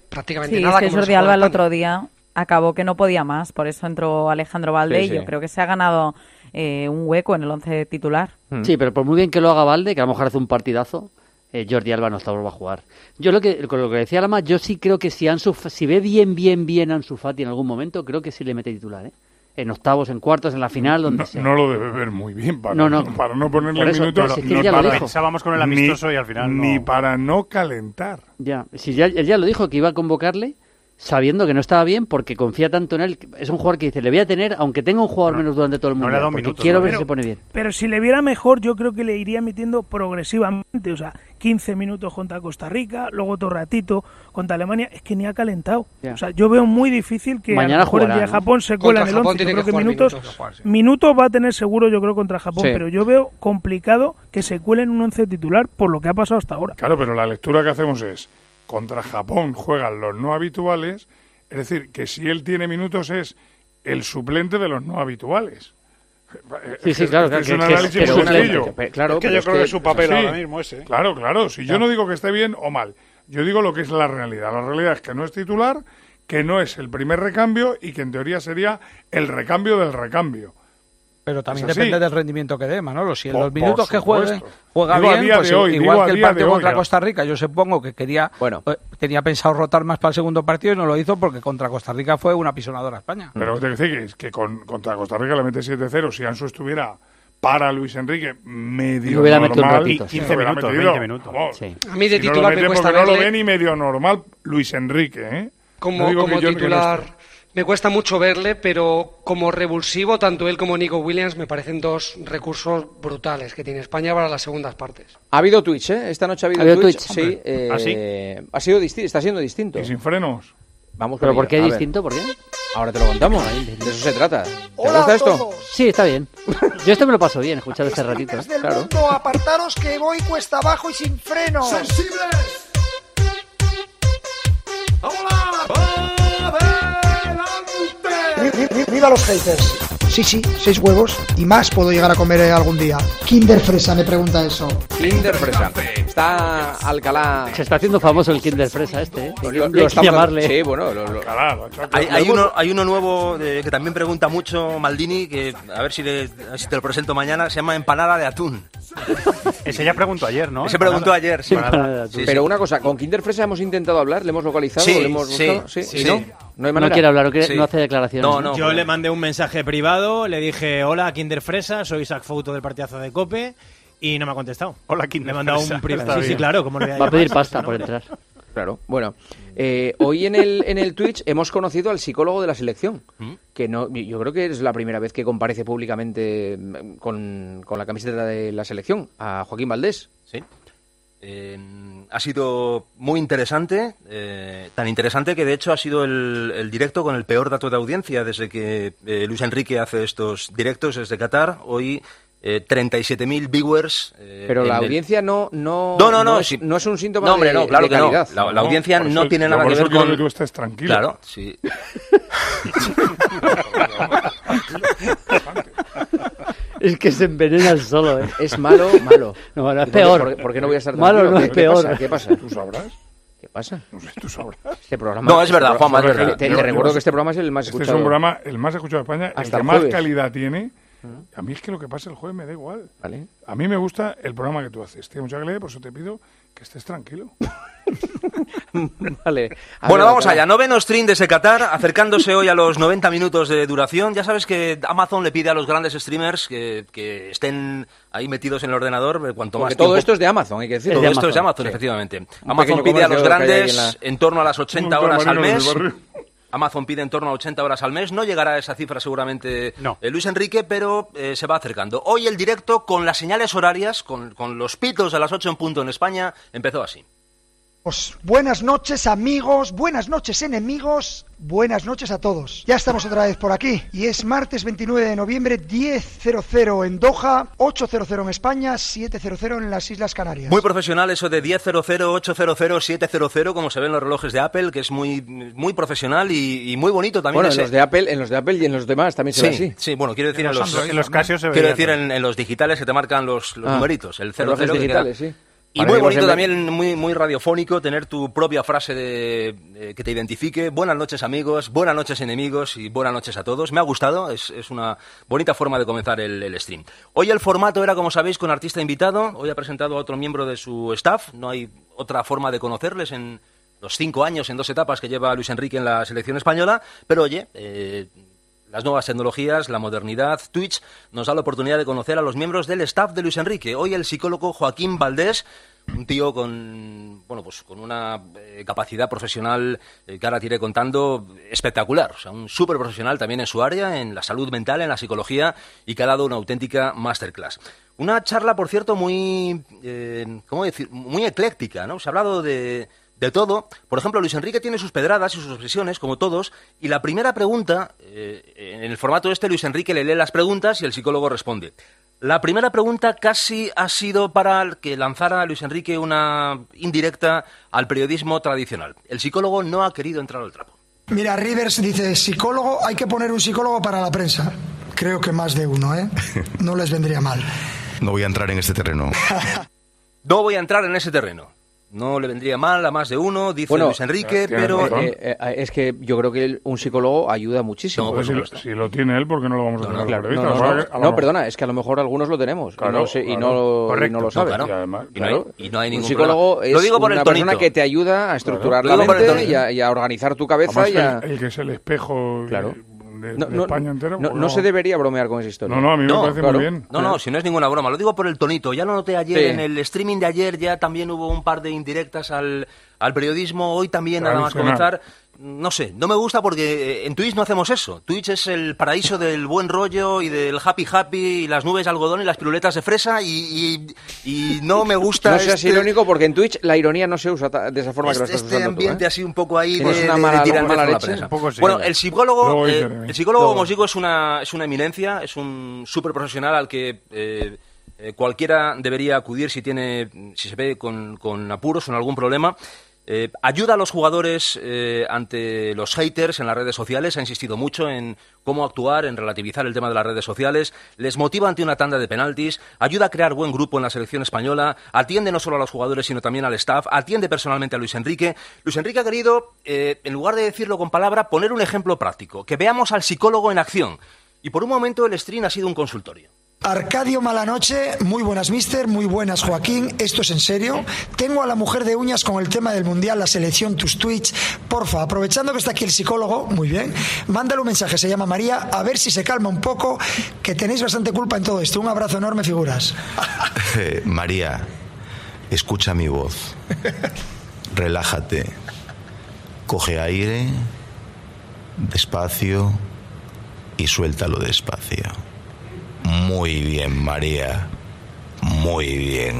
prácticamente sí, nada. Sí, es que Jordi Alba el otro día acabó que no podía más, por eso entró Alejandro Balde sí, sí. y yo creo que se ha ganado eh, un hueco en el once titular. Sí, pero por muy bien que lo haga Balde, que a lo mejor hace un partidazo, eh, Jordi Alba no está por a jugar. Yo lo que, con lo que decía Lama, yo sí creo que si Ansu, si ve bien, bien, bien Ansu Fati en algún momento, creo que sí le mete titular, ¿eh? En octavos, en cuartos, en la final, donde no, sea. No lo debe ver muy bien para no, no, para no ponerle eso, minutos. Si es que no, ya para, lo dijo. Pensábamos con el amistoso ni, y al final no. Ni para no calentar. Ya, si ya, él ya lo dijo, que iba a convocarle sabiendo que no estaba bien porque confía tanto en él. Es un jugador que dice, le voy a tener, aunque tenga un jugador no, menos durante todo el mundo, no porque minutos, quiero no. ver pero, si se pone bien. Pero si le viera mejor, yo creo que le iría metiendo progresivamente, o sea, quince minutos contra Costa Rica, luego otro ratito contra Alemania, es que ni ha calentado. Ya. O sea, yo veo muy difícil que mañana a lo mejor jugará, el día de Japón ¿no? se cuela en el once. Yo creo que, que minutos, minutos, jugar, sí. minutos va a tener seguro, yo creo, contra Japón, sí. pero yo veo complicado que se cuele en un once titular por lo que ha pasado hasta ahora. Claro, pero la lectura que hacemos es, contra Japón juegan los no habituales. Es decir, que si él tiene minutos es el suplente de los no habituales. Sí, sí, claro. Es, que, es un que, análisis que, muy sencillo. Que, que, claro, es que yo creo que es su papel ahora mismo ese. Claro, claro. Si yo no digo que esté bien o mal, yo digo lo que es la realidad. La realidad es que no es titular, que no es el primer recambio y que en teoría sería el recambio del recambio. Pero también depende del rendimiento que dé, Manolo. Si en por, los minutos que juegue juega digo bien, pues hoy, igual que el partido hoy, contra ya. Costa Rica, yo supongo que quería bueno. eh, tenía pensado rotar más para el segundo partido y no lo hizo porque contra Costa Rica fue una pisonadora a España. Pero te decía que, es que con, contra Costa Rica le mete siete cero. Si Ansu estuviera para Luis Enrique medio hubiera normal, metido un ratito, quince minutos, veinte minutos. Vamos, sí. A mí de si titular no me cuesta no verle... lo ve ni medio normal Luis Enrique, ¿eh? Como, no como yo, titular... No me cuesta mucho verle, pero como revulsivo, tanto él como Nico Williams me parecen dos recursos brutales que tiene España para las segundas partes. Ha habido Twitch, ¿eh? Esta noche ha habido, ¿Ha habido Twitch. Twitch? Sí, eh, ¿Ah, sí? Ha sido disti- está siendo distinto. Y sin frenos. Vamos ¿Pero con por ello. qué A ver. distinto? ¿Por qué? Ahora te lo contamos. De eso se trata. ¿Te Hola gusta a esto? todos. Sí, está bien. Yo esto me lo paso bien, escuchar este ratito. Del Claro. mundo, apartaros que voy cuesta abajo y sin freno. ¡Sensibles! ¡Viva los haters! Sí, sí, seis huevos y más puedo llegar a comer algún día. Kinder Fresa me pregunta eso. Kinder Fresa. Está Alcalá. Se está haciendo famoso el Kinder Fresa este, ¿eh? Lo, Hay lo que estamos- llamarle. Sí, bueno. Lo, lo- Alcalá, Hay, hay uno, hay uno nuevo eh, que también pregunta mucho Maldini, que a ver si, le, a ver si te lo presento mañana, se llama empanada de atún. Ese ya preguntó ayer, ¿no? Ese preguntó ayer, sí. Empanada de atún. Sí, Pero sí. una cosa, con Kinder Fresa hemos intentado hablar, le hemos localizado, Sí, le hemos sí, buscado. Sí, sí, ¿y sí. no? No hay No manera. quiere hablar, no, quiere, Sí. no hace declaraciones. No, no. Yo le mandé un mensaje privado, le dije, hola, Kinder Fresa, soy Isaac Fouto del partidazo de COPE, y no me ha contestado. Hola, Kinder Le he mandado Fresa. un privado. Está Sí, sí, bien. claro, ¿cómo le voy a Va a pedir llamar? pasta por entrar. Claro, bueno. Eh, hoy en el, en el Twitch hemos conocido al psicólogo de la selección, que no, yo creo que es la primera vez que comparece públicamente con, con la camiseta de la selección, a Joaquín Valdés. Sí. Eh, ha sido muy interesante, eh, tan interesante que de hecho ha sido el, el directo con el peor dato de audiencia desde que eh, Luis Enrique hace estos directos desde Qatar. Hoy eh, treinta y siete mil viewers. Eh, Pero la en el- audiencia no no, No, no, no, es, sí. no es un síntoma No, hombre, de, no, claro de que no. calidad. La, la audiencia Por no eso- tiene yo nada por que eso ver quiero con... que tú estés tranquilo. Claro, sí. Es que se envenena el solo, ¿eh? Es malo, malo. No, no, es ¿Y por qué- peor. ¿Por qué, por qué no voy a estar Malo tranquilo? no es ¿Qué- peor. ¿Qué pasa? ¿Qué pasa? ¿Tú sabrás? ¿Qué pasa? No sé, tú sabrás. Este programa, No, es verdad, este Juanma, es programa- verdad. Te, te Yo- recuerdo yo- que este programa es el más Este escuchado. es un programa el más escuchado de España, el Hasta que el más jueves. calidad tiene. A mí es que lo que pasa el jueves me da igual. Vale. A mí me gusta el programa que tú haces. Tiene mucha calidad, por eso te pido que estés tranquilo. Vale. A Bueno, ver, vamos Alcalá. allá. Noveno stream desde Qatar, acercándose hoy a los noventa minutos de duración. Ya sabes que Amazon le pide a los grandes streamers que, que estén ahí metidos en el ordenador eh, cuanto Porque más todo tiempo- esto es de Amazon, hay que decirlo. Todo Es de esto es de Amazon, Amazon, sí. efectivamente. Un Amazon pequeño pide a los comercio que hay ahí grandes en la- en torno a las ochenta Un horas al camarero mes. del barrio. Amazon pide en torno a ochenta horas al mes. No llegará a esa cifra seguramente No. eh, Luis Enrique, pero eh, se va acercando. Hoy el directo con las señales horarias, con, con los pitos a las ocho en punto en España, empezó así. Pues buenas noches amigos, buenas noches enemigos, buenas noches a todos. Ya estamos otra vez por aquí y es martes veintinueve de noviembre, diez cero cero en Doha, ocho cero cero en España, siete cero cero en las Islas Canarias. Muy profesional eso de diez cero cero, ocho cero cero, siete cero cero, como se ve en los relojes de Apple, que es muy, muy profesional y, y muy bonito también. Bueno, en ese- los de Apple, en los de Apple y en los demás también se Sí, ve así. sí, bueno, quiero decir En en los los, Android, en los Casio se quiero veía decir también. en, en los digitales que te marcan los, los Ah, numeritos, el cero relojes cero que digitales, queda- sí. Y muy bonito también, muy, muy radiofónico, tener tu propia frase de, de, que te identifique. Buenas noches, amigos, buenas noches, enemigos, y buenas noches a todos. Me ha gustado, es, es una bonita forma de comenzar el, el stream. Hoy el formato era, como sabéis, con artista invitado. Hoy ha presentado a otro miembro de su staff. No hay otra forma de conocerles en los cinco años, en dos etapas que lleva Luis Enrique en la selección española. Pero oye... Eh, Las nuevas tecnologías, la modernidad, Twitch, nos da la oportunidad de conocer a los miembros del staff de Luis Enrique. Hoy el psicólogo Joaquín Valdés, un tío con, bueno, pues con una eh, capacidad profesional eh, que ahora te iré contando espectacular. O sea, un súper profesional también en su área, en la salud mental, en la psicología, y que ha dado una auténtica masterclass. Una charla, por cierto, muy, eh, ¿cómo decir? Muy ecléctica, ¿no? Se ha hablado de... de todo. Por ejemplo, Luis Enrique tiene sus pedradas y sus obsesiones, como todos, y la primera pregunta, eh, en el formato este, Luis Enrique le lee las preguntas y el psicólogo responde. La primera pregunta casi ha sido para que lanzara Luis Enrique una indirecta al periodismo tradicional. El psicólogo no ha querido entrar al trapo. Mira, Rivers dice, psicólogo, hay que poner un psicólogo para la prensa. Creo que más de uno, ¿eh? No les vendría mal. No voy a entrar en este terreno. No voy a entrar en ese terreno. No le vendría mal a más de uno, dice bueno, Luis Enrique, pero... Eh, eh, es que yo creo que un psicólogo ayuda muchísimo. No, pues si, lo, si lo tiene él, ¿por qué no lo vamos a no, tener? No, claro, no, no, no, no, no perdona, es que a lo mejor algunos lo tenemos claro, y, no sé, claro, y, no, y no lo saben. No, claro. y, además, y, no hay, y no hay ningún un psicólogo problema. es lo digo por una el persona que te ayuda a estructurar claro. la mente y a, y a organizar tu cabeza. Además, y a... el, el que es el espejo... Claro. De, no, de no, España entero, no, no, no se debería bromear con esa historia. No, no, a mí no, me parece claro. muy bien. No, no, si no es ninguna broma. Lo digo por el tonito. Ya lo noté ayer sí. en el streaming de ayer, ya también hubo un par de indirectas al, al periodismo. Hoy también, nada más comenzar. No sé, no me gusta porque en Twitch no hacemos eso. Twitch es el paraíso del buen rollo y del happy happy y las nubes de algodón y las piruletas de fresa y, y, y no me gusta... No seas este, irónico porque en Twitch la ironía no se usa de esa forma este, que lo estás este usando ambiente tú, ¿eh? así un poco ahí de, una mala, de, de tirar mala leche. La un sí, bueno, el psicólogo, eh, el psicólogo Luego. como os digo, es una, es una eminencia, es un súper profesional al que... Eh, eh, cualquiera debería acudir si tiene, si se ve con, con apuros o en algún problema. Eh, ayuda a los jugadores eh, ante los haters en las redes sociales, ha insistido mucho en cómo actuar, en relativizar el tema de las redes sociales, les motiva ante una tanda de penaltis, ayuda a crear buen grupo en la selección española, atiende no solo a los jugadores sino también al staff, atiende personalmente a Luis Enrique. Luis Enrique ha querido, eh, en lugar de decirlo con palabra, poner un ejemplo práctico, que veamos al psicólogo en acción. Y por un momento el stream ha sido un consultorio. Arcadio Malanoche, muy buenas mister, muy buenas Joaquín, esto es en serio. Tengo a la mujer de uñas con el tema del Mundial, la selección, tus tweets. Porfa, aprovechando que está aquí el psicólogo, muy bien, mándale un mensaje, se llama María, a ver si se calma un poco, que tenéis bastante culpa en todo esto. Un abrazo enorme, figuras. Eh, María, escucha mi voz, relájate, coge aire, despacio y suéltalo despacio. Muy bien, María. Muy bien.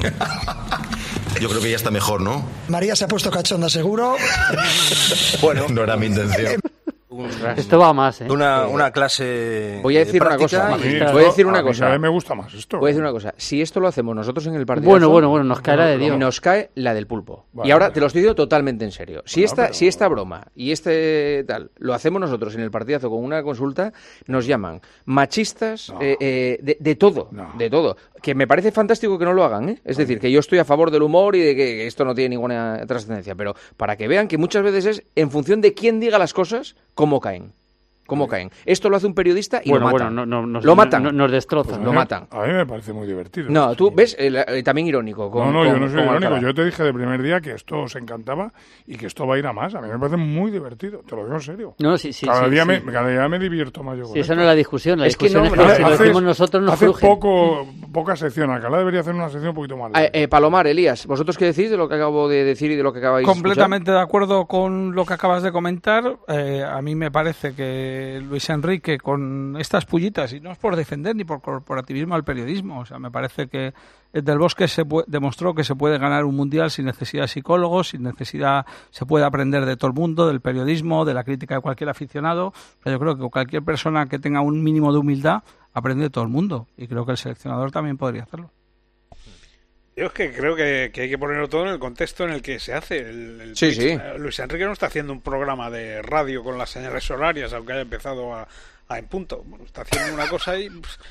Yo creo que ya está mejor, ¿no? María se ha puesto cachonda, seguro. Bueno, no era mi intención. Esto va más, ¿eh? Una, una clase. Voy a decir una cosa. Sí, voy a decir una a mí cosa. cada vez me gusta más esto. Voy a decir una cosa. Si esto lo hacemos nosotros en el partido. Bueno, bueno, bueno, nos cae la de Dios. Nos cae la del pulpo. Vale, y ahora vale. te lo estoy diciendo totalmente en serio. Si Bueno, esta, pero- si esta broma y este tal lo hacemos nosotros en el partidazo con una consulta, nos llaman machistas, No. eh, eh, de, de todo, No. de todo. Que me parece fantástico que no lo hagan, ¿eh? Es decir, que yo estoy a favor del humor y de que esto no tiene ninguna trascendencia, pero para que vean que muchas veces es en función de quién diga las cosas, cómo caen. ¿Cómo caen? Esto lo hace un periodista y Bueno, lo matan. bueno, no, no, nos- lo matan. no- nos destrozan. Pues a lo mí me- matan. A mí me parece muy divertido. No, tú ves, eh, la- eh, también irónico. Con, no, no, con- yo no soy con irónico. Alcalá. Yo te dije de primer día que esto os encantaba y que esto va a ir a más. A mí me parece muy divertido. Te lo digo en serio. No, sí, sí, cada, sí, día sí. Me, cada día me divierto más yo con Sí, esa esto. no es la discusión. La Es que discusión no, es que, no, si lo haces- decimos nosotros nos hace crujen. poco, poca sección. Alcalá debería hacer una sección un poquito más Eh, larga. eh, Palomar, Elías, ¿vosotros qué decís de lo que acabo de decir y de lo que acabáis de Completamente de acuerdo con lo que acabas de comentar. Eh, a mí me parece que Luis Enrique, con estas pullitas, y no es por defender ni por corporativismo al periodismo, o sea, me parece que el Del Bosque se pu- demostró que se puede ganar un mundial sin necesidad de psicólogos, sin necesidad, se puede aprender de todo el mundo, del periodismo, de la crítica de cualquier aficionado. O sea, yo creo que cualquier persona que tenga un mínimo de humildad aprende de todo el mundo, y creo que el seleccionador también podría hacerlo. Yo es que creo que, que hay que ponerlo todo en el contexto en el que se hace. El, el Sí, Twitch. sí. Eh, Luis Enrique no está haciendo un programa de radio con las señales horarias, aunque haya empezado a, a en punto. Bueno, está haciendo una cosa y pues,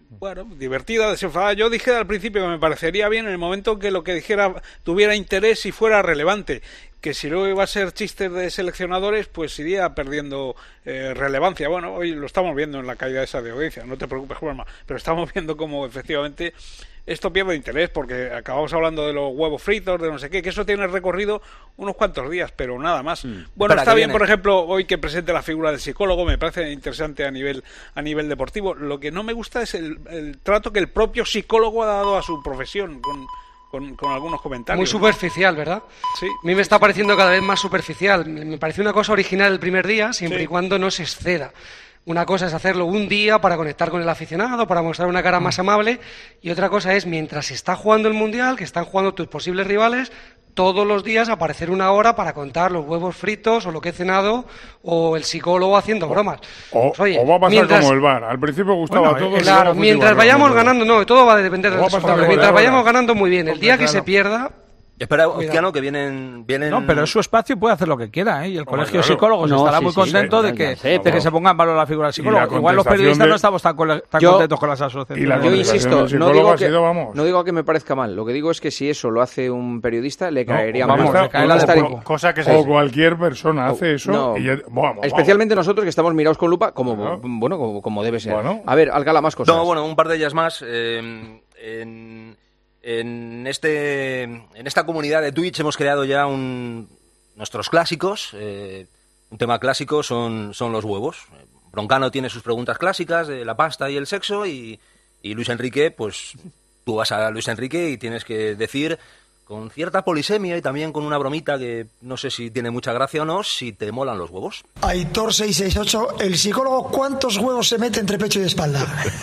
bueno, divertida, desenfadada. Yo dije al principio que me parecería bien en el momento en que lo que dijera tuviera interés y fuera relevante. Que si luego iba a ser chistes de seleccionadores, pues iría perdiendo eh, relevancia. Bueno, hoy lo estamos viendo en la caída esa de audiencia, no te preocupes, Juanma, pero estamos viendo cómo efectivamente esto pierde interés, porque acabamos hablando de los huevos fritos, de no sé qué, que eso tiene recorrido unos cuantos días, pero nada más. Mm. Bueno, Espera, está bien, viene. Por ejemplo, hoy que presente la figura del psicólogo, me parece interesante a nivel a nivel deportivo. Lo que no me gusta es el, el trato que el propio psicólogo ha dado a su profesión, con... Con, con algunos comentarios. Muy superficial, ¿verdad? Sí. A mí me está pareciendo cada vez más superficial. Me pareció una cosa original el primer día, siempre sí. y cuando no se exceda. Una cosa es hacerlo un día para conectar con el aficionado, para mostrar una cara más amable, y otra cosa es, mientras se está jugando el Mundial, que están jugando tus posibles rivales, todos los días aparecer una hora para contar los huevos fritos o lo que he cenado o el psicólogo haciendo bromas. O, pues, oye, o va a pasar mientras, como el V A R. Al principio gustaba bueno, a todos. Claro, mientras vayamos ganando, no, todo va a depender del resultado. Mientras vayamos ganando, muy bien. El día que claro. se pierda... Espera, Ozquiano, que vienen, vienen... No, pero es su espacio y puede hacer lo que quiera, ¿eh? Y el Hombre, colegio de claro. psicólogos No, estará sí, muy sí, contento sí, de, que, sé, de que se ponga en valor la figura del psicólogo. Igual los periodistas de... no estamos tan, tan yo, contentos con las asociaciones. Yo insisto, no digo, que, sido, vamos. no digo que me parezca mal. Lo que digo es que si eso lo hace un periodista, le caería no, mal. Vamos, le o, estar... o, cosa que o cualquier persona hace eso. No, y ya, vamos, especialmente vamos. nosotros que estamos mirados con lupa, como bueno, bueno como, como debe ser. Bueno. A ver, Alcalá, más cosas. No, bueno, un par de ellas más. Eh, en... En, este, en esta comunidad de Twitch hemos creado ya un, nuestros clásicos. Eh, un tema clásico son, son los huevos. Broncano tiene sus preguntas clásicas de la pasta y el sexo y, y Luis Enrique, pues tú vas a Luis Enrique y tienes que decir con cierta polisemia y también con una bromita que no sé si tiene mucha gracia o no, si te molan los huevos. Aitor seiscientos sesenta y ocho, el psicólogo, ¿cuántos huevos se mete entre pecho y espalda?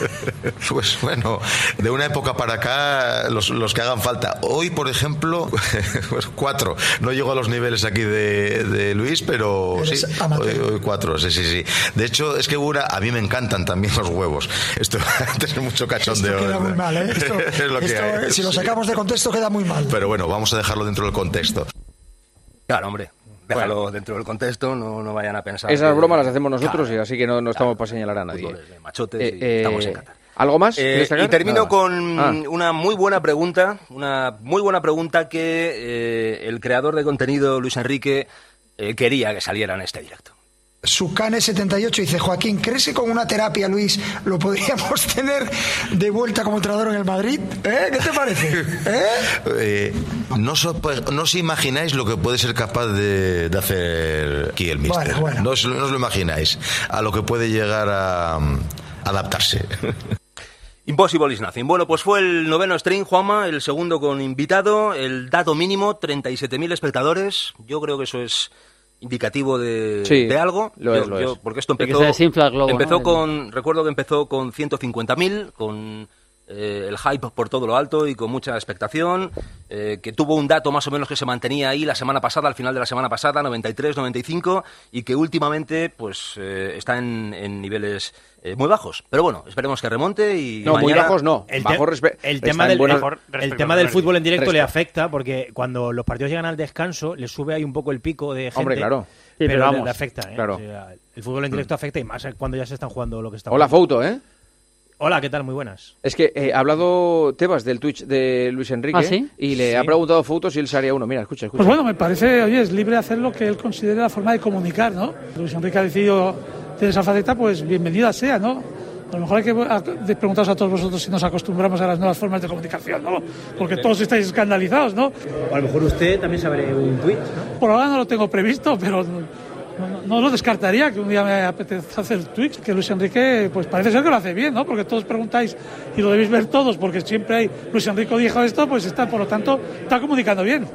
Pues bueno, de una época para acá, los, los que hagan falta. Hoy, por ejemplo, pues cuatro. No llego a los niveles aquí de, de Luis, pero sí, hoy, hoy cuatro, sí, sí, sí. De hecho, es que una, a mí me encantan también los huevos. Esto va a tener mucho cachondeo. Esto queda ¿verdad? muy mal, ¿eh? Esto, es lo que esto, hay. Si lo sacamos de contexto, queda muy mal. Pero bueno, vamos a dejarlo dentro del contexto. Claro, hombre. Déjalo bueno. dentro del contexto, no, no vayan a pensar. Esas que... bromas las hacemos nosotros, claro, y así que no, no estamos claro, para señalar a nadie. De machotes eh, y eh, estamos en Qatar. ¿Algo más? Eh, y termino Nada. con ah. una muy buena pregunta, una muy buena pregunta que eh, el creador de contenido, Luis Enrique, eh, quería que saliera en este directo. Sucane setenta y ocho dice: Joaquín, ¿crees que con una terapia, Luis, lo podríamos tener de vuelta como entrenador en el Madrid? ¿Eh? ¿Qué te parece? ¿Eh? Eh, no, so, no os imagináis lo que puede ser capaz de, de hacer aquí el míster. Bueno, bueno. No, os, no os lo imagináis a lo que puede llegar a, a adaptarse. Impossible is nothing. Bueno, pues fue el noveno stream, Juanma, el segundo con invitado, el dato mínimo, treinta y siete mil espectadores. Yo creo que eso es indicativo de, sí, de algo. Lo yo, es, lo yo, es. Porque esto empezó, que se desinfla el globo, empezó ¿no? con, recuerdo que empezó con ciento cincuenta mil, con eh, el hype por todo lo alto y con mucha expectación, eh, que tuvo un dato más o menos que se mantenía ahí la semana pasada, al final de la semana pasada, noventa y tres, noventa y cinco, y que últimamente pues eh, está en, en niveles eh, muy bajos. Pero bueno, esperemos que remonte y no, mañana... muy bajos no. El, bajo te el tema del, buena... el tema del fútbol en directo le afecta porque cuando los partidos llegan al descanso le sube ahí un poco el pico de gente. Hombre, claro. Sí, pero, pero vamos, le, le afecta, ¿eh? Claro. O sea, el fútbol en directo mm. afecta y más cuando ya se están jugando lo que está Hola, jugando. Fouto, ¿eh? Hola, ¿qué tal? Muy buenas. Es que eh, ha hablado Tebas del Twitch de Luis Enrique. ¿Ah, sí? Y le sí. ha preguntado a Fouto si él se haría uno. Mira, escucha, escucha. Pues bueno, me parece, oye, es libre de hacer lo que él considere la forma de comunicar, ¿no? Luis Enrique ha decidido tener esa faceta, pues bienvenida sea, ¿no? A lo mejor hay que preguntaros a todos vosotros si nos acostumbramos a las nuevas formas de comunicación, ¿no? Porque todos estáis escandalizados, ¿no? O a lo mejor usted también sabe un Twitch, ¿no? Por ahora no lo tengo previsto, pero no, no, no lo descartaría que un día me apetezca hacer Twitch, que Luis Enrique, pues parece ser que lo hace bien, ¿no? Porque todos preguntáis y lo debéis ver todos, porque siempre hay Luis Enrique dijo esto, pues está, por lo tanto, está comunicando bien.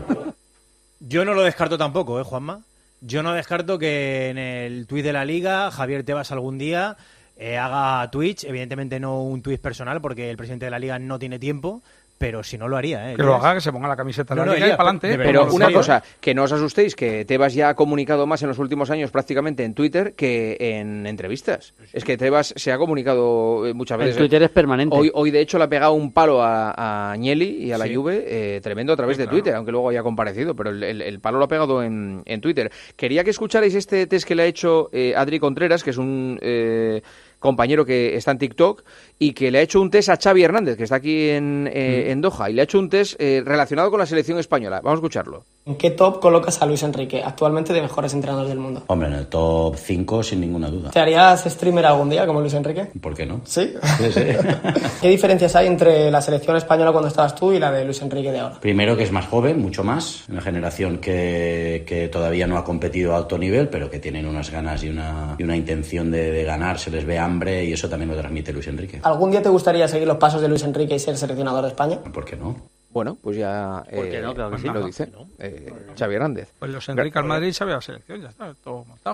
Yo no lo descarto tampoco, ¿eh, Juanma? Yo no descarto que en el Twitch de la Liga Javier Tebas algún día eh, haga Twitch, evidentemente no un Twitch personal porque el presidente de la Liga no tiene tiempo, pero si no lo haría, ¿eh? Que lo haga, que se ponga la camiseta de no, la no, Liga y para adelante. Pero una cosa, que no os asustéis, que Tebas ya ha comunicado más en los últimos años prácticamente en Twitter que en entrevistas. Es que Tebas se ha comunicado muchas veces. El Twitter es permanente. Hoy, hoy de hecho, le ha pegado un palo a, a Agnelli y a la sí. Juve eh, tremendo a través sí, de claro. Twitter, aunque luego haya comparecido, pero el, el, el palo lo ha pegado en, en Twitter. Quería que escucharais este test que le ha hecho eh, Adri Contreras, que es un... Eh, compañero que está en TikTok y que le ha hecho un test a Xavi Hernández, que está aquí en, eh, mm. en Doha, y le ha hecho un test eh, relacionado con la selección española. Vamos a escucharlo. ¿En qué top colocas a Luis Enrique, actualmente de mejores entrenadores del mundo? Hombre, en el top cinco sin ninguna duda. ¿Te harías streamer algún día como Luis Enrique? ¿Por qué no? ¿Sí? Sí, sí. ¿Qué diferencias hay entre la selección española cuando estabas tú y la de Luis Enrique de ahora? Primero que es más joven, mucho más, una generación que, que todavía no ha competido a alto nivel, pero que tienen unas ganas y una, y una intención de, de ganar, se les ve hambre y eso también lo transmite Luis Enrique. ¿Algún día te gustaría seguir los pasos de Luis Enrique y ser seleccionador de España? ¿Por qué no? Bueno, pues ya ¿Por qué no? Claro que sí. lo dice ¿no? eh, Xavi Hernández. Pues Luis Enrique al Madrid sabe la selección, ya está, todo montado.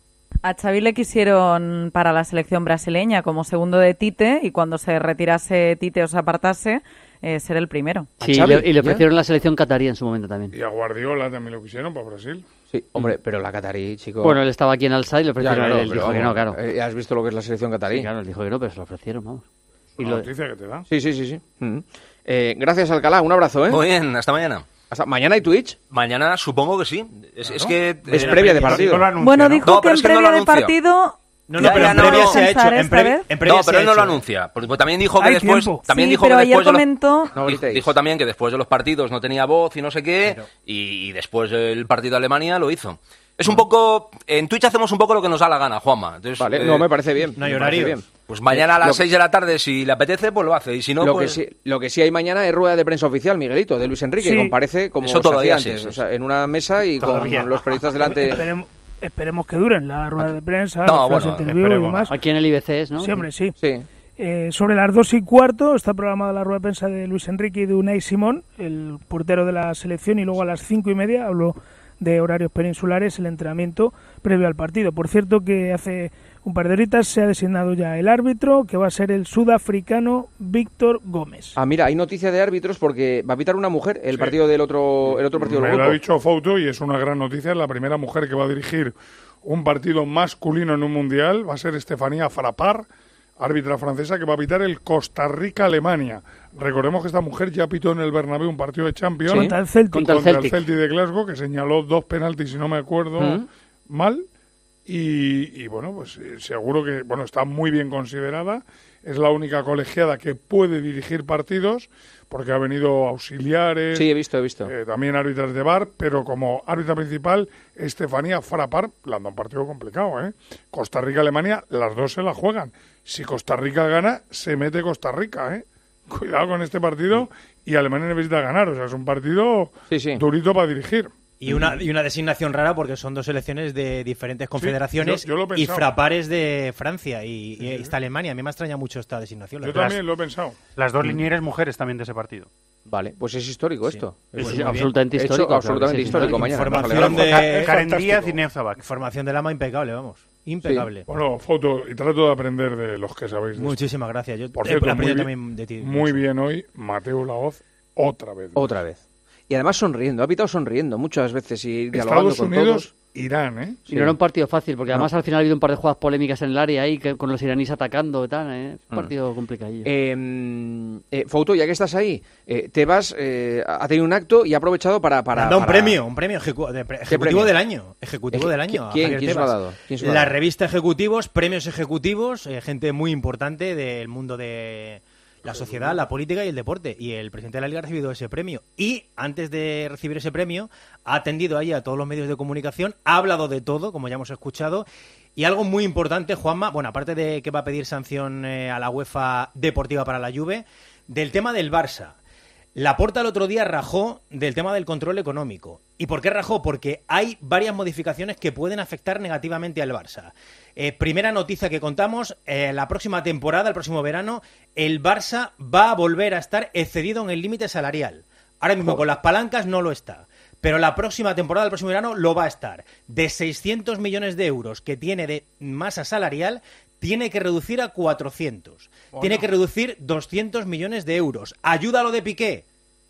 A Xavi le quisieron para la selección brasileña como segundo de Tite y cuando se retirase Tite o se apartase, eh, ser el primero. Sí, y le, y le ofrecieron ¿ya? la selección catarí en su momento también. Y a Guardiola también lo quisieron para Brasil. Sí, hombre, pero la catarí, chico... Bueno, él estaba aquí en Al-Sadd y le ofrecieron, ya, claro, él pero, dijo que no, claro. Eh, ¿Has visto lo que es la selección catarí? Sí, claro, él dijo que no, pero se lo ofrecieron, vamos. Y la lo... noticia que te da. Sí, sí, sí, sí. Mm-hmm. Eh, gracias, Alcalá, un abrazo, ¿eh? Muy bien, hasta mañana. ¿Hasta mañana hay Twitch? Mañana supongo que sí. Es, claro. es que... Es eh, previa de partido. No anuncia, bueno, dijo ¿no? que no, en previa no de partido... No, no, pero en previa no, se ha hecho. En previa, en previa no, pero él no hecho. lo anuncia. Porque también dijo que Hay después... Tiempo. También sí, dijo pero que ayer después comentó... De los, dijo, dijo también que después de los partidos no tenía voz y no sé qué, pero... y, y después del partido de Alemania lo hizo. Es un poco... En Twitch hacemos un poco lo que nos da la gana, Juanma. Entonces, vale, eh, no, me parece bien. No hay horario. Pues mañana a las seis de la tarde, si le apetece, pues lo hace. Y si no, lo pues... Que sí, lo que sí hay mañana es rueda de prensa oficial, Miguelito, de Luis Enrique, sí. que comparece como Eso se hacía antes. Sí, sí. O sea, en una mesa y todavía. Con los periodistas delante... Esperemos, esperemos que duren la rueda de prensa, no, los bueno, interviews y demás. Aquí en el I B C, ¿no? Sí, hombre, sí. Sí. Eh, sobre las dos y cuarto está programada la rueda de prensa de Luis Enrique y de Unai Simón, el portero de la selección, y luego a las cinco y media hablo de horarios peninsulares, el entrenamiento previo al partido. Por cierto que hace un par de horitas se ha designado ya el árbitro, que va a ser el sudafricano Víctor Gómez. Ah, mira, hay noticia de árbitros porque va a pitar una mujer el sí. partido del otro, el otro partido Me del grupo. grupo. Lo ha dicho Fouto y es una gran noticia, es la primera mujer que va a dirigir un partido masculino en un mundial, va a ser Estefanía Frappart, árbitra francesa, que va a pitar el Costa Rica-Alemania. Recordemos que esta mujer ya pitó en el Bernabéu un partido de Champions sí. contra el Celtic, contra, contra el Celtic de Glasgow, que señaló dos penaltis, si no me acuerdo ¿Mm? mal. Y, y bueno, pues seguro que bueno está muy bien considerada. Es la única colegiada que puede dirigir partidos, porque ha venido auxiliares. Sí, he visto, he visto. Eh, también árbitras de V A R, pero como árbitra principal, Estefanía Frappart, le anda un partido complicado, ¿eh? Costa Rica-Alemania, las dos se la juegan. Si Costa Rica gana, se mete Costa Rica, ¿eh? Cuidado con este partido, y Alemania necesita ganar, o sea, es un partido sí, sí. durito para dirigir. Y una, y una designación rara porque son dos selecciones de diferentes confederaciones sí, yo, yo y Frappart es de Francia y, y está Alemania. A mí me extraña mucho esta designación. Yo también lo he pensado. Las dos linieres mujeres también de ese partido. Vale, pues es histórico sí. esto. Es, es absolutamente histórico. Hecho, absolutamente sí, histórico sí, mañana. Información de Karen Díaz y Nevzabak. Información del ama impecable, vamos. Impecable. Sí. Bueno, Foto, y trato de aprender de los que sabéis de Muchísimas esto. gracias. Yo Por cierto, muy, bien, también de ti. muy bien hoy, Mateo Laoz, otra vez. Otra vez. Y además sonriendo, ha pitado sonriendo muchas veces y dialogando Estados con Unidos, todos. Irán, ¿eh? Sí. Y no era un partido fácil, porque además no. al final ha habido un par de jugadas polémicas en el área ahí, que, con los iraníes atacando y tal, ¿eh? Un partido mm. complicadillo. Eh, eh, Fouto, ya que estás ahí, eh, Tebas eh, ha tenido un acto y ha aprovechado para... para, Anda un para... premio, un premio ejecu de pre ejecutivo premio? del año. Ejecutivo del año. ¿Quién, ¿quién se lo ha dado? ¿Quién se lo ha La dado? revista Ejecutivos, premios ejecutivos, eh, gente muy importante del mundo de... la sociedad, la política y el deporte. Y el presidente de la Liga ha recibido ese premio. Y antes de recibir ese premio, ha atendido ahí a todos los medios de comunicación, ha hablado de todo, como ya hemos escuchado. Y algo muy importante, Juanma, bueno, aparte de que va a pedir sanción eh, a la UEFA deportiva para la Juve, del tema del Barça. Laporta el otro día rajó del tema del control económico. ¿Y por qué rajó? Porque hay varias modificaciones que pueden afectar negativamente al Barça. Eh, primera noticia que contamos, eh, la próxima temporada, el próximo verano, el Barça va a volver a estar excedido en el límite salarial. Ahora mismo con las palancas no lo está, pero la próxima temporada, el próximo verano, lo va a estar. De seiscientos millones de euros que tiene de masa salarial, tiene que reducir a cuatrocientos. Bueno. Tiene que reducir doscientos millones de euros. ¿Ayuda a lo de Piqué?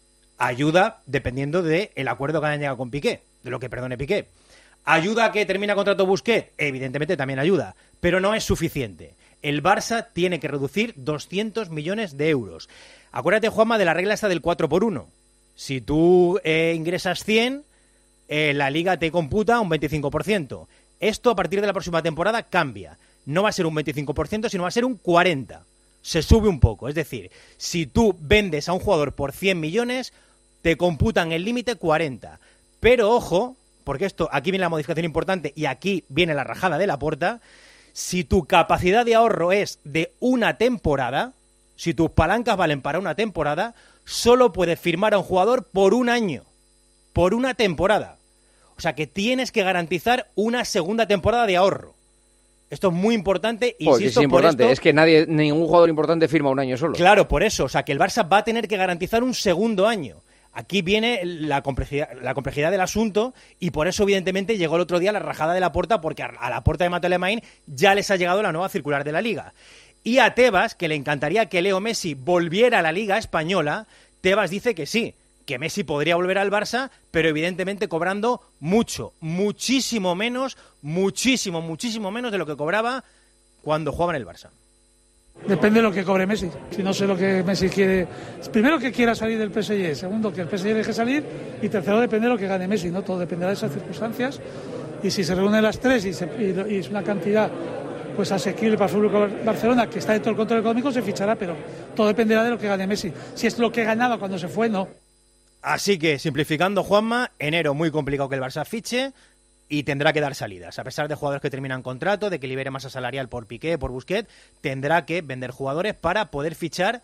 Ayuda dependiendo del acuerdo que hayan llegado con Piqué, de lo que perdone Piqué. ¿Ayuda a que termine contrato Busquets? Evidentemente también ayuda, pero no es suficiente. El Barça tiene que reducir doscientos millones de euros. Acuérdate, Juanma, de la regla esta del cuatro por uno. Si tú eh, ingresas cien, eh, la Liga te computa un veinticinco por ciento. Esto a partir de la próxima temporada cambia. no va a ser un veinticinco por ciento, sino va a ser un cuarenta por ciento. Se sube un poco. Es decir, si tú vendes a un jugador por cien millones, te computan el límite cuarenta. Pero ojo, porque esto aquí viene la modificación importante y aquí viene la rajada de Laporta. Si tu capacidad de ahorro es de una temporada, si tus palancas valen para una temporada, solo puedes firmar a un jugador por un año. Por una temporada. O sea que tienes que garantizar una segunda temporada de ahorro. Esto es muy importante. Porque insisto, es importante, por esto, es que nadie, ningún jugador importante firma un año solo. Claro, por eso. O sea que el Barça va a tener que garantizar un segundo año. Aquí viene la complejidad, la complejidad del asunto y por eso, evidentemente, llegó el otro día la rajada de Laporta, porque a la puerta de Mateu Alemany ya les ha llegado la nueva circular de la Liga. Y a Tebas, que le encantaría que Leo Messi volviera a la Liga Española, Tebas dice que sí, que Messi podría volver al Barça, pero evidentemente cobrando mucho, muchísimo menos, muchísimo, muchísimo menos de lo que cobraba cuando jugaba en el Barça. Depende de lo que cobre Messi. Si no sé lo que Messi quiere. Primero, que quiera salir del P S G. Segundo, que el P S G deje salir. Y tercero, depende de lo que gane Messi. No todo dependerá de esas circunstancias. Y si se reúnen las tres y, se, y, y es una cantidad pues asequible para el Fútbol Club Barcelona, que está dentro del control económico, se fichará. Pero todo dependerá de lo que gane Messi. Si es lo que ganaba cuando se fue, no. Así que, simplificando, Juanma, enero muy complicado que el Barça fiche y tendrá que dar salidas. A pesar de jugadores que terminan contrato, de que libere masa salarial por Piqué, por Busquets, tendrá que vender jugadores para poder fichar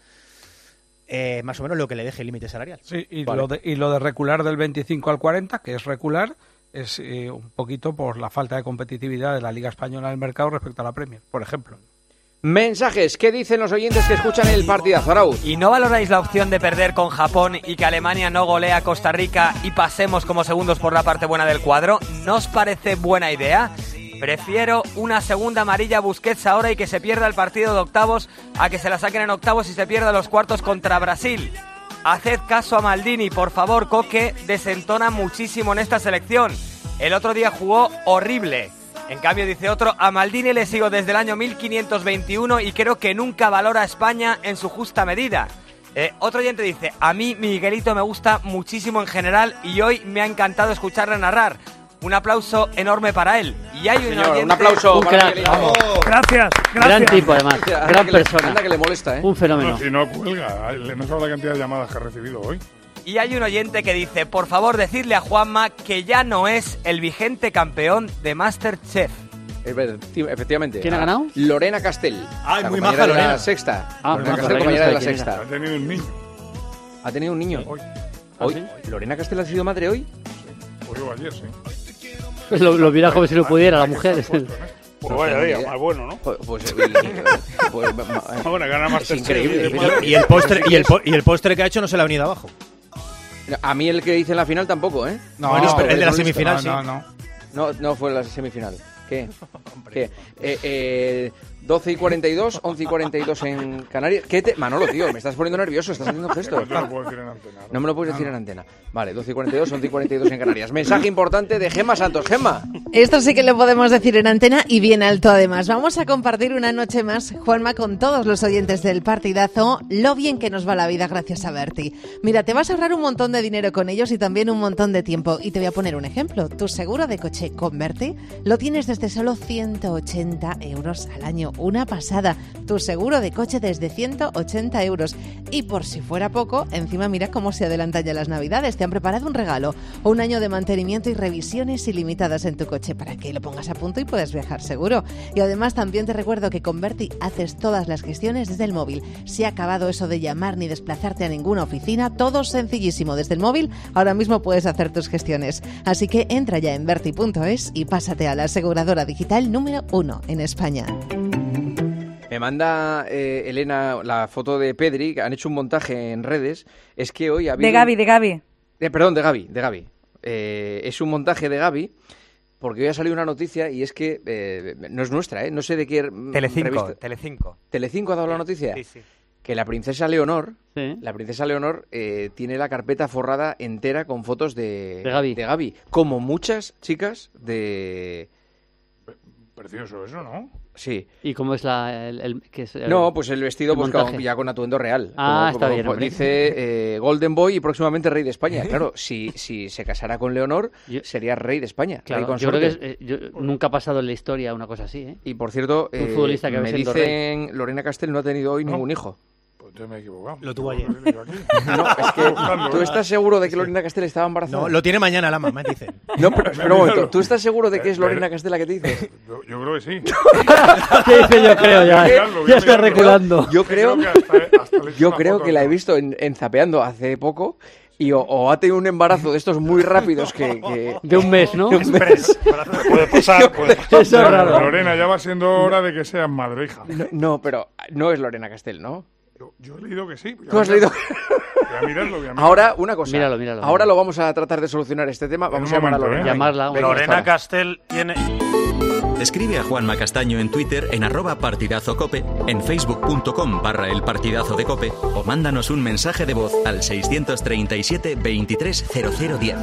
eh, más o menos lo que le deje el límite salarial. Sí, y, vale. lo de, y lo de recular del veinticinco al cuarenta, que es recular, es eh, un poquito por la falta de competitividad de la Liga Española en el mercado respecto a la Premier, por ejemplo. Mensajes, ¿qué dicen los oyentes que escuchan el partidazo, Arauz? ¿Y no valoráis la opción de perder con Japón y que Alemania no golea a Costa Rica y pasemos como segundos por la parte buena del cuadro? ¿No os parece buena idea? Prefiero una segunda amarilla a Busquets ahora y que se pierda el partido de octavos a que se la saquen en octavos y se pierda los cuartos contra Brasil. Haced caso a Maldini, por favor, Coque desentona muchísimo en esta selección. El otro día jugó horrible. En cambio, dice otro, a Maldini le sigo desde el año mil quinientos veintiuno y creo que nunca valora a España en su justa medida. Eh, otro oyente dice, a mí Miguelito me gusta muchísimo en general y hoy me ha encantado escucharle narrar. Un aplauso enorme para él. Y hay un Señor, oyente... un aplauso un para crack, Miguelito. vamos. Gracias, gracias. Gran tipo, además. Anda Gran que le- persona. anda que le molesta, ¿eh? Un fenómeno. No, si no cuelga, no sabe la cantidad de llamadas que ha recibido hoy. Y hay un oyente que dice, por favor, decidle a Juanma que ya no es el vigente campeón de MasterChef. Efectivamente. ¿Quién ha ganado? Lorena Castell. Ay, la muy compañera maja de la Lorena. Sexta. Ah, Lorena no, Castell, Lorena compañera de la no sé quién Sexta. Ha tenido un niño. ¿Ha tenido un niño? Hoy. ¿Hoy? ¿sí? ¿Lorena Castell ha sido madre hoy? Hoy o ayer, sí. Pues lo, lo viera como si lo pudiera la mujer. Pues vaya día, más bueno, ¿no? Pues, pues, y- pues, ma- Bueno, gana más es increíble. Y el postre, y el, po- y el postre que ha hecho no se le ha venido abajo. A mí el que hice en la final tampoco, ¿eh? No, Bueno, pero el de la no, semifinal no, sí. no, no. No, no fue la semifinal. ¿Qué? ¿Qué? Eh, eh, doce y cuarenta y dos, once y cuarenta y dos en Canarias. ¿Qué te... Manolo, tío, me estás poniendo nervioso, estás haciendo gestos. No te lo puedo decir en antena. No me lo puedes decir en antena. Vale, doce y cuarenta y dos, once y cuarenta y dos en Canarias. Mensaje importante de Gemma Santos. Gemma. Esto sí que lo podemos decir en antena y bien alto además. Vamos a compartir una noche más, Juanma, con todos los oyentes del partidazo, lo bien que nos va la vida gracias a Berti. Mira, te vas a ahorrar un montón de dinero con ellos y también un montón de tiempo. Y te voy a poner un ejemplo. Tu seguro de coche con Berti lo tienes desde solo ciento ochenta euros al año. Una pasada. Tu seguro de coche desde ciento ochenta euros. Y por si fuera poco, encima mira cómo se adelantan ya las navidades. Te han preparado un regalo. Un año de mantenimiento y revisiones ilimitadas en tu coche para que lo pongas a punto y puedas viajar seguro. Y además también te recuerdo que con Berti haces todas las gestiones desde el móvil. Se ha acabado eso de llamar ni desplazarte a ninguna oficina. Todo sencillísimo. Desde el móvil ahora mismo puedes hacer tus gestiones. Así que entra ya en berti punto es y pásate a la aseguradora digital número uno en España. Me manda eh, Elena la foto de Pedri, que han hecho un montaje en redes. Es que hoy ha habido... De Gavi, de Gavi. Eh, perdón, de Gavi, de Gavi. Eh, es un montaje de Gavi, porque hoy ha salido una noticia y es que eh, no es nuestra, ¿eh? No sé de qué Telecinco, revista. Telecinco. ¿Telecinco ha dado la noticia? Sí, sí. Que la princesa Leonor, Sí. la princesa Leonor eh, tiene la carpeta forrada entera con fotos de, De Gavi. de Gavi, como muchas chicas de... Precioso eso, ¿no? Sí. ¿Y cómo es la...? El, el, ¿qué es el, no, pues el vestido el pues como, ya con atuendo real. Ah, como, está como, bien. Como dice eh, Golden Boy y próximamente rey de España. Claro, si, si se casara con Leonor, yo, sería rey de España. Claro, rey yo creo que es, eh, yo, nunca ha pasado en la historia una cosa así, ¿eh? Y por cierto, un eh, futbolista que me dicen rey. Lorena Castel no ha tenido hoy ¿no? ningún hijo. Pues yo me he equivocado. Lo tuvo ayer. No, es que ¿tú estás seguro de que Lorena Castel estaba embarazada? No, lo tiene mañana la mamá, dicen. No, pero espera un momento. ¿Tú estás seguro de que es Lorena Castel la que te dice? Yo, yo creo que sí. ¿Qué dice yo creo ya? Ya está reculando. Yo creo, yo creo que la he visto en, en Zapeando hace poco. Y o, o ha tenido un embarazo de estos muy rápidos que... que... De un mes, ¿no? De un mes. Puede pasar, puede pasar. Eso es raro. Lorena, ya va siendo hora de que seas madre, hija. No, no, pero no es Lorena Castel, ¿no? Yo, yo he leído que sí. ¿Tú has leído? Voy a mirarlo, voy a mirarlo. Ahora, una cosa. Míralo, míralo. Ahora lo vamos a tratar de solucionar este tema. Vamos a llamar a Lorena. ¿eh? Llamarla. Venga, Lorena Castel tiene... Escribe a Juanma Castaño en Twitter en arroba partidazocope, en facebook.com barra el partidazo de cope o mándanos un mensaje de voz al seiscientos treinta y siete veintitrés cero cero diez.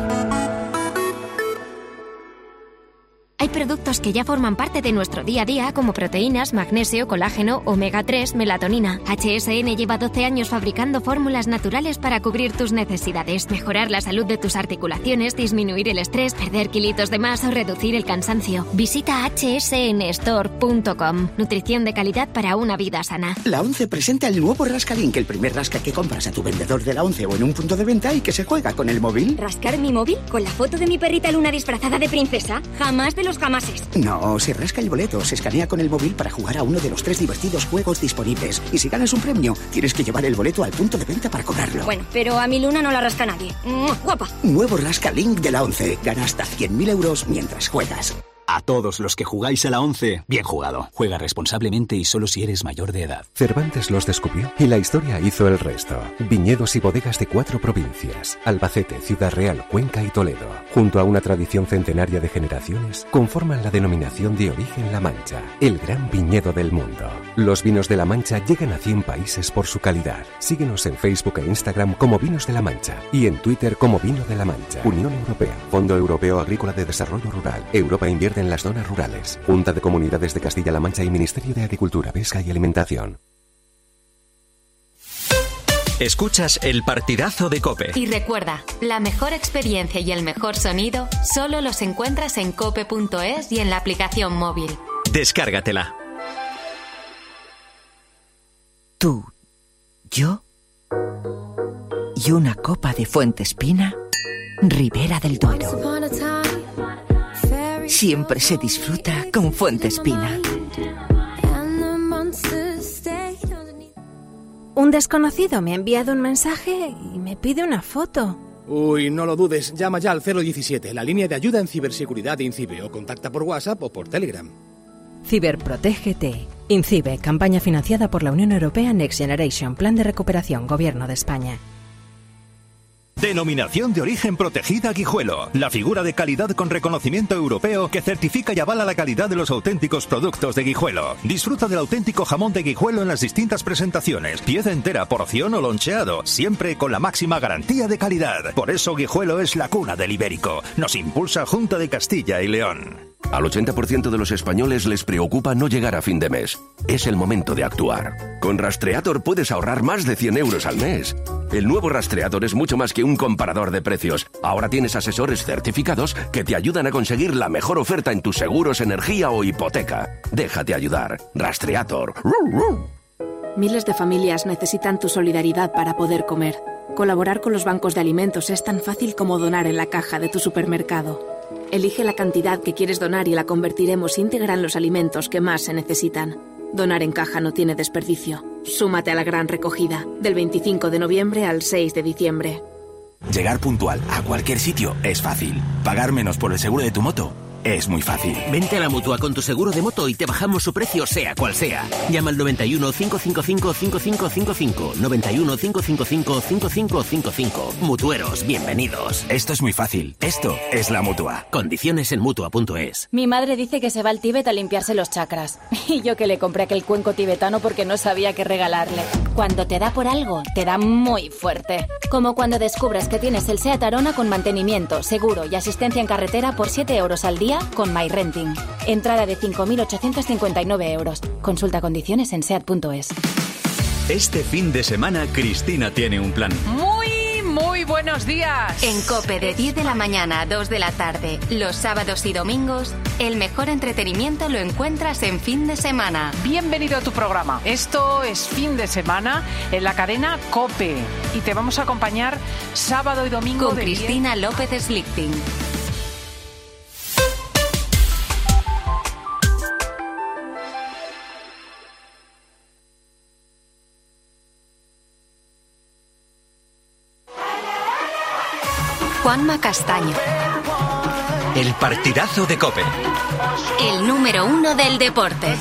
Hay productos que ya forman parte de nuestro día a día, como proteínas, magnesio, colágeno, omega tres, melatonina. H S N lleva doce años fabricando fórmulas naturales para cubrir tus necesidades, mejorar la salud de tus articulaciones, disminuir el estrés, perder kilitos de más o reducir el cansancio. Visita hache ese ene store punto com. Nutrición de calidad para una vida sana. La ONCE presenta el nuevo Rascalink, el primer rasca que compras a tu vendedor de la ONCE o en un punto de venta y que se juega con el móvil. ¿Rascar mi móvil? ¿Con la foto de mi perrita Luna disfrazada de princesa? Jamás de los jamases. No, se rasca el boleto, se escanea con el móvil para jugar a uno de los tres divertidos juegos disponibles. Y si ganas un premio, tienes que llevar el boleto al punto de venta para cobrarlo. Bueno, pero a mi Luna no la rasca nadie. ¡Guapa! Nuevo Rascalink de la ONCE. Gana hasta cien mil euros mientras juegas. A todos los que jugáis a la ONCE, bien jugado. Juega responsablemente y solo si eres mayor de edad. Cervantes los descubrió y la historia hizo el resto. Viñedos y bodegas de cuatro provincias: Albacete, Ciudad Real, Cuenca y Toledo. Junto a una tradición centenaria de generaciones, conforman la denominación de origen La Mancha, el gran viñedo del mundo. Los vinos de La Mancha llegan a cien países por su calidad. Síguenos en Facebook e Instagram como Vinos de La Mancha y en Twitter como Vino de La Mancha. Unión Europea, Fondo Europeo Agrícola de Desarrollo Rural. Europa invierte en las zonas rurales. Junta de Comunidades de Castilla-La Mancha y Ministerio de Agricultura, Pesca y Alimentación. Escuchas el partidazo de COPE. Y recuerda, la mejor experiencia y el mejor sonido solo los encuentras en cope punto es y en la aplicación móvil. Descárgatela. Tú, yo y una copa de Fuentespina, Ribera del Duero. Siempre se disfruta con Fuentespina. Un desconocido me ha enviado un mensaje y me pide una foto. Uy, no lo dudes, llama ya al cero diecisiete, la línea de ayuda en ciberseguridad de INCIBE, o contacta por WhatsApp o por Telegram. Ciberprotégete. INCIBE, campaña financiada por la Unión Europea Next Generation, Plan de Recuperación, Gobierno de España. Denominación de origen protegida Guijuelo, la figura de calidad con reconocimiento europeo que certifica y avala la calidad de los auténticos productos de Guijuelo. Disfruta del auténtico jamón de Guijuelo en las distintas presentaciones, pieza entera, porción o loncheado, siempre con la máxima garantía de calidad. Por eso Guijuelo es la cuna del ibérico. Nos impulsa Junta de Castilla y León. Al ochenta por ciento de los españoles les preocupa no llegar a fin de mes. Es el momento de actuar. Con Rastreator puedes ahorrar más de cien euros al mes. El nuevo Rastreator es mucho más que un comparador de precios. Ahora tienes asesores certificados que te ayudan a conseguir la mejor oferta en tus seguros, energía o hipoteca. Déjate ayudar. Rastreator. Miles de familias necesitan tu solidaridad para poder comer. Colaborar con los bancos de alimentos es tan fácil como donar en la caja de tu supermercado. Elige la cantidad que quieres donar y la convertiremos íntegra en los alimentos que más se necesitan. Donar en caja no tiene desperdicio. Súmate a la gran recogida, del veinticinco de noviembre al seis de diciembre. Llegar puntual a cualquier sitio es fácil. Pagar menos por el seguro de tu moto es muy fácil. Vente a la Mutua con tu seguro de moto y te bajamos su precio sea cual sea. Llama al noventa y uno, cinco cinco cinco, cinco cinco cinco cinco. noventa y uno, cinco cinco cinco, cinco cinco cinco cinco. Mutueros, bienvenidos. Esto es muy fácil. Esto es la Mutua. Condiciones en Mutua punto es. Mi madre dice que se va al Tíbet a limpiarse los chakras. Y yo que le compré aquel cuenco tibetano porque no sabía qué regalarle. Cuando te da por algo, te da muy fuerte. Como cuando descubres que tienes el SEAT Arona con mantenimiento, seguro y asistencia en carretera por siete euros al día día con MyRenting. Entrada de cinco mil ochocientos cincuenta y nueve euros. Consulta condiciones en seat punto es. Este fin de semana Cristina tiene un plan. Muy, muy buenos días. En COPE de diez de la mañana a dos de la tarde, los sábados y domingos, el mejor entretenimiento lo encuentras en fin de semana. Bienvenido a tu programa. Esto es Fin de Semana en la cadena COPE y te vamos a acompañar sábado y domingo con de Cristina diez... López Slichting. Juanma Castaño. El partidazo de COPE. El número uno del deporte.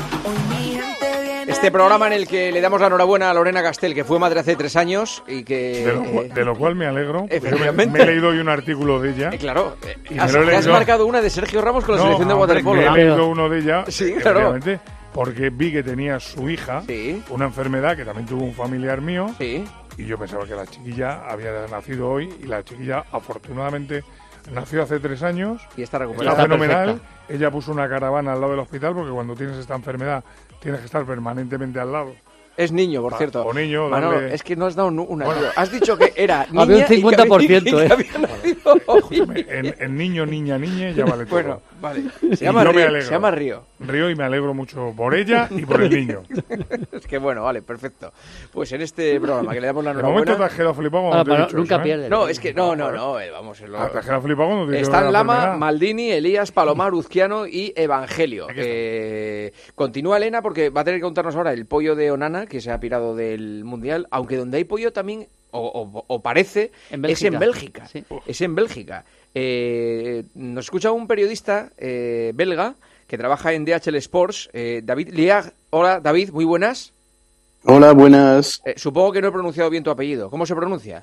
Este programa en el que le damos la enhorabuena a Lorena Castel, que fue madre hace tres años y que... De lo, cual, de lo cual me alegro. Efectivamente. Me, me he leído hoy un artículo de ella. Eh, claro. Y Has, me lo he leído... has marcado una de Sergio Ramos con la no, selección de hombre, waterpolo. Me he leído uno de ella, sí, claro. porque vi que tenía su hija sí. una enfermedad que también tuvo un familiar mío. Sí. Y yo pensaba que la chiquilla había nacido hoy y la chiquilla, afortunadamente, nació hace tres años. Y está recuperada. Está fenomenal. Perfecta. Ella puso una caravana al lado del hospital porque cuando tienes esta enfermedad tienes que estar permanentemente al lado. Es niño, por cierto. O niño, Manolo, darle... es que no has dado una. Bueno. Has dicho que era niña había un cincuenta por ciento, y que había, y que había ¿eh? En, en niño, niña, niña ya vale todo. Bueno, vale. Se llama, Río, se llama Río. Río y me alegro mucho por ella y por el niño. Es que bueno, vale, perfecto. Pues en este programa que le damos la de enhorabuena... momento te has quedado flipado cuando ah, te he no, dicho nunca eso, pierde. ¿eh? No, es que no, no, no, eh, vamos... Lo... Ah, te has quedado flipado cuando te he dicho Están Lama, enfermedad. Maldini, Elías, Palomar, Uzquiano y Evangelio. Eh, continúa Elena porque va a tener que contarnos ahora el pollo de Onana, que se ha pirado del Mundial, aunque donde hay pollo también, o, o, o parece, en es en Bélgica. Sí. Es en Bélgica. Eh, nos escucha un periodista eh, belga que trabaja en D H L Sports, eh, David Liag. Hola, David, muy buenas. Hola, buenas. Eh, supongo que no he pronunciado bien tu apellido. ¿Cómo se pronuncia?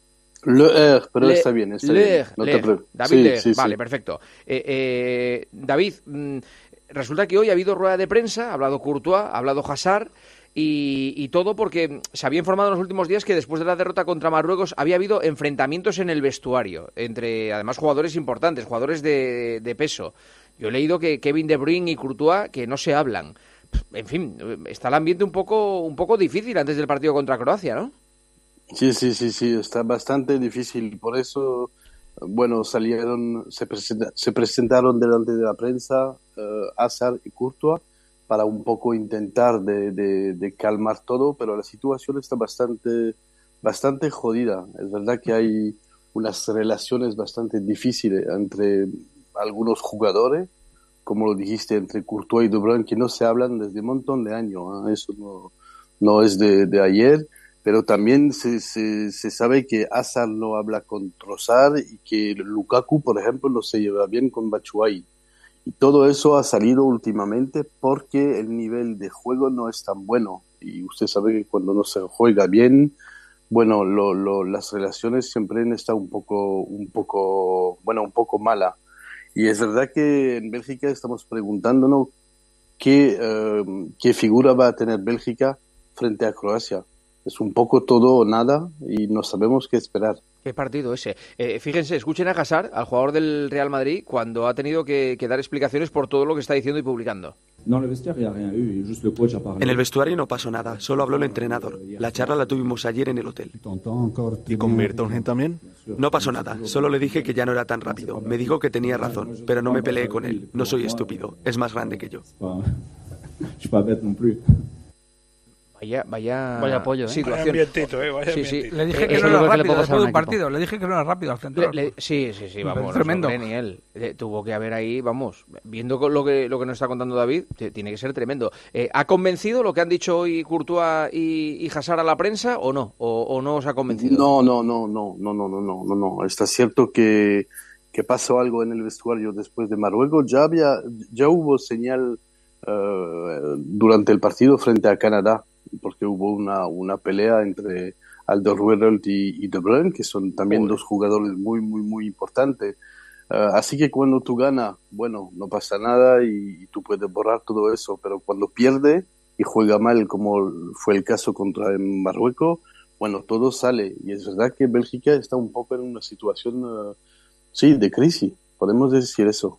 Leer, pero Le, está bien, está Leer, bien. No Leer. te preocupes. David sí, Leer, sí, vale, sí. perfecto. Eh, eh, David, mmm, resulta que hoy ha habido rueda de prensa, ha hablado Courtois, ha hablado Hazard... Y, y todo porque se había informado en los últimos días que después de la derrota contra Marruecos había habido enfrentamientos en el vestuario, entre además jugadores importantes, jugadores de, de peso. Yo he leído que Kevin De Bruyne y Courtois que no se hablan. En fin, está el ambiente un poco, un poco difícil antes del partido contra Croacia, ¿no? Sí, sí, sí, sí, está bastante difícil. Por eso, bueno, salieron, se, presenta, se presentaron delante de la prensa uh, Hazard y Courtois para un poco intentar de, de, de calmar todo, pero la situación está bastante, bastante jodida. Es verdad que hay unas relaciones bastante difíciles entre algunos jugadores, como lo dijiste, entre Courtois y De Bruyne, que no se hablan desde un montón de años, ¿eh? Eso no, no es de, de ayer, pero también se, se, se sabe que Hazard no habla con Trossard y que Lukaku, por ejemplo, no se lleva bien con Batshuayi. Y todo eso ha salido últimamente porque el nivel de juego no es tan bueno. Y usted sabe que cuando no se juega bien, bueno, lo, lo, las relaciones siempre están un poco, un poco, bueno, un poco mala. Y es verdad que en Bélgica estamos preguntándonos qué, uh, qué figura va a tener Bélgica frente a Croacia. Es un poco todo o nada y no sabemos qué esperar. Qué partido ese. Eh, fíjense, escuchen a Hazard, al jugador del Real Madrid, cuando ha tenido que, que dar explicaciones por todo lo que está diciendo y publicando. En el vestuario no pasó nada, solo habló el entrenador. La charla la tuvimos ayer en el hotel. ¿Y con Mirton también? No pasó nada, solo le dije que ya no era tan rápido. Me dijo que tenía razón, pero no me peleé con él. No soy estúpido, es más grande que yo. Vaya, vaya, vaya apoyo, ¿eh? situación. Vaya ambientito, ¿eh? Vaya sí, sí. ambientito. Le dije Eh, que eh, no es era lo que le rápido puede después pasar a de un un partido. Le dije que no era rápido al Le, central. le, sí, sí, sí, vamos. Tremendo. Ni él. Eh, tuvo que haber ahí, vamos, viendo lo que, lo que nos está contando David, t- tiene que ser tremendo. Eh, ¿Ha convencido lo que han dicho hoy Courtois y, y Hazard a la prensa o no? ¿O, o no os ha convencido? No, no, no, no, no, no, no, no, no, no. Está cierto que, que pasó algo en el vestuario después de Marruecos. Ya había, ya hubo señal uh, durante el partido frente a Canadá, porque hubo una, una pelea entre Alderweireld y, y De Bruyne, que son también Joder. dos jugadores muy, muy, muy importantes. Uh, así que cuando tú ganas, bueno, no pasa nada y, y tú puedes borrar todo eso, pero cuando pierde y juega mal, como fue el caso contra Marruecos, bueno, todo sale. Y es verdad que Bélgica está un poco en una situación, uh, sí, de crisis, podemos decir eso.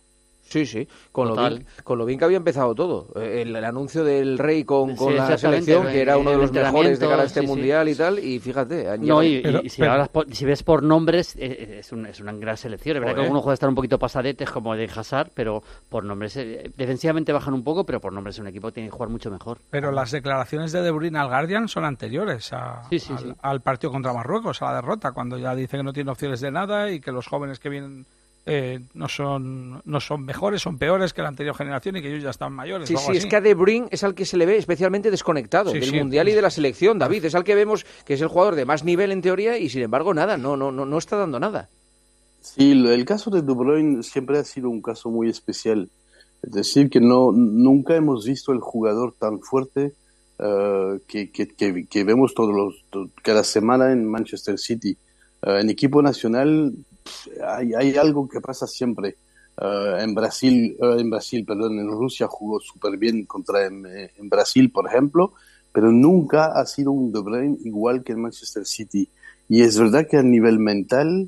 Sí, sí, con lo, bien, con lo bien que había empezado todo. El, el anuncio del Rey con, con sí, la selección, que era uno de los mejores de cara a este sí, mundial sí. y tal, y fíjate. Han no, llegado... y, pero, y si, pero... hablas por, si ves por nombres, eh, es, un, es una gran selección. Es verdad que algunos jugadores están un poquito pasadetes, como de Hazard, pero por nombres, eh, defensivamente bajan un poco, pero por nombres un equipo tiene que jugar mucho mejor. Pero las declaraciones de De Bruyne al Guardian son anteriores a, sí, sí, al, sí. al partido contra Marruecos, a la derrota, cuando ya dice que no tiene opciones de nada y que los jóvenes que vienen... Eh, no son no son mejores, son peores que la anterior generación y que ellos ya están mayores. Sí, o algo sí, así. es que a De Bruyne es al que se le ve especialmente desconectado sí, del sí, Mundial pues... y de la selección, David. Es al que vemos que es el jugador de más nivel en teoría y sin embargo nada, no no no, no está dando nada. Sí, el caso de De Bruyne siempre ha sido un caso muy especial. Es decir, que no nunca hemos visto el jugador tan fuerte uh, que, que, que, que vemos todos los, todo, cada semana en Manchester City. Uh, en equipo nacional hay, hay algo que pasa siempre. Uh, en Brasil, uh, en Brasil, perdón, en Rusia jugó súper bien contra en, en Brasil, por ejemplo, pero nunca ha sido un De Bruyne igual que en Manchester City. Y es verdad que a nivel mental,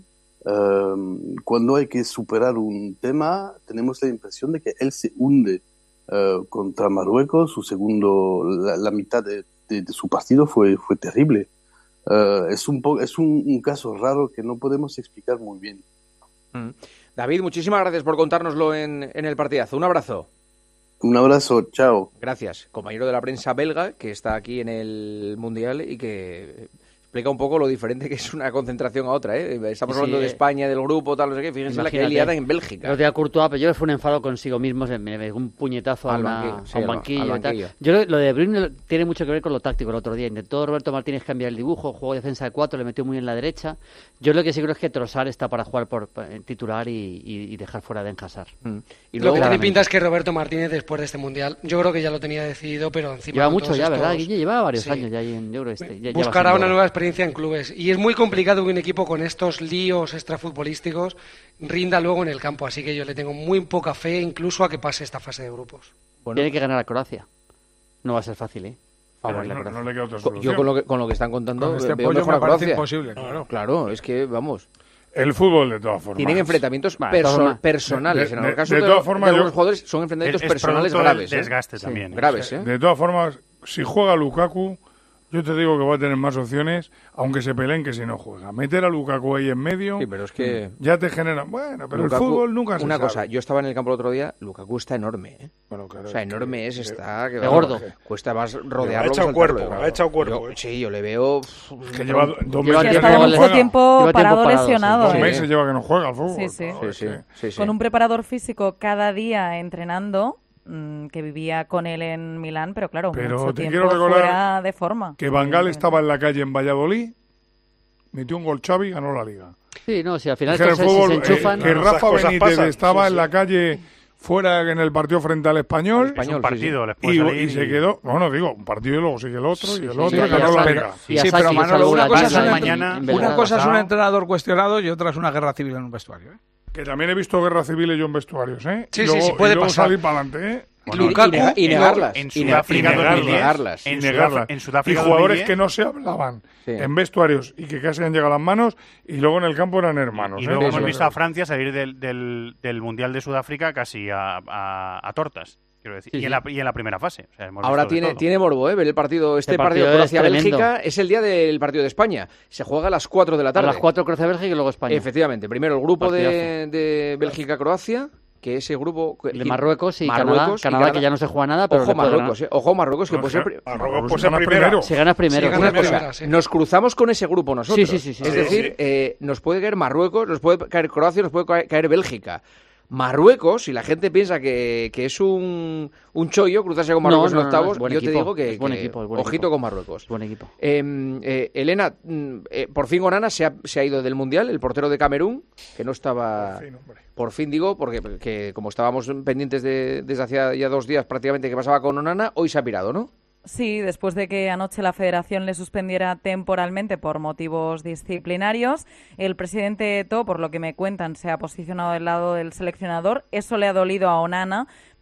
uh, cuando hay que superar un tema, tenemos la impresión de que él se hunde. Uh, contra Marruecos, su segundo, la, la mitad de, de, de su partido fue, fue terrible. Uh, es un, po- es un, un caso raro que no podemos explicar muy bien. Mm. David, muchísimas gracias por contárnoslo en, en el partidazo. Un abrazo. Un abrazo, chao. Gracias. Compañero de la prensa belga que está aquí en el Mundial y que explica un poco lo diferente que es una concentración a otra, ¿eh? Estamos sí, hablando de España, del grupo, tal, no sé qué. Fíjense imagínate, la que hay liada en Bélgica. Yo te Courtois, pero yo fue un enfado consigo mismo, me, me un puñetazo al a, una, banquillo, sí, a un banquillo, al banquillo. Y tal. Yo lo de Bruyne tiene mucho que ver con lo táctico el otro día. Intentó Roberto Martínez cambiar el dibujo, jugó defensa de cuatro, le metió muy en la derecha. Yo lo que sí creo es que Trossard está para jugar por, por titular y, y, y dejar fuera de Hazard. Mm. Y luego, lo que tiene pinta es que Roberto Martínez después de este Mundial, yo creo que ya lo tenía decidido, pero encima... Lleva mucho ya, estos... ¿verdad, Guille? Lleva varios sí. años ya ahí en Euro. Este, ya buscará una nueva experiencia en clubes. Y es muy complicado que un equipo con estos líos extrafutbolísticos rinda luego en el campo. Así que yo le tengo muy poca fe incluso a que pase esta fase de grupos. Bueno, tiene que ganar a Croacia. No va a ser fácil, ¿eh? Pero no, no le queda otra solución. Yo con lo que, con lo que están contando con este veo pollo mejor me a Croacia. parece imposible, claro. Claro, es que, vamos... El fútbol, de todas formas. Tienen enfrentamientos perso- personales. De, de, en el caso de, de, todas formas, de algunos yo, jugadores son enfrentamientos es, personales es graves. ¿eh? Desgaste sí, también. Graves, ¿eh? De todas formas, si juega Lukaku, yo te digo que va a tener más opciones, aunque se peleen que si no juega. Meter a Lukaku ahí en medio, sí, pero es que ya te genera... Bueno, pero Lukaku, el fútbol nunca se Una sabe. cosa, yo estaba en el campo el otro día, Lukaku está enorme, ¿eh? Bueno, claro, o sea, enorme que, es, que, está... Que de gordo. Que cuesta más rodearlo. Ha echado cuerpo, luego. ha echado cuerpo. Yo, sí, yo le veo... Es que lleva dos lleva meses que no mucho juega. tiempo lleva parado, tiempo parado lesionado. Dos ¿eh? meses lleva que no juega al fútbol. Sí, sí. Claro, sí, sí, sí, sí. Con un preparador físico cada día entrenando... que vivía con él en Milán, pero claro, pero mucho te tiempo quiero recordar fuera de forma. Que Van Gaal estaba en la calle en Valladolid, metió un gol Xavi y ganó la Liga. Sí, no, si al final es que, estos fútbol, se enchufan... Eh, que no, Rafa Benítez pasan. estaba sí, en sí. la calle fuera en el partido frente al Español, el español un partido, sí, sí. y, y se quedó, bueno, digo, un partido y luego sigue el otro, sí, y el otro, sí, y sí, ganó la pero, Liga. Sí, sí, pero Manolo, una cosa, es un, mañana, una cosa es un entrenador cuestionado y otra es una guerra civil en un vestuario, ¿eh? Que también he visto guerras civiles yo en vestuarios, ¿eh? Sí, y luego, sí, sí, puede y luego pasar. salir para adelante, ¿eh? Bueno, Lukaku, y, nega, y negarlas. En y Sudáfrica y negarlas. dos mil diez, negarlas. En, y negarlas. en Sudáfrica y jugadores dos mil diez, que no se hablaban sí. en vestuarios y que casi han llegado a las manos y luego en el campo eran hermanos. Y ¿eh? luego Eso hemos es visto a Francia salir del, del, del Mundial de Sudáfrica casi a, a, a tortas. Quiero decir, sí, y, sí. en la, y en la primera fase. O sea, hemos Ahora visto tiene, todo. tiene morbo, ¿eh? Ver el partido, este, Este partido, partido Croacia-Bélgica es es el día del partido de España. Se juega a las cuatro de la A tarde. las cuatro Croacia-Bélgica y luego España. Efectivamente. Primero el grupo de, Partidazo. de Bélgica-Croacia, que ese grupo... El de Marruecos y Marruecos Canadá, Canadá, que ya no se juega nada, pero Ojo le puede Marruecos, ganar. eh. Ojo Marruecos, que No, puede ser... Marruecos Marruecos pues puede gana ser primero. Si ganas primero. Si ganas Una cosa, primera, sí. nos cruzamos con ese grupo nosotros. Sí, sí, sí, sí. Es Sí, decir, sí. eh, nos puede caer Marruecos, nos puede caer Croacia, nos puede caer, caer Bélgica. Marruecos, si la gente piensa que, que es un, un chollo cruzarse con Marruecos No, no, en no, no, octavos, es buen yo equipo, te digo que, es buen que equipo, es buen ojito equipo. con Marruecos. Buen equipo. Eh, eh, Elena, mm, eh, por fin Onana se ha, se ha ido del Mundial, el portero de Camerún, que no estaba... Por fin, hombre. Por fin digo, porque que, como estábamos pendientes de, desde hacía ya dos días prácticamente que pasaba con Onana, hoy se ha pirado, ¿no? Sí, después de que anoche la Federación le suspendiera temporalmente por motivos disciplinarios, el presidente Eto'o, por lo que me cuentan, se ha posicionado del lado del seleccionador. Eso le ha dolido a Onana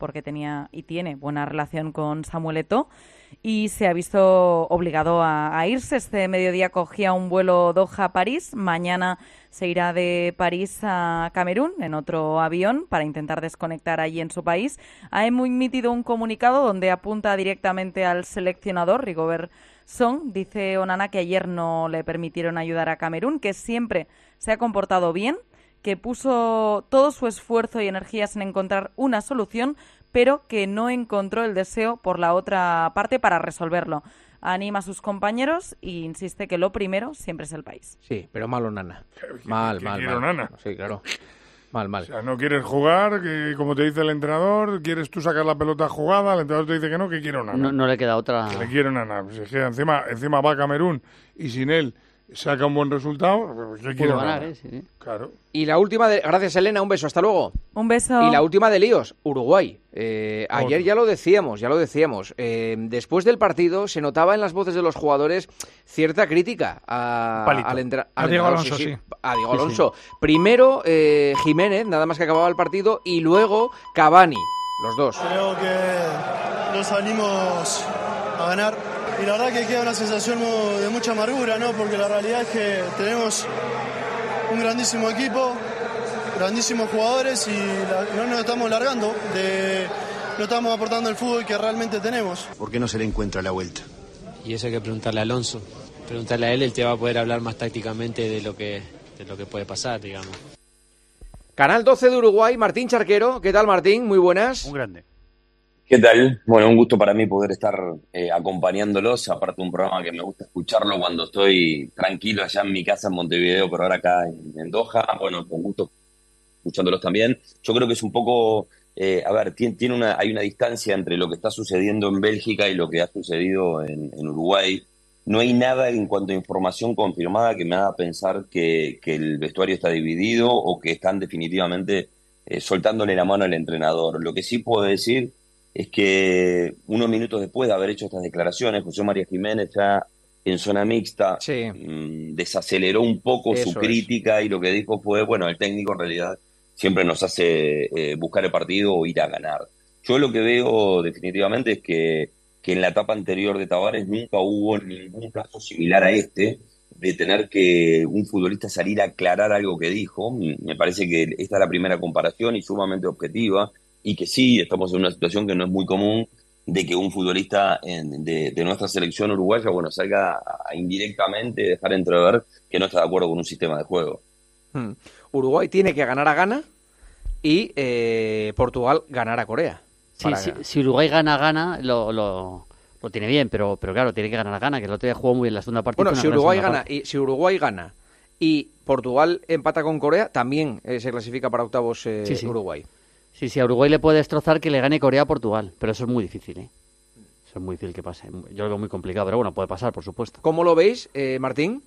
porque tenía y tiene buena relación con Samuel Eto'o, y se ha visto obligado a, a irse. Este mediodía cogía un vuelo Doha-París, mañana se irá de París a Camerún en otro avión para intentar desconectar allí en su país. Ha emitido un comunicado donde apunta directamente al seleccionador, Rigobert Song. Dice Onana que ayer no le permitieron ayudar a Camerún, que siempre se ha comportado bien, que puso todo su esfuerzo y energías en encontrar una solución, pero que no encontró el deseo por la otra parte para resolverlo. Anima a sus compañeros e insiste que lo primero siempre es el país. Sí, pero mal Onana. Mal, ¿Qué mal, quiere mal. Onana? Sí, claro. Mal, mal. O sea, no quieres jugar, que como te dice el entrenador, quieres tú sacar la pelota jugada, el entrenador te dice que no, que quiere Onana. No, no le queda otra. Que le quiere Onana. Pues es que encima, encima va a Camerún y sin él saca un buen resultado, ¿qué quiere Onana? Ganar, ¿eh? Sí. Claro. Y la última, de... gracias Elena, un beso, hasta luego. Un beso. Y la última de líos, Uruguay. Eh, ayer Otro. ya lo decíamos, ya lo decíamos. Eh, después del partido se notaba en las voces de los jugadores cierta crítica a, Palito. al, entra... A al Diego entrenador, Alonso, sí. A Diego Sí, sí. Alonso. Primero eh, Jiménez, nada más que acababa el partido, y luego Cavani, los dos. Creo que nos salimos a ganar y la verdad que queda una sensación de mucha amargura, ¿no? Porque la realidad es que tenemos un grandísimo equipo, grandísimos jugadores y la- no nos estamos largando, de, no estamos aportando el fútbol que realmente tenemos. ¿Por qué no se le encuentra la vuelta? Y eso hay que preguntarle a Alonso. Preguntarle a él, él te va a poder hablar más tácticamente de lo que, de lo que puede pasar, digamos. Canal doce de Uruguay, Martín Charquero. ¿Qué tal, Martín? Muy buenas. Un grande. ¿Qué tal? Bueno, un gusto para mí poder estar eh, acompañándolos, aparte de un programa que me gusta escucharlo cuando estoy tranquilo allá en mi casa en Montevideo, pero ahora acá en, en Doha, bueno, con gusto escuchándolos también. Yo creo que es un poco, eh, a ver, tiene, tiene una, hay una distancia entre lo que está sucediendo en Bélgica y lo que ha sucedido en, en Uruguay. No hay nada en cuanto a información confirmada que me haga pensar que, que el vestuario está dividido o que están definitivamente eh, soltándole la mano al entrenador. Lo que sí puedo decir es que unos minutos después de haber hecho estas declaraciones, José María Jiménez ya en zona mixta mmm, desaceleró un poco Eso su crítica y lo que dijo fue, bueno, el técnico en realidad siempre nos hace eh, buscar el partido o ir a ganar. Yo lo que veo definitivamente es que, que en la etapa anterior de Tavares nunca hubo ningún caso similar a este, de tener que un futbolista salir a aclarar algo que dijo. Me parece que esta es la primera comparación y sumamente objetiva, y que sí, estamos en una situación que no es muy común, de que un futbolista en, de, de nuestra selección uruguaya, bueno, salga a, a indirectamente dejar entrever que no está de acuerdo con un sistema de juego. Hmm. Uruguay tiene que ganar a Ghana y eh, Portugal ganar a Corea. Sí, Para- sí, si Uruguay gana, gana, lo, lo, lo tiene bien, pero, pero claro, tiene que ganar a Ghana, que el otro día jugó muy bien la segunda parte. Bueno, hizo si una gran Uruguay segunda gana parte. y si Uruguay gana y Portugal empata con Corea, también eh, se clasifica para octavos eh, Sí, sí. Uruguay. Sí, sí, a Uruguay le puede destrozar que le gane Corea a Portugal, pero eso es muy difícil, ¿eh? Eso es muy difícil que pase. Yo lo veo muy complicado, pero bueno, puede pasar, por supuesto. ¿Cómo lo veis, eh, Martín?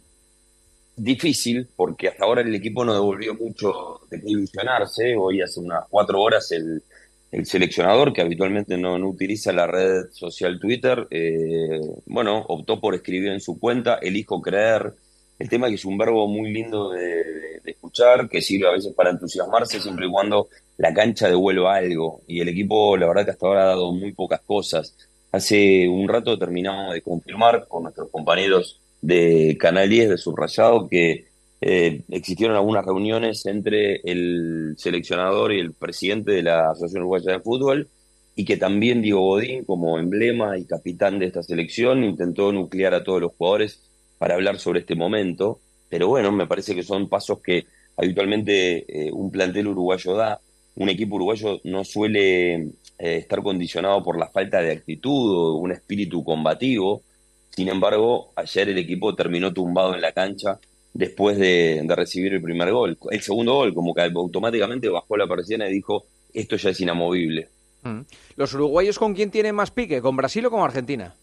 Difícil, porque hasta ahora el equipo no devolvió mucho de qué ilusionarse. Hoy hace unas cuatro horas el, el seleccionador, que habitualmente no, no utiliza la red social Twitter, eh, bueno, optó por escribir en su cuenta, elijo creer. El tema que es un verbo muy lindo de, de- de escuchar, que sirve a veces para entusiasmarse siempre y cuando la cancha devuelva algo. Y el equipo, la verdad que hasta ahora ha dado muy pocas cosas. Hace un rato terminamos de confirmar con nuestros compañeros de Canal diez de Subrayado que eh, existieron algunas reuniones entre el seleccionador y el presidente de la Asociación Uruguaya de Fútbol, y que también Diego Godín, como emblema y capitán de esta selección, intentó nuclear a todos los jugadores para hablar sobre este momento. Pero bueno, me parece que son pasos que habitualmente eh, un plantel uruguayo da. Un equipo uruguayo no suele eh, estar condicionado por la falta de actitud o un espíritu combativo. Sin embargo, ayer el equipo terminó tumbado en la cancha después de, de recibir el primer gol. El segundo gol, como que automáticamente bajó la persiana y dijo, esto ya es inamovible. Mm. ¿Los uruguayos con quién tienen más pique? ¿Con Brasil o con Argentina?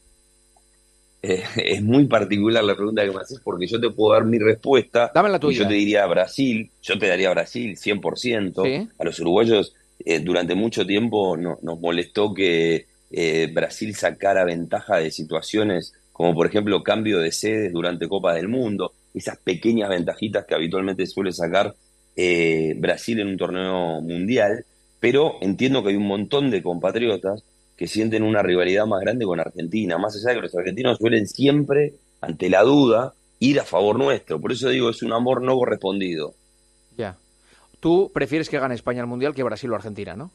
Eh, es muy particular la pregunta que me haces, porque yo te puedo dar mi respuesta. Dame la Y tuya. yo te diría Brasil, yo te daría Brasil, cien por ciento. Sí. A los uruguayos eh, durante mucho tiempo no- nos molestó que eh, Brasil sacara ventaja de situaciones como por ejemplo cambio de sedes durante Copa del Mundo, esas pequeñas ventajitas que habitualmente suele sacar eh, Brasil en un torneo mundial. pero entiendo que hay un montón de compatriotas que sienten una rivalidad más grande con Argentina, más allá de que los argentinos suelen siempre, ante la duda, ir a favor nuestro. Por eso digo, es un amor no correspondido. Ya. Tú prefieres que gane España el Mundial que Brasil o Argentina, ¿no?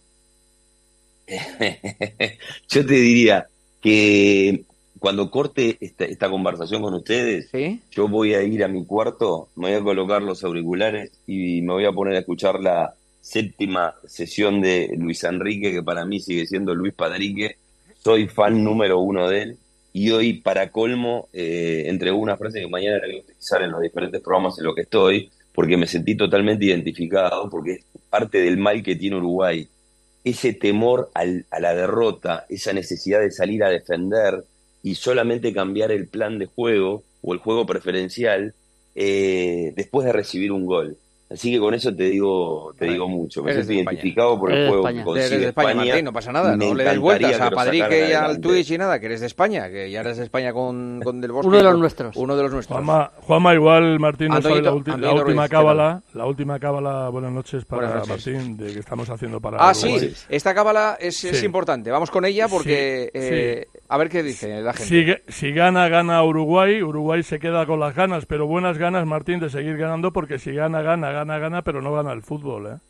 Yo te diría que cuando corte esta, esta conversación con ustedes, ¿sí? Yo voy a ir a mi cuarto, me voy a colocar los auriculares y me voy a poner a escuchar la séptima sesión de Luis Enrique, que para mí sigue siendo Luis Padrique. Soy fan número uno de él. Y hoy, para colmo, eh, entregó una frase que mañana la voy a utilizar en los diferentes programas en los que estoy, porque me sentí totalmente identificado, porque es parte del mal que tiene Uruguay. Ese temor al, a la derrota, esa necesidad de salir a defender y solamente cambiar el plan de juego o el juego preferencial eh, después de recibir un gol. Así que con eso te digo te digo mucho. Me siento identificado por el eres juego España. que consigue Eres de España, España. Martín, no pasa nada. No le des vueltas a Padrique y al Twitch y nada, que eres de España, que ya eres de España con, con Del Bosque. Uno de los nuestros. Uno de los nuestros. Juanma, Juanma igual, Martín, no sabe la, ulti Antonito la última Ruiz, cábala. La última cábala, buenas noches para buenas noches. Martín, de que estamos haciendo para Ah, Uruguay. sí, esta cábala es, Sí. es importante. Vamos con ella porque... Sí, eh, sí. A ver qué dice la gente. Si, si gana, gana Uruguay. Uruguay se queda con las ganas, pero buenas ganas, Martín, de seguir ganando, porque si gana, gana, gana, gana, pero no gana el fútbol, ¿eh?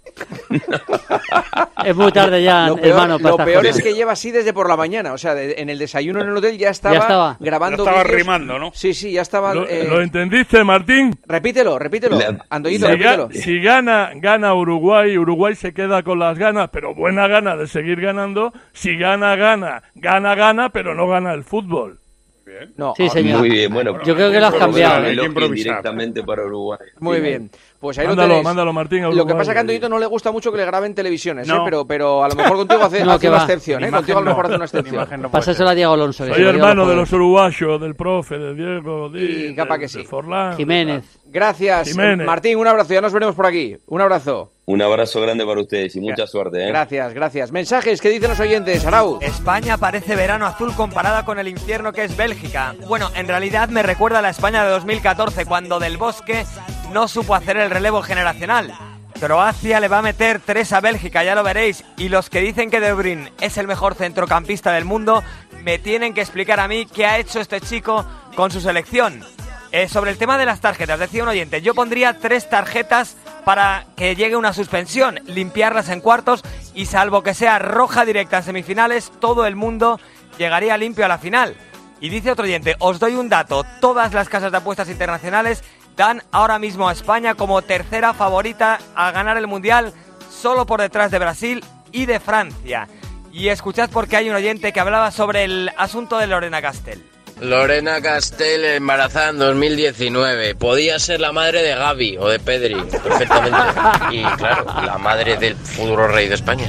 Es muy tarde ya, Lo peor, hermano. Para lo estas peor cosas. es que lleva así desde por la mañana. O sea, de, en el desayuno en el hotel ya estaba, Ya estaba. grabando Ya estaba vídeos. rimando, ¿no? Sí, sí, ya estaba... ¿Lo, eh, ¿lo entendiste, Martín? Repítelo, repítelo. Andoyito, Si, repítelo. ga- si gana, gana Uruguay, Uruguay se queda con las ganas, pero buena gana de seguir ganando. Si gana, gana, gana, gana, pero no gana el fútbol. No, Sí, señor. Muy bien, bueno. Yo creo que lo has cambiado. Hay que Hay que improvisar. directamente para Uruguay. Muy Sí. bien. Pues ahí Mándalo, lo tenéis. mándalo, Martín, a Lo que Uruguay. pasa es que a Antoñito no le gusta mucho que le graben televisiones, No. ¿eh? pero, pero a lo mejor contigo hace, No, hace que una va. excepción. ¿eh? Imagen Contigo a lo no. mejor hace una excepción. Imagen no puede Pásaselo a Diego Alonso. que Soy se lo diga hermano los de los jugadores. uruguayos, del profe, de Diego, de, Y capa de- que sí. de Forlán. Jiménez. Gracias, Jiménez. Martín. Un abrazo. Ya nos veremos por aquí. Un abrazo. Un abrazo grande para ustedes y mucha suerte. ¿eh? Gracias, gracias. Mensajes que dicen los oyentes. Arau. España parece verano azul comparada con el infierno que es Bélgica. Bueno, en realidad me recuerda a la España de dos mil catorce, cuando Del Bosque no supo hacer el relevo generacional. Croacia le va a meter tres a Bélgica, ya lo veréis. Y los que dicen que De Bruyne es el mejor centrocampista del mundo, me tienen que explicar a mí qué ha hecho este chico con su selección. Eh, sobre el tema de las tarjetas, decía un oyente, yo pondría tres tarjetas para que llegue una suspensión, limpiarlas en cuartos y salvo que sea roja directa en semifinales, todo el mundo llegaría limpio a la final. Y dice otro oyente, os doy un dato, todas las casas de apuestas internacionales dan ahora mismo a España como tercera favorita a ganar el Mundial, solo por detrás de Brasil y de Francia. Y escuchad porque hay un oyente que hablaba sobre el asunto de Lorena Castell. Lorena Castell embarazada en dos mil diecinueve. Podía ser la madre de Gavi o de Pedri, perfectamente. Y claro, la madre del futuro rey de España.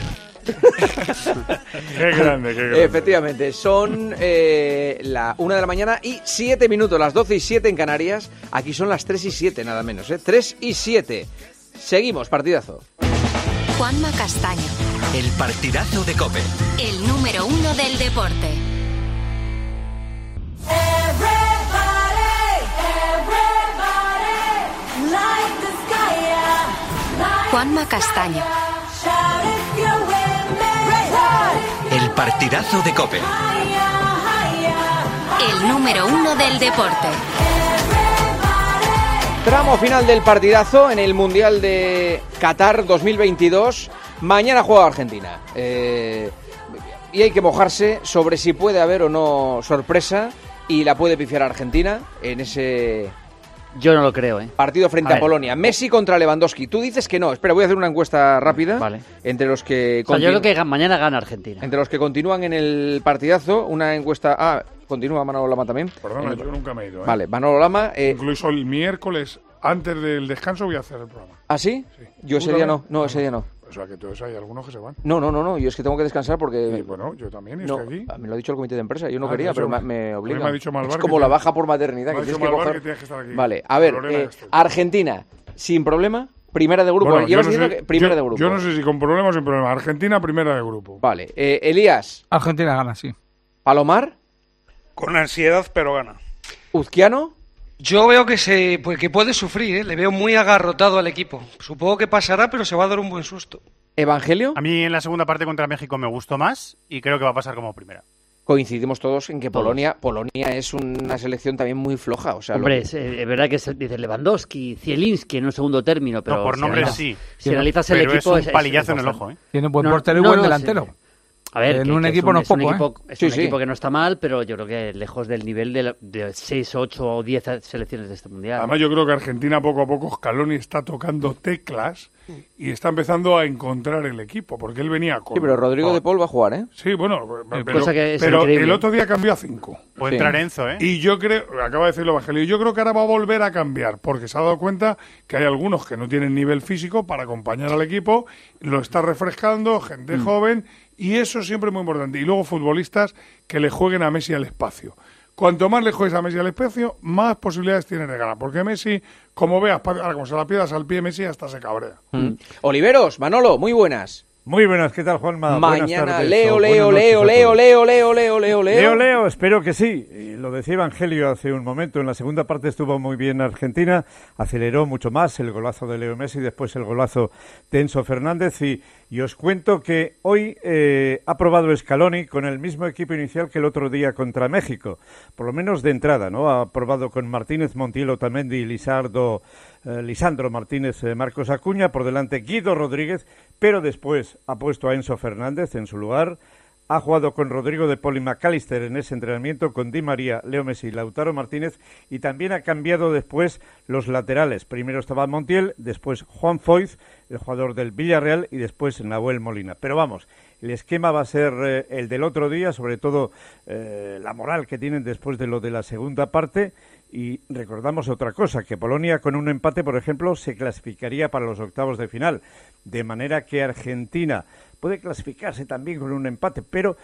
Qué grande, qué grande. Efectivamente, son eh, la una de la mañana y siete minutos, las doce y siete en Canarias. Aquí son las tres y siete, nada menos, ¿eh? tres y siete. Seguimos, partidazo. Juanma Castaño, El partidazo de COPE. el número uno del deporte. Juanma Castaño, El partidazo de COPE. el número uno del deporte. Tramo final del partidazo en el Mundial de Qatar dos mil veintidós. Mañana juega Argentina. Eh, y hay que mojarse sobre si puede haber o no sorpresa y la puede pifiar Argentina en ese Yo no lo creo, ¿eh? partido frente A a, ver. Polonia. Messi contra Lewandowski. Tú dices que no. Espera, voy a hacer una encuesta rápida. Vale. Entre los que O sea, yo continu- creo que ga- mañana gana Argentina. entre los que continúan en el partidazo, una encuesta. Ah, continúa Manolo Lama también. Perdona, En el- yo nunca me he ido. ¿eh? Vale, Manolo Lama. eh, Incluso el miércoles, antes del descanso, voy a hacer el programa. ¿Ah, sí? Yo ese ¿Tú día no. también? No, ese día no. O sea, que entonces hay algunos que se van. No, no, no, no. Yo es que tengo que descansar porque. Y bueno, yo también, y No, estoy aquí. me lo ha dicho el comité de empresa. Yo no Ah, quería, me ha pero dicho- me, me a mí obliga. me ha dicho Malvar es que como te- la baja por maternidad me que ha tienes dicho que Malvar coger. que tienes que estar aquí. Vale, a ver, Lorena eh, Castell. Argentina, sin problema, primera de grupo. Bueno, yo Llevas no diciendo sé- que primera yo- de grupo. Yo no sé si con problemas o sin problemas. Argentina, primera de grupo. Vale, eh, Elías. Argentina gana, sí. Palomar. Con ansiedad, pero gana. Uzquiano. Yo veo que se pues que puede sufrir, ¿eh? Le veo muy agarrotado al equipo. Supongo que pasará, pero se va a dar un buen susto. ¿Evangelio? A mí en la segunda parte contra México me gustó más y creo que va a pasar como primera. Coincidimos todos en que Polonia Polonia es una selección también muy floja. O sea, Hombre, lo... es, es verdad que es, dice Lewandowski, Zielinski en un segundo término, pero no, por si nombres analizas, sí. Si analizas el pero equipo... es un palillazo es, es en el ojo, ¿eh? Tiene un buen no, portero y no, buen no, delantero. Sí. A ver, en que, un que equipo es un, no es poco, es un equipo, ¿eh? es Sí, un sí. equipo que no está mal, pero yo creo que lejos del nivel de, de seis, ocho o diez selecciones de este Mundial. Además, yo creo que Argentina poco a poco, Scaloni está tocando teclas y está empezando a encontrar el equipo, porque él venía con... Sí, pero Rodrigo con... de Paul va a jugar, ¿eh? Sí, bueno, pero, Cosa que es pero increíble. el otro día cambió a cinco. Puede entrar Enzo, ¿eh? Y yo creo, acaba de decirlo Evangelio, yo creo que ahora va a volver a cambiar, porque se ha dado cuenta que hay algunos que no tienen nivel físico para acompañar al equipo, lo está refrescando, gente mm. joven, y eso siempre es muy importante. Y luego futbolistas que le jueguen a Messi al espacio. Cuanto más le juegues a Messi al espacio, más posibilidades tiene de ganar, porque Messi, como veas, ahora como se la pidas al pie, Messi hasta se cabrea. Mm. Oliveros, Manolo, muy buenas. Muy buenas, ¿qué tal, Juanma? Mañana Leo, Leo, Leo, Leo, Leo, Leo, Leo, Leo, Leo. Leo, Leo, espero que sí. Y lo decía Evangelio hace un momento, en la segunda parte estuvo muy bien Argentina, aceleró mucho más el golazo de Leo Messi, después el golazo de Enzo Fernández y, y os cuento que hoy eh, ha probado Scaloni con el mismo equipo inicial que el otro día contra México, por lo menos de entrada, ¿no? Ha probado con Martínez, Montiel, Otamendi, Lizardo, eh, Lisandro Martínez, eh, Marcos Acuña, por delante Guido Rodríguez, pero después ha puesto a Enzo Fernández en su lugar. Ha jugado con Rodrigo de Paul y McAllister en ese entrenamiento, con Di María, Leo Messi y Lautaro Martínez, y también ha cambiado después los laterales. Primero estaba Montiel, después Juan Foyth, el jugador del Villarreal, y después Nahuel Molina. Pero vamos, el esquema va a ser eh, el del otro día, sobre todo eh, la moral que tienen después de lo de la segunda parte. Y recordamos otra cosa, que Polonia con un empate, por ejemplo, se clasificaría para los octavos de final, de manera que Argentina puede clasificarse también con un empate, pero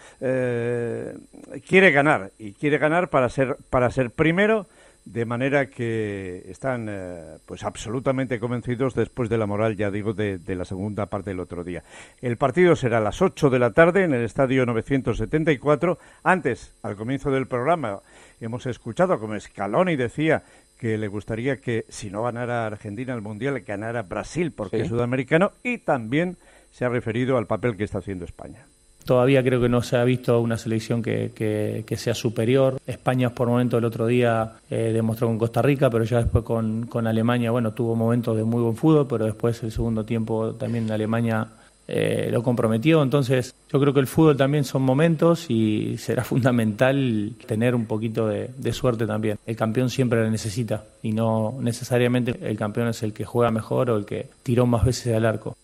eh, quiere ganar, y quiere ganar para ser para ser primero, de manera que están eh, pues absolutamente convencidos después de la moral, ya digo, de, de la segunda parte del otro día. El partido será a las ocho de la tarde en el estadio novecientos setenta y cuatro. Antes, al comienzo del programa, hemos escuchado como Scaloni decía que le gustaría que, si no ganara Argentina el Mundial, ganara Brasil, porque ¿sí? es sudamericano, y también se ha referido al papel que está haciendo España. Todavía creo que no se ha visto una selección que, que, que sea superior. España por momentos el otro día eh, demostró con Costa Rica, pero ya después con, con Alemania, bueno, tuvo momentos de muy buen fútbol, pero después el segundo tiempo también Alemania eh, lo comprometió. Entonces yo creo que el fútbol también son momentos y será fundamental tener un poquito de, de suerte también. El campeón siempre la necesita y no necesariamente el campeón es el que juega mejor o el que tiró más veces al arco.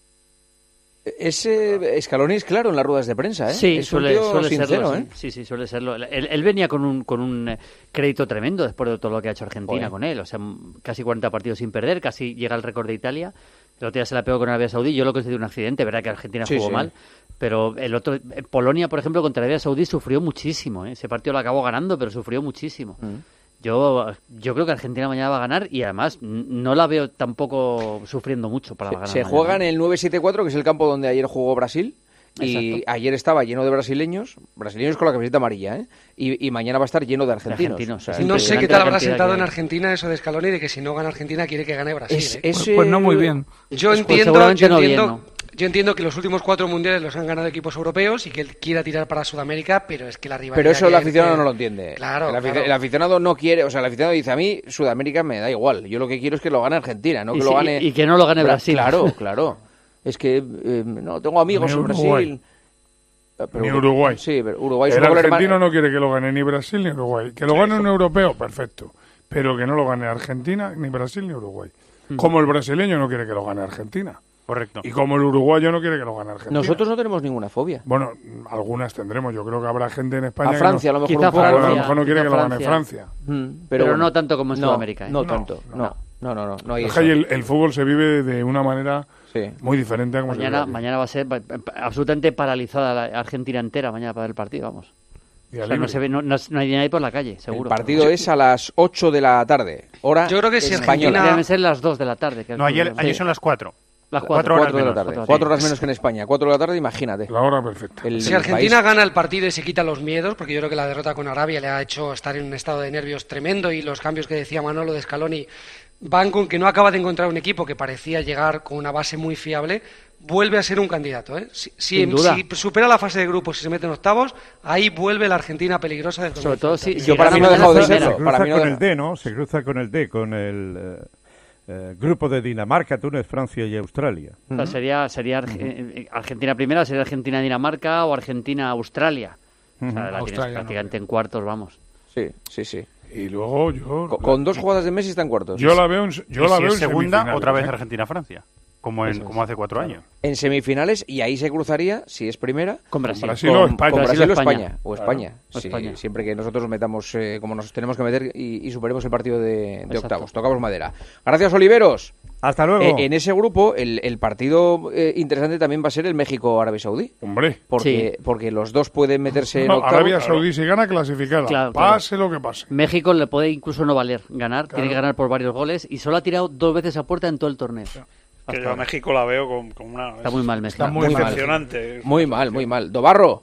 Ese Scaloni es claro en las ruedas de prensa, ¿eh? Sí, es suele, un tío suele sincero, serlo. ¿eh? Sí, sí, suele serlo. Él, él venía con un, con un eh, crédito tremendo después de todo lo que ha hecho Argentina Oye. con él. O sea, casi cuarenta partidos sin perder, casi llega al récord de Italia. El otro día se la pegó con Arabia Saudí. Yo lo considero un accidente, verdad que Argentina sí, jugó sí. mal. Pero el otro, Polonia, por ejemplo, contra Arabia Saudí sufrió muchísimo. ¿eh? Ese partido lo acabó ganando, pero sufrió muchísimo. Mm. Yo yo creo que Argentina mañana va a ganar y además no la veo tampoco sufriendo mucho para se, ganar. Se mañana. juega en el nueve siete cuatro, que es el campo donde ayer jugó Brasil. Y Exacto. ayer estaba lleno de brasileños, brasileños con la camiseta amarilla, ¿eh? Y, y mañana va a estar lleno de argentinos. argentinos o sea, no sé qué tal habrá sentado que... en Argentina eso de Scaloni, de que si no gana Argentina quiere que gane Brasil. Es, ¿eh? es, pues, pues no muy bien. Yo pues entiendo, pues yo, no entiendo bien, ¿no? yo entiendo que los últimos cuatro mundiales los han ganado equipos europeos y que él quiera tirar para Sudamérica, pero es que la rivalidad. Pero eso el aficionado que... no lo entiende. Claro, el, afic claro. el aficionado no quiere, o sea, el aficionado dice a mí Sudamérica me da igual. Yo lo que quiero es que lo gane Argentina, no que y lo sí, gane. Y que no lo gane Brasil. Claro, claro. Es que eh, no tengo amigos en Brasil. Pero, ni Uruguay. Sí, pero Uruguay el argentino el no quiere que lo gane ni Brasil ni Uruguay. Que lo gane un europeo, perfecto. Pero que no lo gane Argentina, ni Brasil, ni Uruguay. Mm. Como el brasileño no quiere que lo gane Argentina. Correcto. Y como el uruguayo no quiere que lo gane Argentina. Nosotros no tenemos ninguna fobia. Bueno, algunas tendremos. Yo creo que habrá gente en España a Francia, que no, a lo mejor, un poco, a lo mejor no quiere que Francia. lo gane Francia. Mm, pero pero bueno, no tanto como en no, Sudamérica. ¿eh? No, no tanto, no. no. No, no, no, no hay eso. El, el fútbol se vive de una manera sí. muy diferente a como mañana, se vive. Mañana va a ser absolutamente paralizada la Argentina entera mañana para el partido, vamos. O sea, no, se ve, no, no, no hay nadie por la calle, seguro. El partido es a las ocho de la tarde, hora Yo creo que si española. Argentina... Deben ser las dos de la tarde. Que no, ayer, ayer son las cuatro. Las cuatro, cuatro horas de la menos, tarde. cuatro, Cuatro horas menos que en España. Cuatro de la tarde, imagínate. La hora perfecta. El, si el Argentina país... gana el partido y se quita los miedos, porque yo creo que la derrota con Arabia le ha hecho estar en un estado de nervios tremendo y los cambios que decía Manolo de Scaloni van con que no acaba de encontrar un equipo que parecía llegar con una base muy fiable, vuelve a ser un candidato. ¿eh? Si, si, si supera la fase de grupos y se mete en octavos, ahí vuelve la Argentina peligrosa. De Sobre todo si, yo para mí no ha dejado de serlo. Se cruza para mí no con deja... el D, ¿no? Se cruza con el D, con el eh, eh, grupo de Dinamarca, Túnez, Francia y Australia. O sea, sería sería Arge- Argentina primera, sería Argentina-Dinamarca o Argentina-Australia. Uh-huh. O sea, la tienes prácticamente no. en cuartos, vamos. Sí, sí, sí. Y luego yo... Con, con dos jugadas de Messi está en cuartos. Yo la veo en, yo la si veo en segunda, otra vez ¿eh? Argentina-Francia. Como, en, como hace cuatro claro. años. En semifinales, y ahí se cruzaría, si es primera, con Brasil, con Brasil con, o España. Con Brasil o España. España. O España. Claro. Sí, España. Siempre que nosotros nos metamos, eh, como nos tenemos que meter, y, y superemos el partido de, de octavos. Tocamos madera. Gracias, Oliveros. Hasta luego. Eh, en ese grupo, el, el partido eh, interesante también va a ser el México-Arabia Saudí. Hombre. Porque, sí. porque los dos pueden meterse no, en octavos. Arabia Saudí si gana, clasificada. Claro, pase claro. lo que pase. México le puede incluso no valer ganar. Claro. Tiene que ganar por varios goles. Y solo ha tirado dos veces a puerta en todo el torneo. Claro. Que yo a México la veo con, con una... Está muy mal México. Está muy, muy decepcionante. Mal. Muy mal, muy mal. Dobarro.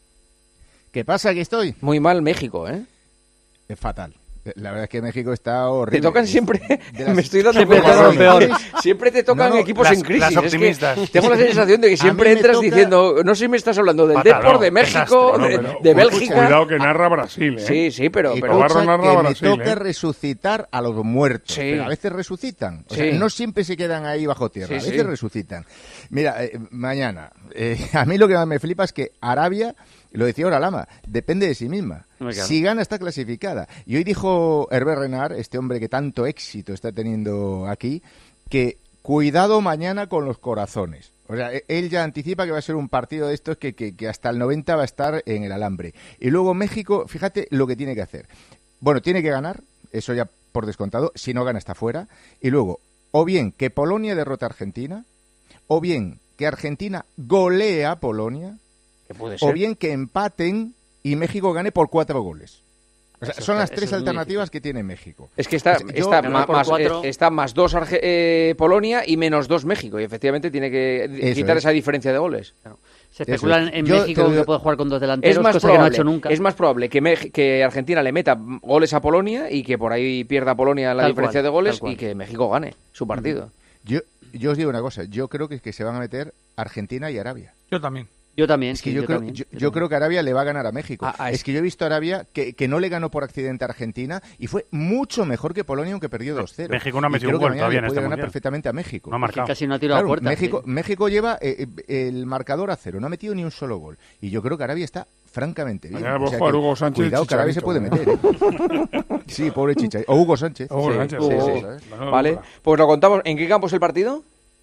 ¿Qué pasa? Aquí estoy. Muy mal México, ¿eh? Es fatal. La verdad es que México está horrible. Te tocan siempre, las... me estoy dando siempre, cuenta, peor. siempre te tocan no, no, equipos las, en crisis. Las optimistas. Es que tengo la sensación de que siempre entras toca... diciendo, no sé si me estás hablando del Depor, no, de México, no, de, pero, de Bélgica. Cuidado que narra Brasil, ¿eh? Sí, sí, pero... Y pero narra que Brasil, me toca ¿eh? resucitar a los muertos, sí. pero a veces resucitan. O sí. sea, no siempre se quedan ahí bajo tierra, sí, a veces sí. resucitan. Mira, eh, mañana, eh, a mí lo que más me flipa es que Arabia... Lo decía ahora Lama, depende de sí misma. Claro. Si gana, está clasificada. Y hoy dijo Hervé Renard, este hombre que tanto éxito está teniendo aquí, que cuidado mañana con los corazones. O sea, él ya anticipa que va a ser un partido de estos que, que, que hasta el noventa va a estar en el alambre. Y luego México, fíjate lo que tiene que hacer. Bueno, tiene que ganar, eso ya por descontado, si no gana está fuera. Y luego, o bien que Polonia derrota a Argentina, o bien que Argentina golea a Polonia, o bien que empaten y México gane por cuatro goles. O sea, eso son está, las tres alternativas que tiene México. Es que está, Yo, está, ma, más, está más dos Arge eh, Polonia y menos dos México. Y efectivamente tiene que eso quitar es. esa diferencia de goles. Claro. Se especula en, en México que puede jugar con dos delanteros, es más cosa probable, que no ha hecho nunca. Es más probable que, me, que Argentina le meta goles a Polonia y que por ahí pierda a Polonia la tal diferencia cual, de goles y que México gane su partido. Yo, yo os digo una cosa, yo creo que, que se van a meter Argentina y Arabia. Yo también. Yo también. Es que sí, yo, yo, creo, también, yo, yo, yo creo que Arabia le va a ganar a México. Ah, ah, es que yo he visto a Arabia que, que no le ganó por accidente a Argentina y fue mucho mejor que Polonia, aunque perdió dos cero. México no ha metido un gol todavía en este puede ganar mundial. perfectamente a México. No ha marcado. Casi no ha tirado claro, a puerta. México, sí. México lleva eh, el marcador a cero, no ha metido ni un solo gol. Y yo creo que Arabia está francamente bien. Mañana o sea, jugar Hugo Sánchez cuidado, que Arabia se puede meter. ¿eh? Sí, pobre Chicharito. O Hugo Sánchez. Hugo sí, Sánchez. sí, Oh, sí, ¿sabes? Vale, pues lo contamos. ¿En qué campo es el partido?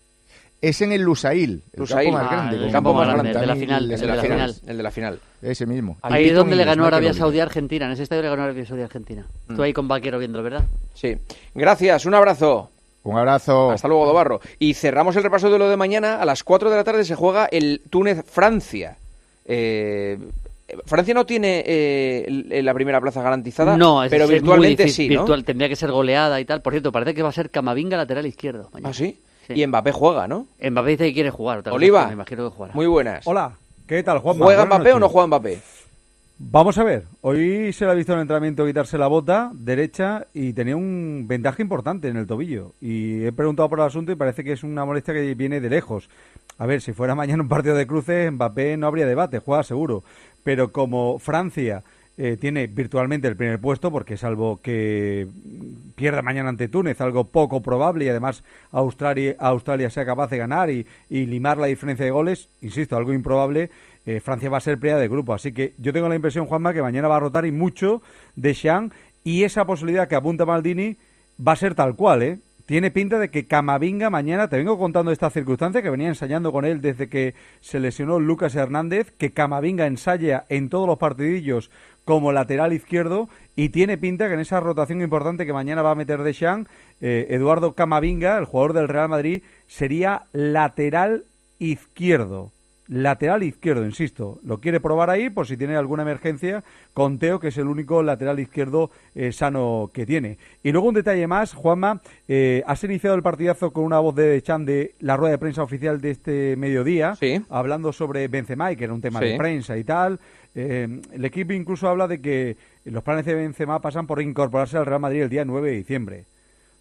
Es en el Lusail, el Lusail. campo más grande. Ah, el campo más grande, el de la final. El de la final. El de la final. Ese mismo. Ahí es donde le ganó Arabia Saudí a Argentina. En ese estadio le ganó Arabia Saudí a Argentina. Mm. Tú ahí con Vaquero viéndolo, ¿verdad? Sí. Gracias, un abrazo. Un abrazo. Hasta luego, Dobarro. Y cerramos el repaso de lo de mañana. A las cuatro de la tarde se juega el Túnez-Francia. Eh... Francia no tiene eh, la primera plaza garantizada, no, es pero virtualmente sí, ¿no? Virtual, tendría que ser goleada y tal. Por cierto, parece que va a ser Camavinga lateral izquierdo mañana. ¿Ah, sí? sí? Y Mbappé juega, ¿no? Mbappé dice que quiere jugar. Otra Oliva, cosa, me imagino que jugará. Muy buenas. Hola, ¿qué tal, Juanma? ¿Juega Mbappé noches. o no juega Mbappé? Vamos a ver, hoy se le ha visto en el entrenamiento quitarse la bota derecha y tenía un vendaje importante en el tobillo. Y he preguntado por el asunto y parece que es una molestia que viene de lejos. A ver, si fuera mañana un partido de cruces, Mbappé no habría debate, juega seguro. Pero como Francia eh, tiene virtualmente el primer puesto, porque salvo que pierda mañana ante Túnez, algo poco probable, y además Australia, Australia sea capaz de ganar y, y limar la diferencia de goles, insisto, algo improbable, eh, Francia va a ser pelea de grupo. Así que yo tengo la impresión, Juanma, que mañana va a rotar y mucho Deschamps, y esa posibilidad que apunta Maldini va a ser tal cual, ¿eh? Tiene pinta de que Camavinga mañana, te vengo contando esta circunstancia que venía ensayando con él desde que se lesionó Lucas Hernández, que Camavinga ensaya en todos los partidillos como lateral izquierdo, y tiene pinta que en esa rotación importante que mañana va a meter Deschamps, eh, Eduardo Camavinga, el jugador del Real Madrid, sería lateral izquierdo. Lateral izquierdo, insisto, lo quiere probar ahí por si tiene alguna emergencia con Teo, que es el único lateral izquierdo eh, sano que tiene. Y luego un detalle más, Juanma, eh, has iniciado el partidazo con una voz de Deschamps de la rueda de prensa oficial de este mediodía, sí, hablando sobre Benzema, que era un tema sí. de prensa y tal. Eh, el equipo incluso habla de que los planes de Benzema pasan por incorporarse al Real Madrid el día nueve de diciembre. O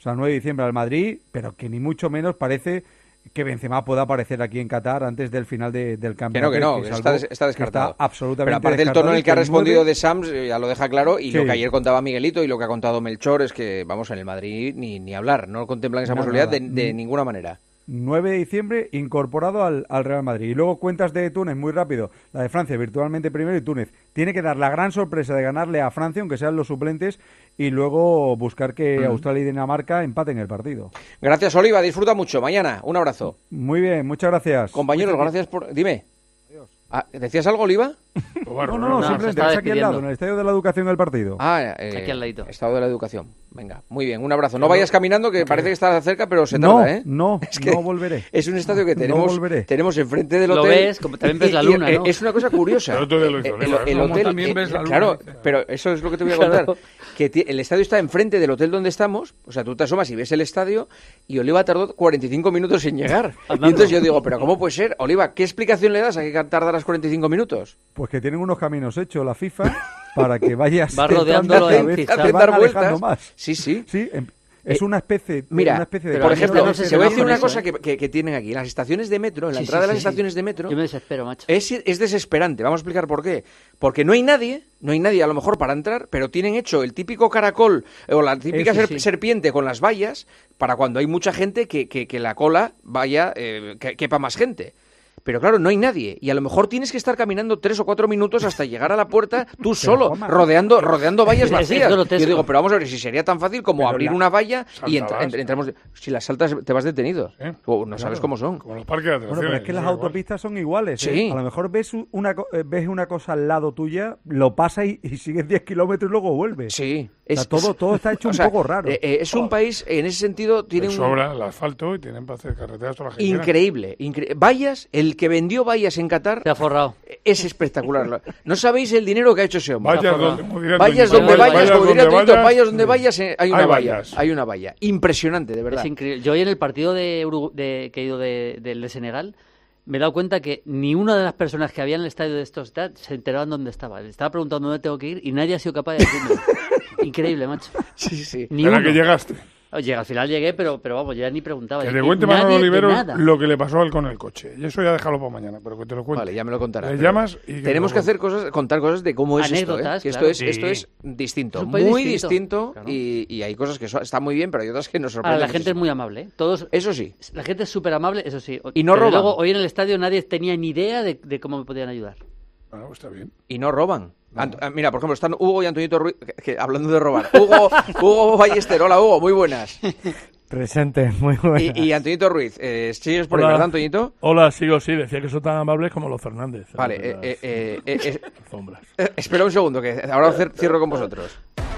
o sea, nueve de diciembre al Madrid, pero que ni mucho menos parece que Benzema pueda aparecer aquí en Qatar antes del final de, del campeonato. Que no, que no, que que está, des, está descartado. Está absolutamente Pero aparte del tono en el que ha respondido de Sams, ya lo deja claro, y sí. Lo que ayer contaba Miguelito y lo que ha contado Melchor es que, vamos, en el Madrid ni, ni hablar, no contemplan esa no, posibilidad de, de ninguna manera. nueve de diciembre incorporado al, al Real Madrid. Y luego cuentas de Túnez, muy rápido. La de Francia virtualmente primero y Túnez tiene que dar la gran sorpresa de ganarle a Francia, aunque sean los suplentes, y luego buscar que mm. Australia y Dinamarca empaten el partido. Gracias, Oliva. Disfruta mucho. Mañana, un abrazo. Muy bien, muchas gracias. Compañeros, gracias por... Dime. Ah, ¿decías algo, Oliva? No, no, no, no simplemente es aquí al lado, en el Estadio de la Educación del partido. Ah, eh, aquí al ladito. Estado de la Educación. Venga, muy bien, un abrazo. No vayas caminando, que parece que estás cerca, pero se tarda, no, ¿eh? No, es que no volveré. Es un estadio que tenemos, no tenemos enfrente del hotel. Lo ves, como también ves la luna, y, ¿no? Es una cosa curiosa. El, el, el, el, el hotel, también ves la luna. Claro, pero eso es lo que te voy a contar. Claro. Que el estadio está enfrente del hotel donde estamos, o sea, tú te asomas y ves el estadio, y Oliva tardó cuarenta y cinco minutos en llegar. Y entonces yo digo, pero ¿cómo puede ser? Oliva, ¿qué explicación le das a que tardarás cuarenta y cinco minutos? Pues que tienen unos caminos hechos la FIFA para que vayas va rodeándolo a vez, te van alejando más. Sí, sí. Sí, es una especie, Mira, una especie de... por ejemplo, no sé, se voy a decir una eso, cosa ¿eh? que, que, que tienen aquí. Las estaciones de metro, en la sí, entrada sí, de las sí, estaciones sí. de metro... Yo me desespero, macho. Es, es desesperante. Vamos a explicar por qué. Porque no hay nadie, no hay nadie a lo mejor para entrar, pero tienen hecho el típico caracol o la típica ser, sí. serpiente con las vallas para cuando hay mucha gente que, que, que la cola vaya, eh, que quepa más gente. Pero claro, no hay nadie. Y a lo mejor tienes que estar caminando tres o cuatro minutos hasta llegar a la puerta tú solo, rodeando rodeando vallas vacías. Yo digo, pero vamos a ver, si sería tan fácil como pero abrir la... una valla y entra, entra, entramos... Si las saltas te vas detenido. ¿Sí? O no claro. sabes cómo son. Como los parques de atracciones. Bueno, pero es que las autopistas son iguales. Sí. ¿eh? A lo mejor ves una, ves una cosa al lado tuya, lo pasas y, y sigues diez kilómetros y luego vuelves. Sí. Es, o sea, todo, todo está hecho un sea, poco raro. Eh, eh, es un país, en ese sentido, tiene un... sobra el asfalto y tienen para hacer carreteras toda la gente. Increíble, increíble. Vallas, el que vendió vallas en Qatar... Se ha forrado. Es espectacular. No sabéis el dinero que ha hecho ese hombre. Vallas donde, vallas donde vallas, como diría Toñito, vallas donde vallas, eh, hay una hay valla. vallas. Hay una valla. Impresionante, de verdad. Es increíble. Yo hoy en el partido de, Urugu de que he ido de, de, de Senegal... me he dado cuenta que ni una de las personas que había en el estadio de estos se enteraban dónde estaba. Le estaba preguntando dónde tengo que ir y nadie ha sido capaz de decirme. Increíble, macho. Sí, sí. Ni uno. que llegaste. Oye, al final llegué, pero, pero vamos, ya ni preguntaba. Que te cuente Manolo Oliveros lo que le pasó a él con el coche. Y eso ya déjalo para mañana, pero que te lo cuente. Vale, ya me lo contarás. Le llamas y que tenemos que hacer cosas, contar cosas de cómo es anécdotas, esto, ¿eh? Claro. Esto es, sí. esto es distinto, es muy distinto, distinto claro. y, y hay cosas que so, están muy bien, pero hay otras que nos sorprenden. Ahora, la gente es muy amable, ¿eh? Todos, eso sí. La gente es súper amable, eso sí. Y no pero roban. Luego, hoy en el estadio nadie tenía ni idea de, de cómo me podían ayudar. Bueno, pues está bien. Y no roban. Ant mira, por ejemplo, están Hugo y Antoñito Ruiz, que, que, hablando de robar. Hugo, Hugo Ballester, hola Hugo, muy buenas. Presente, muy buenas. Y, y Antoñito Ruiz, eh, ¿sigues por ahí, verdad, Antoñito? Hola, sigo, sí, decía que son tan amables como los Fernández. Vale, eh, eh, eh, eh, alfombras. Eh, espera un segundo, que ahora cierro con vosotros.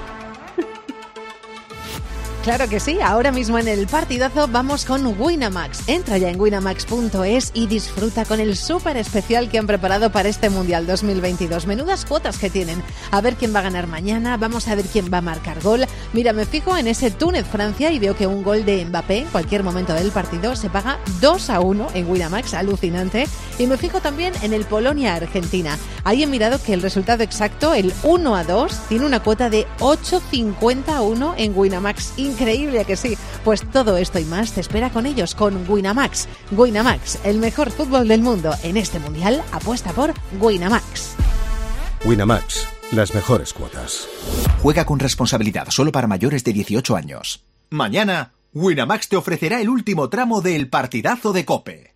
Claro que sí, ahora mismo en el partidazo vamos con Winamax. Entra ya en winamax punto es y disfruta con el súper especial que han preparado para este Mundial dos mil veintidós. Menudas cuotas que tienen. A ver quién va a ganar mañana, vamos a ver quién va a marcar gol. Mira, me fijo en ese Túnez-Francia y veo que un gol de Mbappé en cualquier momento del partido se paga dos a uno en Winamax, alucinante. Y me fijo también en el Polonia-Argentina. Ahí he mirado que el resultado exacto, el uno a dos, tiene una cuota de ocho cincuenta a uno en Winamax. Increíble que sí. Pues todo esto y más te espera con ellos, con Winamax. Winamax, el mejor fútbol del mundo en este mundial, apuesta por Winamax. Winamax, las mejores cuotas. Juega con responsabilidad, solo para mayores de dieciocho años. Mañana, Winamax te ofrecerá el último tramo del partidazo de COPE.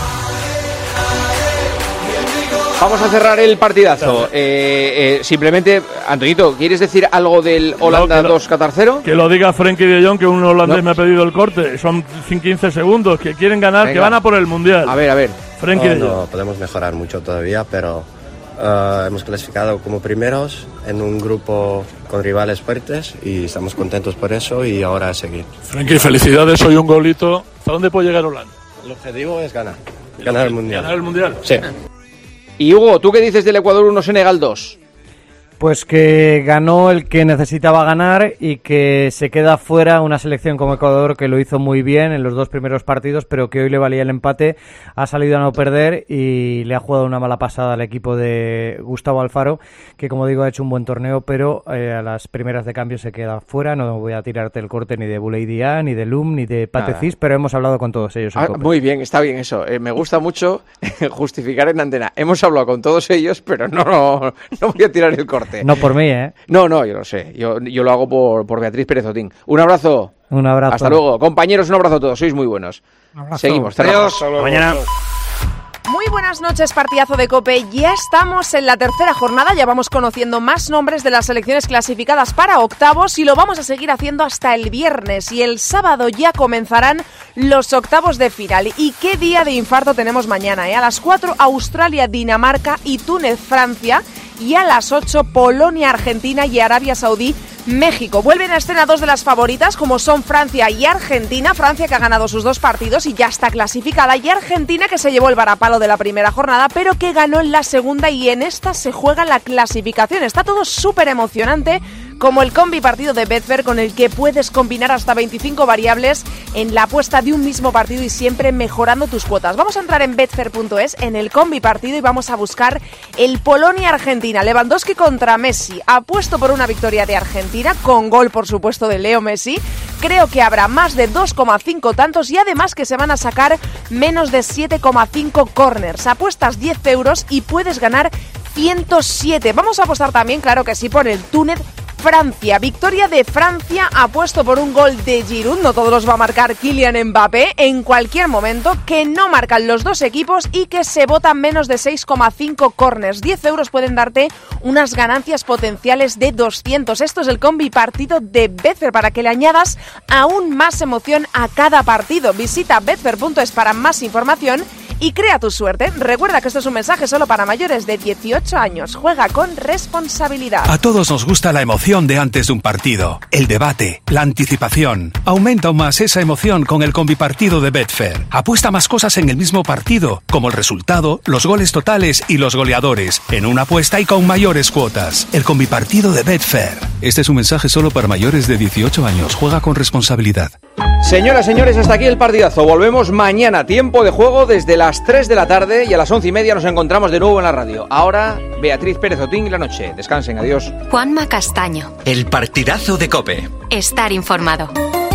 Vamos a cerrar el partidazo. Eh, eh, simplemente, Antoñito, ¿quieres decir algo del Holanda no, dos Qatar cero? Que lo diga Frenkie de Jong, que un holandés no. me ha pedido el corte. Son quince segundos, que quieren ganar, Venga. que van a por el Mundial. A ver, a ver. Frenkie no, de Jong. No, podemos mejorar mucho todavía, pero uh, hemos clasificado como primeros en un grupo con rivales fuertes y estamos contentos por eso y ahora a seguir. Frenkie, felicidades, hoy un golito. ¿Hasta dónde puede llegar Holanda? El objetivo es ganar. Ganar el Mundial. ¿Ganar el Mundial? Sí. Y Hugo, ¿tú qué dices del Ecuador uno Senegal dos? Pues que ganó el que necesitaba ganar y que se queda fuera una selección como Ecuador que lo hizo muy bien en los dos primeros partidos, pero que hoy le valía el empate, ha salido a no perder y le ha jugado una mala pasada al equipo de Gustavo Alfaro, que como digo ha hecho un buen torneo, pero eh, a las primeras de cambio se queda fuera. No voy a tirarte el corte ni de Boulay-Dia, ni de Lum, ni de Patecís, pero hemos hablado con todos ellos. Ah, muy bien, está bien eso. Eh, me gusta mucho justificar en antena. Hemos hablado con todos ellos, pero no, no, no voy a tirar el corte. No por mí, ¿eh? No, no, yo lo sé. Yo, yo lo hago por, por Beatriz Pérez Otín. Un abrazo. Un abrazo. Hasta luego. Compañeros, un abrazo a todos. Sois muy buenos. Un abrazo. Seguimos. Adiós. Mañana. Muy buenas noches, partidazo de COPE. Ya estamos en la tercera jornada, ya vamos conociendo más nombres de las selecciones clasificadas para octavos y lo vamos a seguir haciendo hasta el viernes. Y el sábado ya comenzarán los octavos de final. ¿Y qué día de infarto tenemos mañana? ¿eh? A las cuatro, Australia, Dinamarca y Túnez, Francia. Y a las ocho, Polonia, Argentina y Arabia Saudí, México. Vuelven a escena dos de las favoritas, como son Francia y Argentina. Francia, que ha ganado sus dos partidos y ya está clasificada, y Argentina, que se llevó el varapalo de la primera jornada, pero que ganó en la segunda, y en esta se juega la clasificación. Está todo súper emocionante, como el combi partido de Betfair, con el que puedes combinar hasta veinticinco variables en la apuesta de un mismo partido y siempre mejorando tus cuotas. Vamos a entrar en betfair punto es, en el combi partido, y vamos a buscar el Polonia-Argentina. Lewandowski contra Messi. Apuesto por una victoria de Argentina, con gol, por supuesto, de Leo Messi. Creo que habrá más de dos coma cinco tantos y además que se van a sacar menos de siete coma cinco corners. Apuestas diez euros y puedes ganar ciento siete. Vamos a apostar también, claro que sí, por el Túnez Francia. Victoria de Francia, apuesto por un gol de Giroud, no todos los va a marcar Kylian Mbappé, en cualquier momento, que no marcan los dos equipos y que se votan menos de seis coma cinco corners. diez euros pueden darte unas ganancias potenciales de doscientos. Esto es el combi partido de Betfair, para que le añadas aún más emoción a cada partido. Visita betfair punto es para más información y crea tu suerte. Recuerda que esto es un mensaje solo para mayores de dieciocho años. Juega con responsabilidad. A todos nos gusta la emoción de antes de un partido, el debate, la anticipación. Aumenta aún más esa emoción con el combipartido de Betfair. Apuesta más cosas en el mismo partido, como el resultado, los goles totales y los goleadores, en una apuesta y con mayores cuotas. El combipartido de Betfair. Este es un mensaje solo para mayores de dieciocho años. Juega con responsabilidad. Señoras, señores, hasta aquí el partidazo. Volvemos mañana, tiempo de juego desde las tres de la tarde, y a las once y media nos encontramos de nuevo en la radio. Ahora, Beatriz Pérez Otín y la noche. Descansen, adiós. Juanma Castaño. El partidazo de COPE. Estar informado.